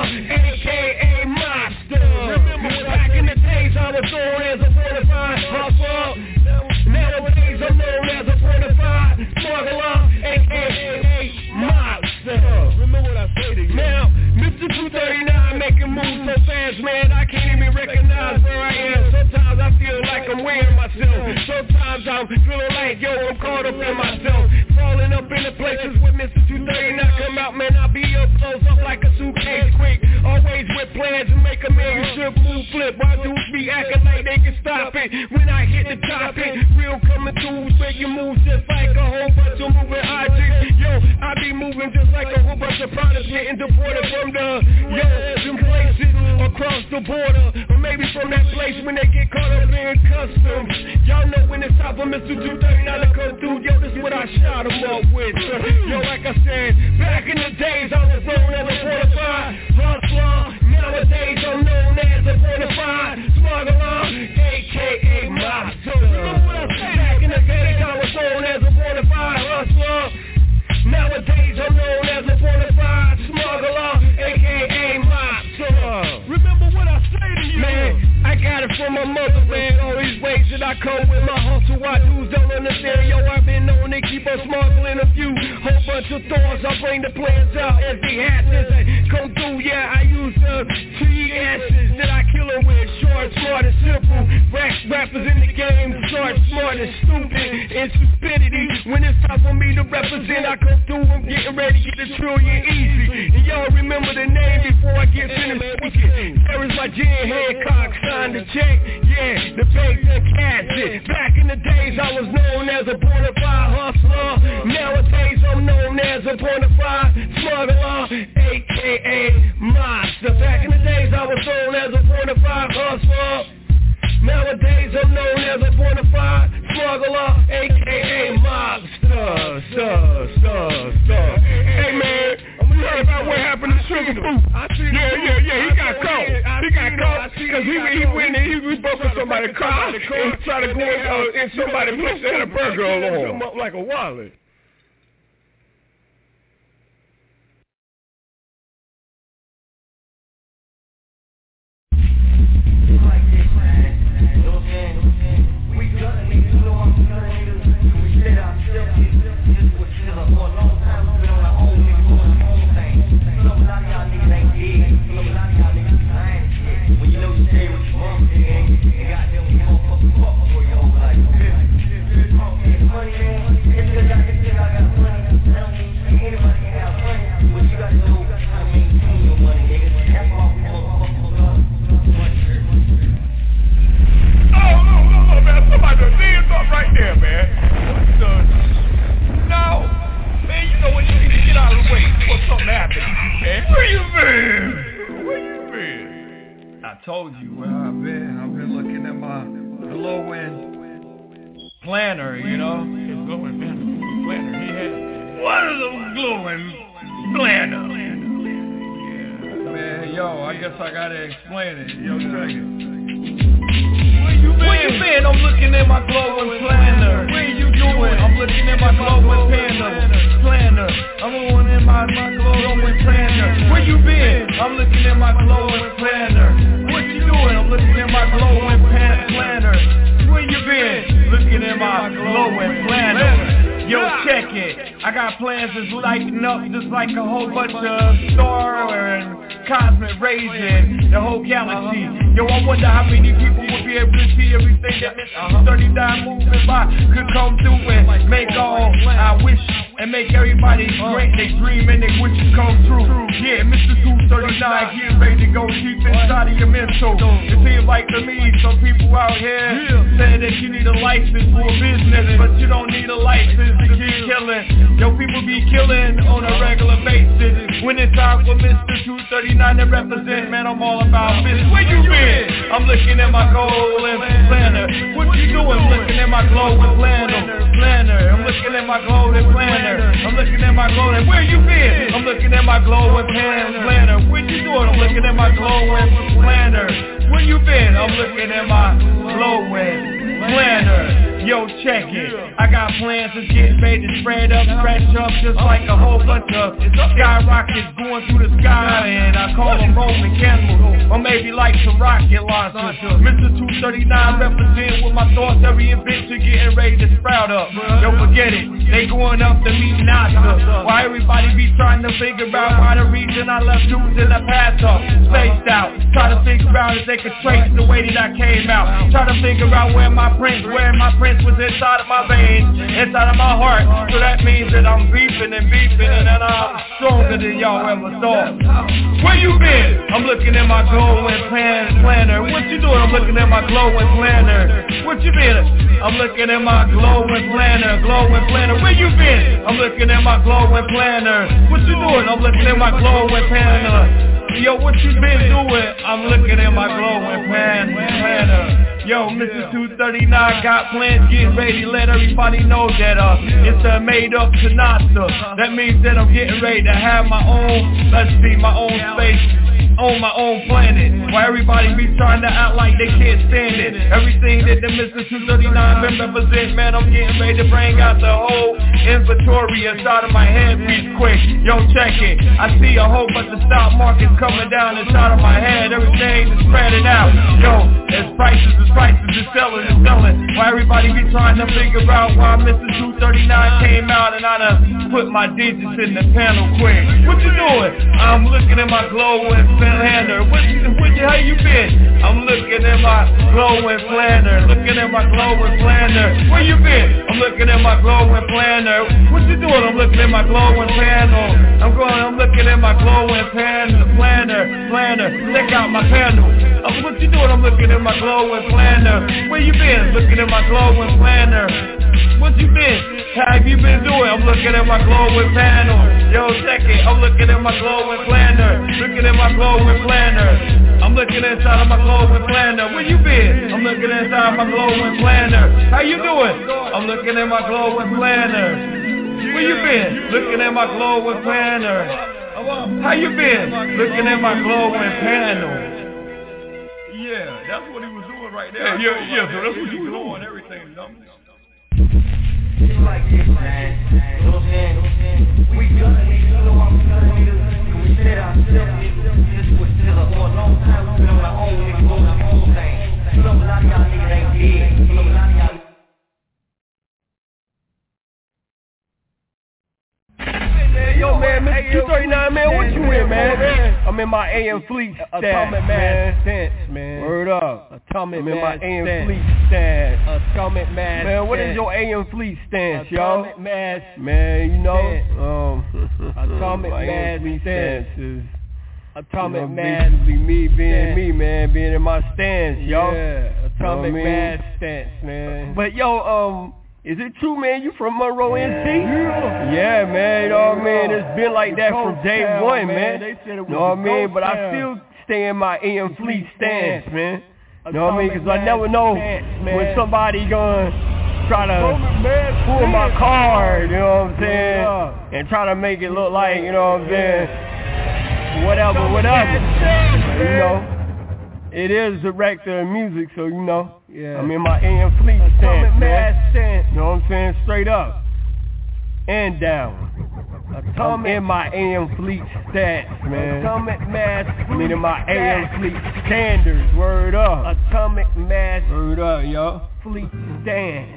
aka monster. Remember back in the days I was known as a bona fide hustler. Nowadays I'm known as a bona fide smuggler, aka monster. Remember what I say to you. Now, Mr. 239 making moves so fast, man, I can't even recognize where I am. Sometimes I feel like I'm weighing myself. Sometimes I'm feeling like, yo, I'm caught up in myself. Falling up in the places where Mr. 239 come out, man, I be up close up like a suitcase quick. Always with plans to make a man should move flip. Why dudes be acting like they can stop it when I hit the topic? Real coming through, making moves just like a whole bunch of moving objects. Yo, I be moving just like a whole bunch of products getting deported from the, them places across the border. Or maybe from that place when they get caught up in customs. Y'all know when it's time for Mr. 239 to come through. Yo, this is what I shot him up with. Yo, like I said, back in the days I was known as a bona fide hustler. Nowadays I'm known as a bona fide smuggler, aka monster. Remember what I said? Back in the days I was known as a bona fide hustler. Nowadays I'm known as a bona fide smuggler, aka monster. Remember what I say to you? Man, I got it from my mother, man. All these ways that I come with my hustle, why dudes don't understand. Yo, I've been known to keep on smuggling a few whole bunch of thorns. I bring the plans out as they hatches and come through. Yeah, I use the TS's that I kill them with. Short, smart, and simple. Rappers in the game, short, smart, and stupid, and stupidity. When it's time for me to represent, I come through. I'm getting ready to get the trillion easy. And y'all remember the name before I get finished speaking. There is my Jen Hancock, signed the check. Yeah, the bank done cashed it. Back in the days I was known as a bona fide hustler. Nowadays I'm known as a bona fide smuggler, aka monster. Back in the days I was known as a bona Nowadays I'm known as a bona fide smuggler, aka mobster, Hey man, you heard about what happened to Sugar Pooh? Yeah, he got caught. Because he went and he broke up somebody's car and tried to go in somebody's place and had a burger along. Like a wallet. Right there, man. No, man, you know what? You need to get out of the way before something happens, man. Where you been? I told you where I've been. I've been looking at my glowing planner, you know. His glowing planner. He had. What is a glowing planner? Yeah, man. Yo, I guess I gotta explain it. Yo, check it. Where you been? I'm looking at my glowing planner. Where you doing? I'm looking at my glowing planner. I'm going in my glowing planner. Where you been? I'm looking at my glowing planner. What you doing? I'm looking at my glowing planner. Where you been? Looking at my glowing planner. Yo, check it. I got plans that's lighting up just like a whole bunch of star and cosmic rays in the whole galaxy. Yo, I wonder how many people would be able to see everything that Mr. 39 moving by could come through and make all I wish and make everybody great. They dream and they wish it come true. Yeah, Mr. 239 getting ready to go deep inside of your mental. It seems like to me some people out here saying that you need a license for a business, but you don't need a license to keep killing. Yo, people be killing on a regular basis. When it's time for Mr. 239 to represent, man, I'm all about business. Where you been? I'm looking at my glowing planner. What you doing? I'm looking at my glowing planner. I'm looking at my glowing planner. I'm looking at my glowing. Where you been? I'm looking at my glowing planner. What you doing? I'm looking at my glowing planner. Where you been? I'm looking at my glowing planner. Yo, check it. I got plans that's getting ready to spread up, scratch up just like a whole bunch of skyrockets going through the sky, and I call them Roman cannibals, or maybe like some rocket launchers. Mr. 239 represent with my thoughts, every adventure getting ready to sprout up. Don't forget it, they going up to meet NASA. Why everybody be trying to figure out why the reason I left dudes in the past up, spaced out. Try to figure out if they could trace the way that I came out. Try to figure out where my prince was inside of my veins, inside of my heart. So that means that I'm beefing and that I'm stronger than y'all ever thought. Where you been? I'm looking at my glowing planner. What you doing? I'm looking at my glowing planner. What you been? I'm looking at my glowing planner. Where you been? I'm looking at my glowing planner. What you doing? I'm looking at my glowing planner. Yo, what you been doing? I'm looking at my glowing planner. Yo, Mr. 239 got plans, getting ready to let everybody know that it's a made up Sinatra. That means that I'm getting ready to have my own, my own space, on my own planet. Why everybody be trying to act like they can't stand it. Everything that the Mr. 239 been represent, man, I'm getting ready to bring out the whole inventory inside of my head piece quick. Yo, check it. I see a whole bunch of stock markets coming down inside of my head. Everything is spreading out. Yo, as prices is selling. Why everybody be trying to figure out why Mr. 239 came out and I done put my digits in the panel quick. What you doing? I'm looking at my glowing planner. How you been? I'm looking at my glowing planner. Where you been? I'm looking at my glowing planner. What you doing? I'm looking at my glowing panel. I'm looking at my glowing planner. Check out my panel. What you doing? I'm looking at my glowing planner. Where you been? Looking at my glowing planner. What you been? How have you been doing? I'm looking at my glowing panel. Yo, check it. I'm looking at my glowing planner. I'm I'm looking inside of my glowing planner. Where you been? I'm looking inside my glowing planner. How you doing? I'm looking at my glowing planner. Where you been? Looking at my glowing planner. How you been? Looking at my glowing panel. Yeah, that's what he was doing right there. Yeah, so that's what he was doing. Everything, you know? It's like this, man. You know what I'm saying? We done it, you know what I'm saying? We said ourselves, this was still a long time. We've been on our own, niggas doing our own thing. You know, a lot of y'all niggas ain't dead. You know, a lot of y'all. Yo, man, Mr. 239, man, what you in, man? I'm in my AM Fleet stance, Atomic Mass stance, man. Word up. Atomic I'm in my AM Fleet stance. Atomic Mass man, what is your AM Fleet stance, y'all? Atomic Mass man, you know, Atomic Mass stance is Atomic Mass me being me, man, being in my stance, y'all. Yeah, Atomic Mass stance, man. But yo, is it true, man? You from Monroe, NC? Yeah, man. You know what I mean? It's been like that from day one, man. You know what I mean? But I still stay in my AM Fleet stance, man. You know what I mean? Because I never know when somebody gonna try to pull my card, you know what I'm saying? And try to make it look like, you know what I'm saying? Whatever. You know? It is director of music, so you know. Yeah. I'm in my AM Fleet stance, man. You know what I'm saying? Straight up. And down. I'm in my AM Fleet stance, man. Atomic Mass Fleet. I mean in my AM Fleet standards. Word up. Atomic Mass. Word up, yo. Fleet stance.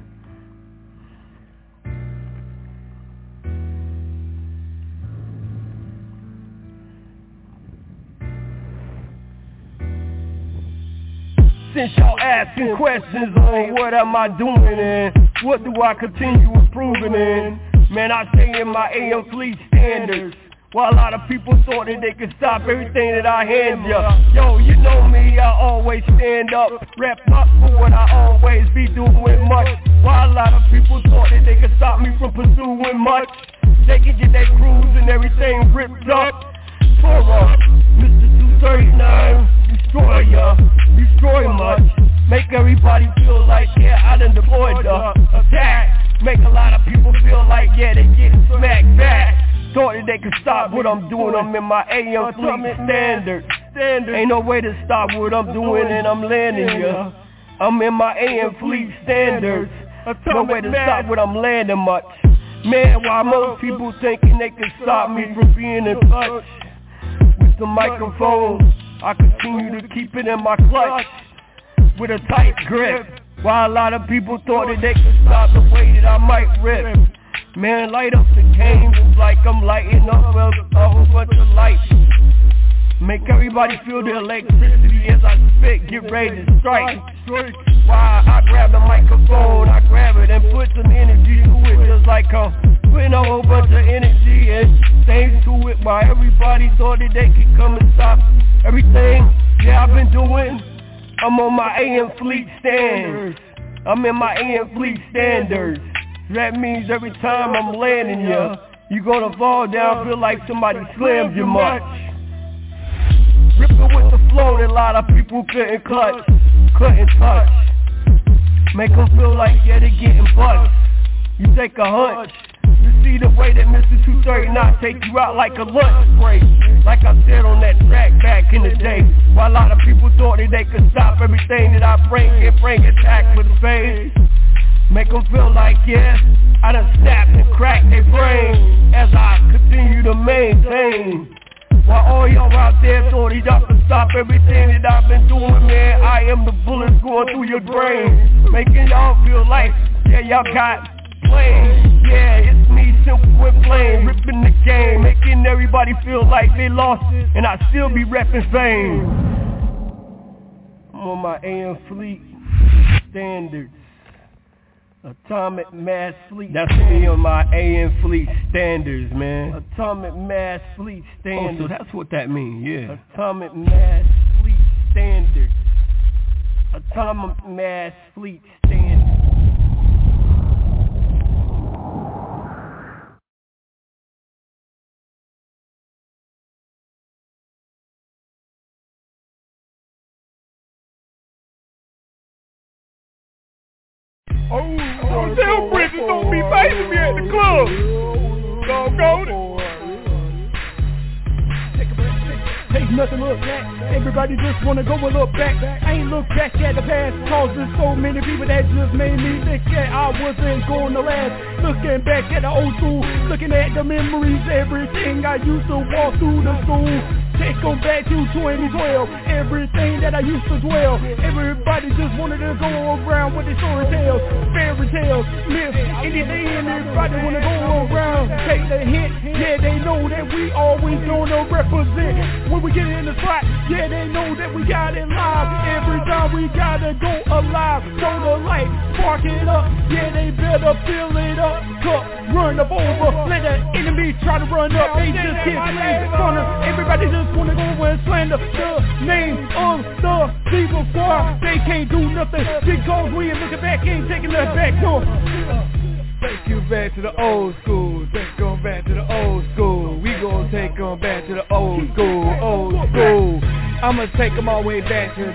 Since y'all asking questions on what am I doing and what do I continue improving in, man, I stay in my AM Fleet standards. While a lot of people thought that they could stop everything that I hand ya. Yo, you know me, I always stand up, rep up for what I always be doing much. While a lot of people thought that they could stop me from pursuing much, they can get their crews and everything ripped up. For Mr. 239, destroy ya, destroy much. Make everybody feel like, yeah, I done deployed the attack. Make a lot of people feel like, yeah, they getting smacked back. Thought that they could stop what I'm doing, I'm in my AM Fleet standard. Ain't no way to stop what I'm doing and I'm landing ya. I'm in my AM Fleet standards. No way to stop what I'm landing much. Man, while most people thinking they can stop me from being in touch with the microphone, I continue to keep it in my clutch with a tight grip. While a lot of people thought that they could stop the way that I might rip. Man, light up the game, it's like I'm lighting up a whole bunch of lights. Make everybody feel the electricity as I spit, get ready to strike. While I grab the microphone, I grab it and put some energy to it, just like I'm putting a whole bunch of energy and things to it. While everybody thought that they could come and stop everything, yeah, I've been doing. I'm on my AM Fleet standards. I'm in my AM Fleet standards. That means every time I'm landing ya, you gonna fall down, feel like somebody slammed you much. Ripping with the flow that a lot of people couldn't clutch, couldn't touch. Make them feel like, yeah, they getting butts. You take a hunch. You see the way that Mr. 239 take you out like a lunch break. Like I said on that track back in the day. While a lot of people thought that they could stop everything that I bring and bring attack with a face. Make them feel like, yeah, I done snapped and cracked their brain as I continue to maintain. While all y'all out there thought y'all could stop everything that I've been doing, man, I am the bullets going through your brain. Making y'all feel like, yeah, y'all got plain. Yeah, it's me, simple and plain, ripping the game, making everybody feel like they lost it, and I still be repping fame. I'm on my AM Fleet standards. Atomic Mass Fleet. That's me on my AM Fleet standards, man. Atomic Mass Fleet standards. Oh, so that's what that means, yeah. Atomic Mass Fleet standards. Atomic Mass Fleet standards. Don't tell Bridges don't be facing me at the club. Doggone it. Ain't nothing look back. Everybody just wanna go a look back. I ain't look back at the past, cause there's so many people that just made me think that I wasn't going to last. Looking back at the old school, looking at the memories, everything I used to walk through the school. Take them back to 2012, everything that I used to dwell. Everybody just wanted to go around with the story tales, fairy tales, myths, anything. Everybody wanna go around, take the hint. Yeah, they know that we always gonna represent. When we get in the spot, yeah, they know that we got it live. Every time we gotta go alive, show the light, spark it up. Yeah, they better fill it up, cup, run up over. Let the enemy try to run up, they just get in front of. Everybody just wanna go and slander the name of the Diva Squad. They can't do nothing because we ain't looking back, ain't taking that back, no. Take you back to the old school. Take them back to the old school. We gon' take them back to the old school, old school. I'ma take them all the way back to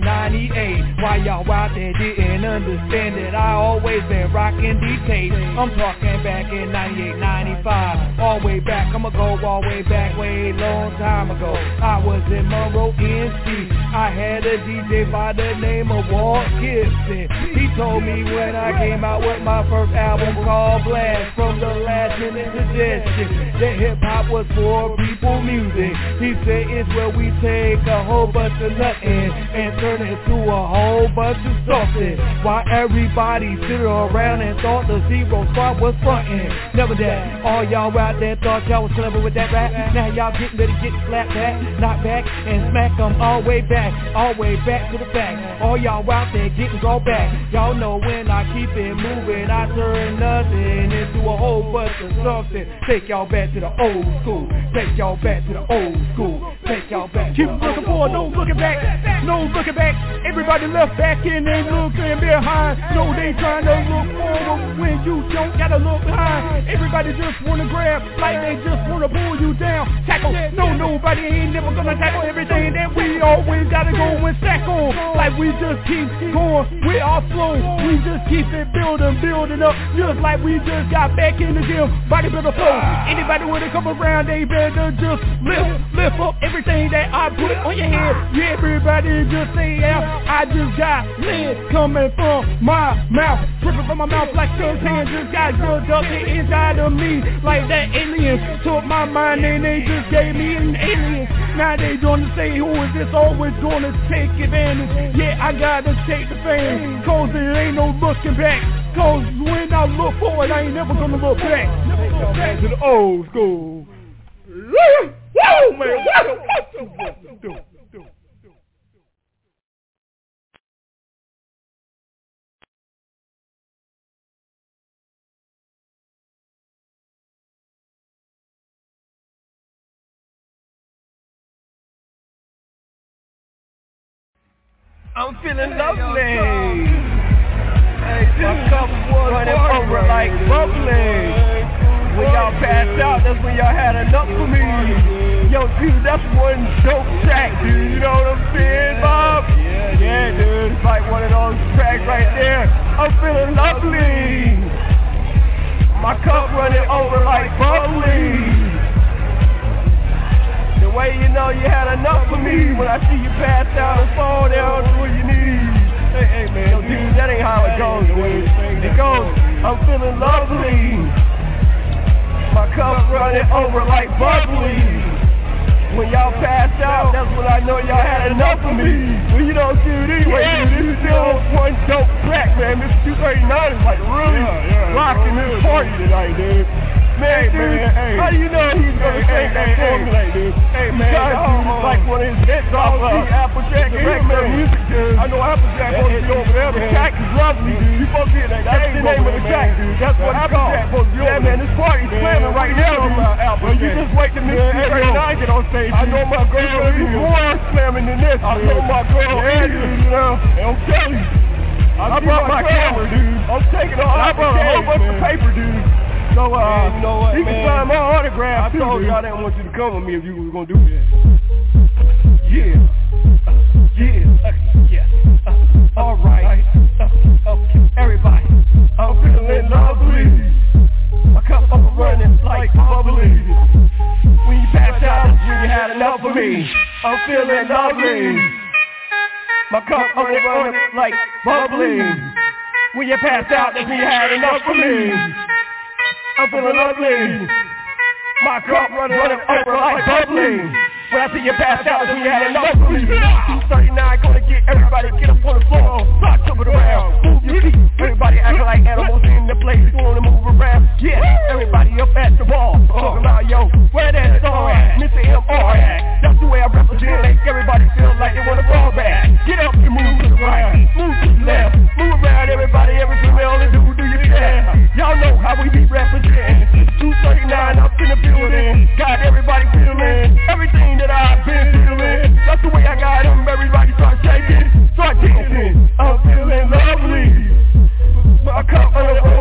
1998. Why y'all out there didn't understand that I always been rocking these tapes. I'm talking back in 98, 95. All way back, I'ma go all way back, way long time ago. I was in Monroe, NC. I had a DJ by the name of Walt Gibson. He told me when I came out with my first album called Blast, from the last minute suggestion that hip-hop was for people music. He said it's where we take a whole bunch of nothing and turn it to a whole bunch of something. While everybody stood around and thought the Zero Squad was frontin'. Never that. All y'all out there thought y'all was clever with that rap. Now y'all getting ready to get slapped back, knocked back, and smack them all way back to the back. All y'all out there getting go back. Y'all know when I keep it moving, I turn nothing into a whole bunch of something. Take y'all back to the old school. Take y'all back to the old school. Take y'all back. Keep looking forward, no looking back. No looking back. Everybody left back and they looking behind. No, they trying to look forward when you don't gotta look behind. Everybody just wanna grab like they just wanna pull you down. Tackle. No, nobody ain't never gonna tackle everything that we always gotta go and stack on. Like we just keep going with our flow. We just keep it building up. Just like we just got back in the gym. Bodybuilder flow. Anybody wanna come around, they better just lift up everything that I put on your head. Yeah, everybody just say yeah. I just got lead coming from my mouth, dripping from my mouth like suntan. Just got drugged up the inside of me like that alien. Took my mind and they just gave me an alien. Now they gonna say who is this always gonna take advantage. Yeah, I gotta take the fame, cause there ain't no looking back. Cause when I look forward, I ain't never gonna look back. Back to the old school. Woo, man, what? I'm feeling lovely. Hey, my cup was running over like bubbly. When y'all passed out, that's when y'all had enough for me. Yo, dude, that's one dope track, dude. You know what I'm saying, Bob? Yeah, dude. It's like one of those tracks right there. I'm feeling lovely. My cup running over like bubbly. The way you know you had enough for me when I see you pass out and fall down to where you need. Hey, man, yo, dude, that ain't how it goes, dude. It goes, I'm feeling lovely. My cup running over like bubbly. When y'all passed out, that's when I know y'all had enough of me. Well, you know, dude, anyway, dude, this is still one dope track, man. This 239 is like really rocking this party tonight, dude. Man, dude, how do you know he's gonna sing that formula, dude? Hey, man, dude, like one of his hits off Applejack regular music, dude. I know Applejack supposed to be over there. The track is lovely, dude. You supposed to be in that. That's the name of the track, dude. That's what Applejack supposed to be over. Yeah, man, this party's slamming right now, dude. Well, you just wait till Mr. 239 get on stage. I know my girl will be more slamming than this. I know my girl is, you know. And I'm telling you, I brought my camera, dude. I'm taking all. I brought a whole bunch of paper, dude. So, you know what, you can sign my autograph. I told you I didn't want you to come with me if you was gonna do that. Yeah. All right. Okay, everybody. lovely. I'm feeling lovely. My cup running like bubbly. When you pass out, that's when you had enough for me. I'm feeling lovely. My cup running over like bubbly. When I see you pass out, that's when you had enough for me. 239 gonna get everybody get up on the floor. Start jumping around, move your feet. Everybody acting like animals in the place, wanna move around. Yeah, everybody up at the ball. Talking about yo, where that song at? Mr. MR at. That's the way I represent. Make everybody feel like they wanna fall back. Get up and move to the right, move to the left, move around everybody, every female and do your style. Y'all know how we be representing. 239 up in the building, got everybody feeling everything that I've been feeling. That's the way I got them. Everybody start shaking, start dancing. I'm feeling lovely. My cup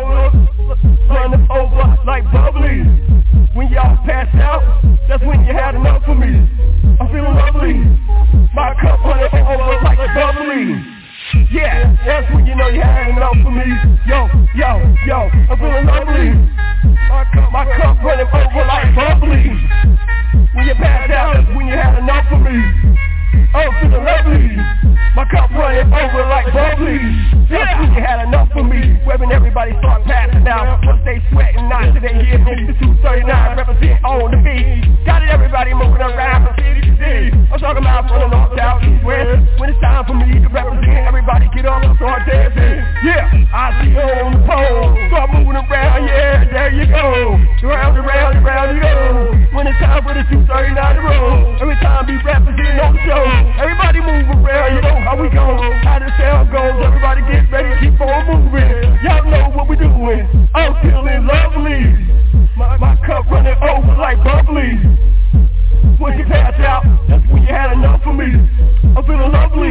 running over like bubbly. When y'all pass out, that's when you had enough for me. I'm feeling lovely. My cup running over like bubbly. Yeah, that's when you know you had enough for me. Yo, I'm feeling lovely. My cup running over like bubbly. When you pass out, that's when you had enough for me. I'm feeling lovely. My cup running over like bubbly. That's when you had enough for me. When everybody start passing out, once they sweating, not till they hear me. 239 represent on the beat. Got it, everybody moving around from city to city. I'm talking about from the north, south, east, west. When it's time for me to represent, everybody get up and start dancing. Yeah, I see you on the pole. Start moving around, yeah, there you go. Round and round and round you go. When it's time for the 239 to roll. Every time we represent on the show. Everybody move around, you know how we go. How the sound goes, everybody get ready, keep on moving. Y'all know what we doing. I'm feeling lovely. My cup running over like bubbly. Once you pass out, that's when you had enough for me. I'm feeling lovely.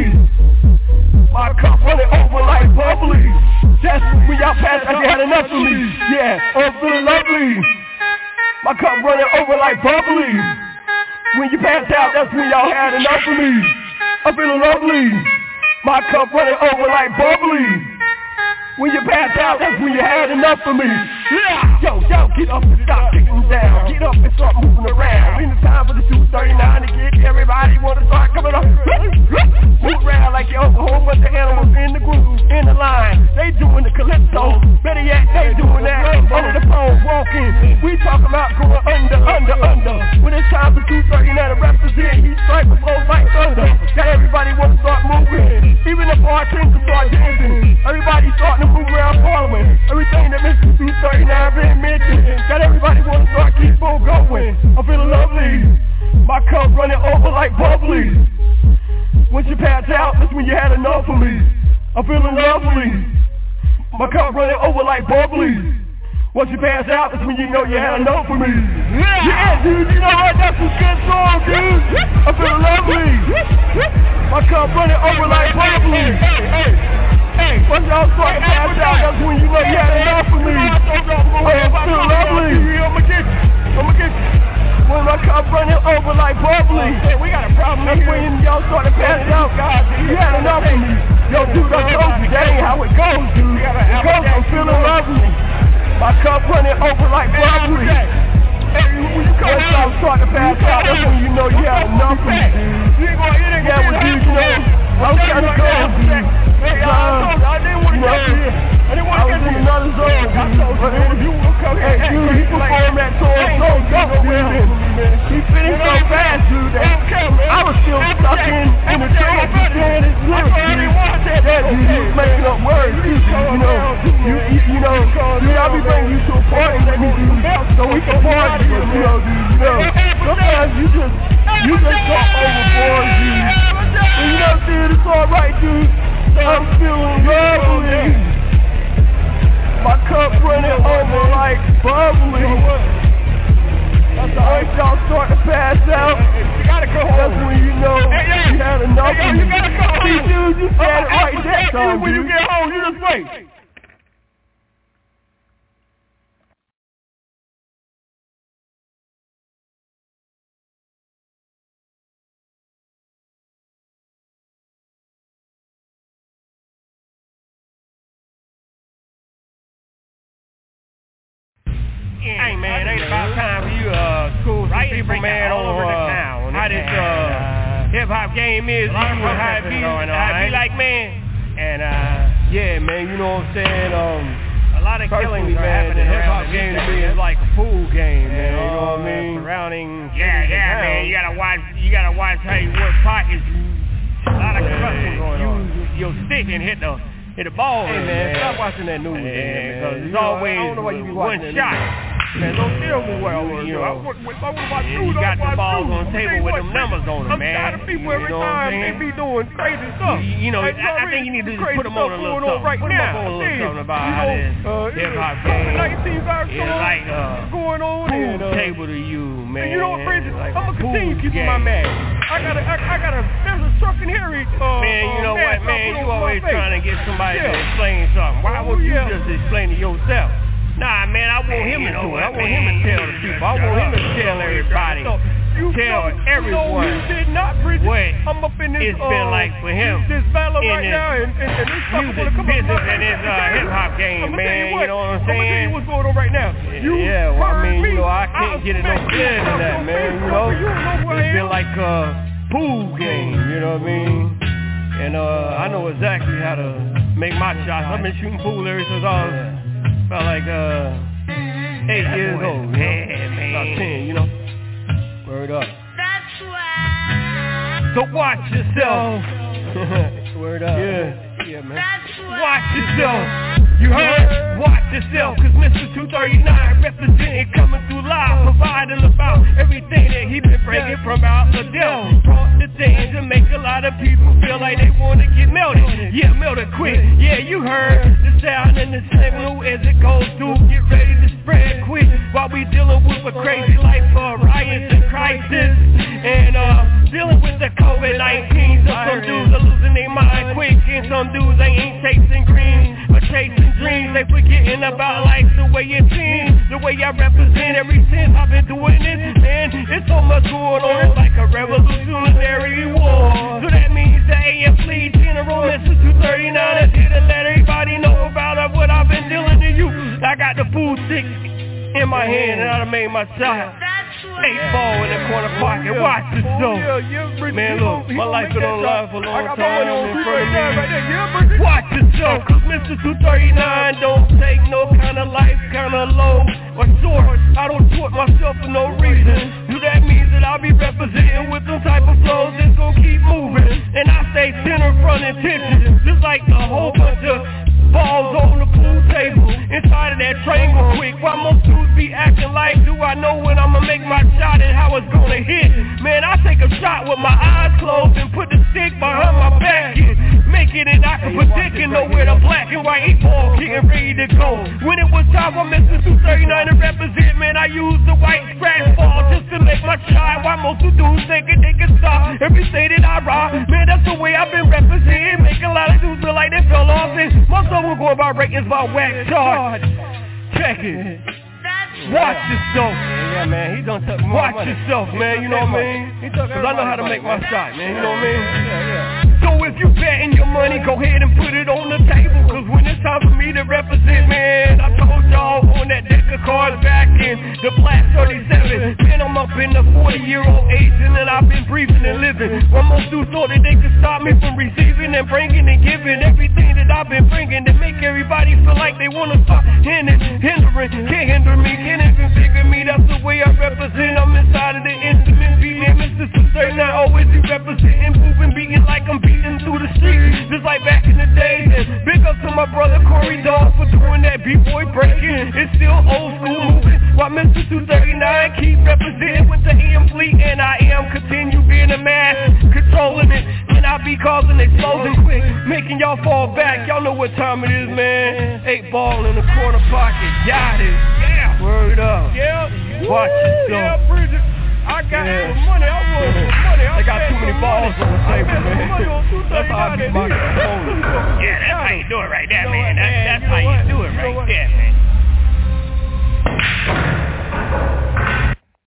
My cup running over like bubbly. That's when y'all pass out, you had enough for me. Yeah, I'm feeling lovely. My cup running over like bubbly. When you pass out, that's when y'all had enough for me. I'm feeling lovely. My cup running over like bubbly. When you pass out, that's when you had enough for me. Yeah. Yo, get up and stop kicking down. Get up and start moving around. When it's time for the 239 to get everybody wanna start coming up. Move around like you're a whole bunch of animals in the group, in the line. They doing the calypso. Better yet, they doing that under the pole, walking. We talking about going under. When it's time for 239 to represent, he strike the flow like thunder. Got everybody wanna start moving. Even the bartenders start dancing. Everybody starting to move around Parliament. Everything that Mr. 239 been mentioned. Got everybody wanna start keep on going. I'm feeling lovely. My cup running over like bubbly. Once you pass out, that's when you had enough of me. I'm feeling lovely. My cup running over like bubbly. Once you pass out, that's when you know you had enough of me. Yeah, dude, you know what? That's a good song, dude. I'm feeling lovely. My cup running over like bubbly. Hey, once y'all start to pass out, that's when you know you had enough of me. I'm feeling lovely. I'ma get you. When my cup running over like bubbly. Hey, we got a problem. That's when y'all start to pass out, guys. You had enough of me. Yo, dude, I told you, that ain't how it goes, dude. It goes, I'm feeling lovely. My cup running over like bubbly. Once y'all start to pass out, that's when you know you had enough of me, dude. Yeah, well, dude, you know, I'm trying to go, dude. I was in another zone, dude. Hey, dude, he performed at Tour so dope, dude. He finished so fast, dude. I was still stuck in the train, saying his lyrics, dude. Yeah, dude, he was making up words, dude. You know, dude, I'll be bringing you to a party with me, dude, so we can party, you know, dude. Sometimes you just go overboard, dude. And you know, dude, it's alright, dude. I'm feeling lovely. My cup running over like bubbly. Once y'all start to pass out, that's when you know you had enough of me. See, dude, you said it right there, dude. When you get home, you just wait. Hey, man, ain't about time for you, school some people, man, on how this, hip-hop game is, how it be like, man. And, yeah, man, you know what I'm saying, a lot of killings, man, the hip-hop game to me is like a pool game, man, you know what I mean? Surrounding, man, you gotta watch how you work pockets. A lot of corruption going on. Use your stick and hit the ball. Hey, man, stop watching that news, man, because it's always one shot. Man, don't tell me well, you know. You got the balls on the table with them numbers on them, man. I'm tired of people every time they be doing crazy stuff. You know, I think you need to just put them on a little something. Put them on a little something about how this hip-hop game is like going on pool table to you, man. And you know what, Bridget? I'm going to continue keeping my mask. I got a there's a truck in here. Man, you know what, man? You always trying to get somebody to explain something. Why would you just explain it yourself? Nah, man, I want him to do it. I want him to tell the people. I want him to tell everybody. Tell everyone what it's been like for him in this music business and his hip-hop game, man. You know what I'm saying? I'm gonna tell you what's going on right now. Yeah, well, I mean, you know, I can't get it no clearer than that, man. You know, it's been like a pool game, you know what I mean? And I know exactly how to make my shots. I've been shooting pool ever since I was about like 8 years old, you know? About 10, you know? Word up. That's why. So watch yourself. Word up. Yeah, man. Watch yourself. You heard? Watch yourself, cause Mr. 239 representing, coming through live, providing about everything that he been bringing from out the devil. Brought the things to make a lot of people feel like they wanna get melted. Yeah, melted quick. Yeah, you heard the sound and the signal as it goes through. Get ready to spread quick while we dealing with a crazy life of riots and crisis. And dealing with the COVID-19. So some dudes are losing their mind quick, and some dudes they ain't chasing green or chasing dreams. They forgetting about life the way it seems, the way I represent every since I've been doing this. Man, it's so much going on, it's like a revolutionary war. So that means the AF Fleet General Mr. 239 is here to let everybody know about what I've been dealing to you. I got the food stick in my hand and I done made my shot. 8-ball in the corner pocket, watch this though. Man, look, my life been on live for a long time in front of me. Watch yourself, cause Mr. 239 don't take no kind of life, kind of low or short. I don't tort myself for no reason. Do that means that I'll be representing with some type of flows that's gonna keep moving. And I stay center front attention, just like a whole bunch of balls on the pool table inside of that triangle quick. Why most dudes be acting like, do I know when I'ma make my shot and how it's gonna hit? Man, I take a shot with my eyes closed and put the stick behind my back and make it, and I can predict and know where the black and white 8-ball getting ready to go. When it was time for Mr. 239 to represent, man, I used the white scratch ball just to make my shot. Why most dudes thinking they can stop everything that I rock? Man, that's the way I've been representing. Make a lot of dudes feel like they fell off, and most of them go about ratings about whack charge. Check it. Watch yourself. Yeah, man, he done took more money. Watch yourself, man, you know what I mean? Cause I know how to make my shot, man, you know what I mean? Yeah. So if you betting your money, go ahead and put it on the table. Cause when it's time for me to represent, man, I told y'all on that deck of cards back in the Black 37. Man, I'm up in the 40-year-old age, and then I've been breathing and living. When most dudes thought that they could stop me from receiving and bringing and giving everything that I've been bringing to make everybody feel like they wanna stop hindering. Can't hinder me, can't even figure me. That's the way I represent. I'm inside of the instrument beat, man. Mr. 239 always be representing, moving, beating like I'm beating through the streets, just like back in the days. And big up to my brother Corey Dawg for doing that B-boy breaking. It's still old school moving, while Mr. 239 keep representing with the AM Fleet, and I am continue being a man, controlling it. And I be causing explosions quick, making y'all fall back. Y'all know what time it is, man. 8-ball in the corner pocket, got it. Yeah, word up. Yeah, watch yourself. Yeah, Bridget. I got some money, I want some money. They got too many balls on the table, man. That's how I beat my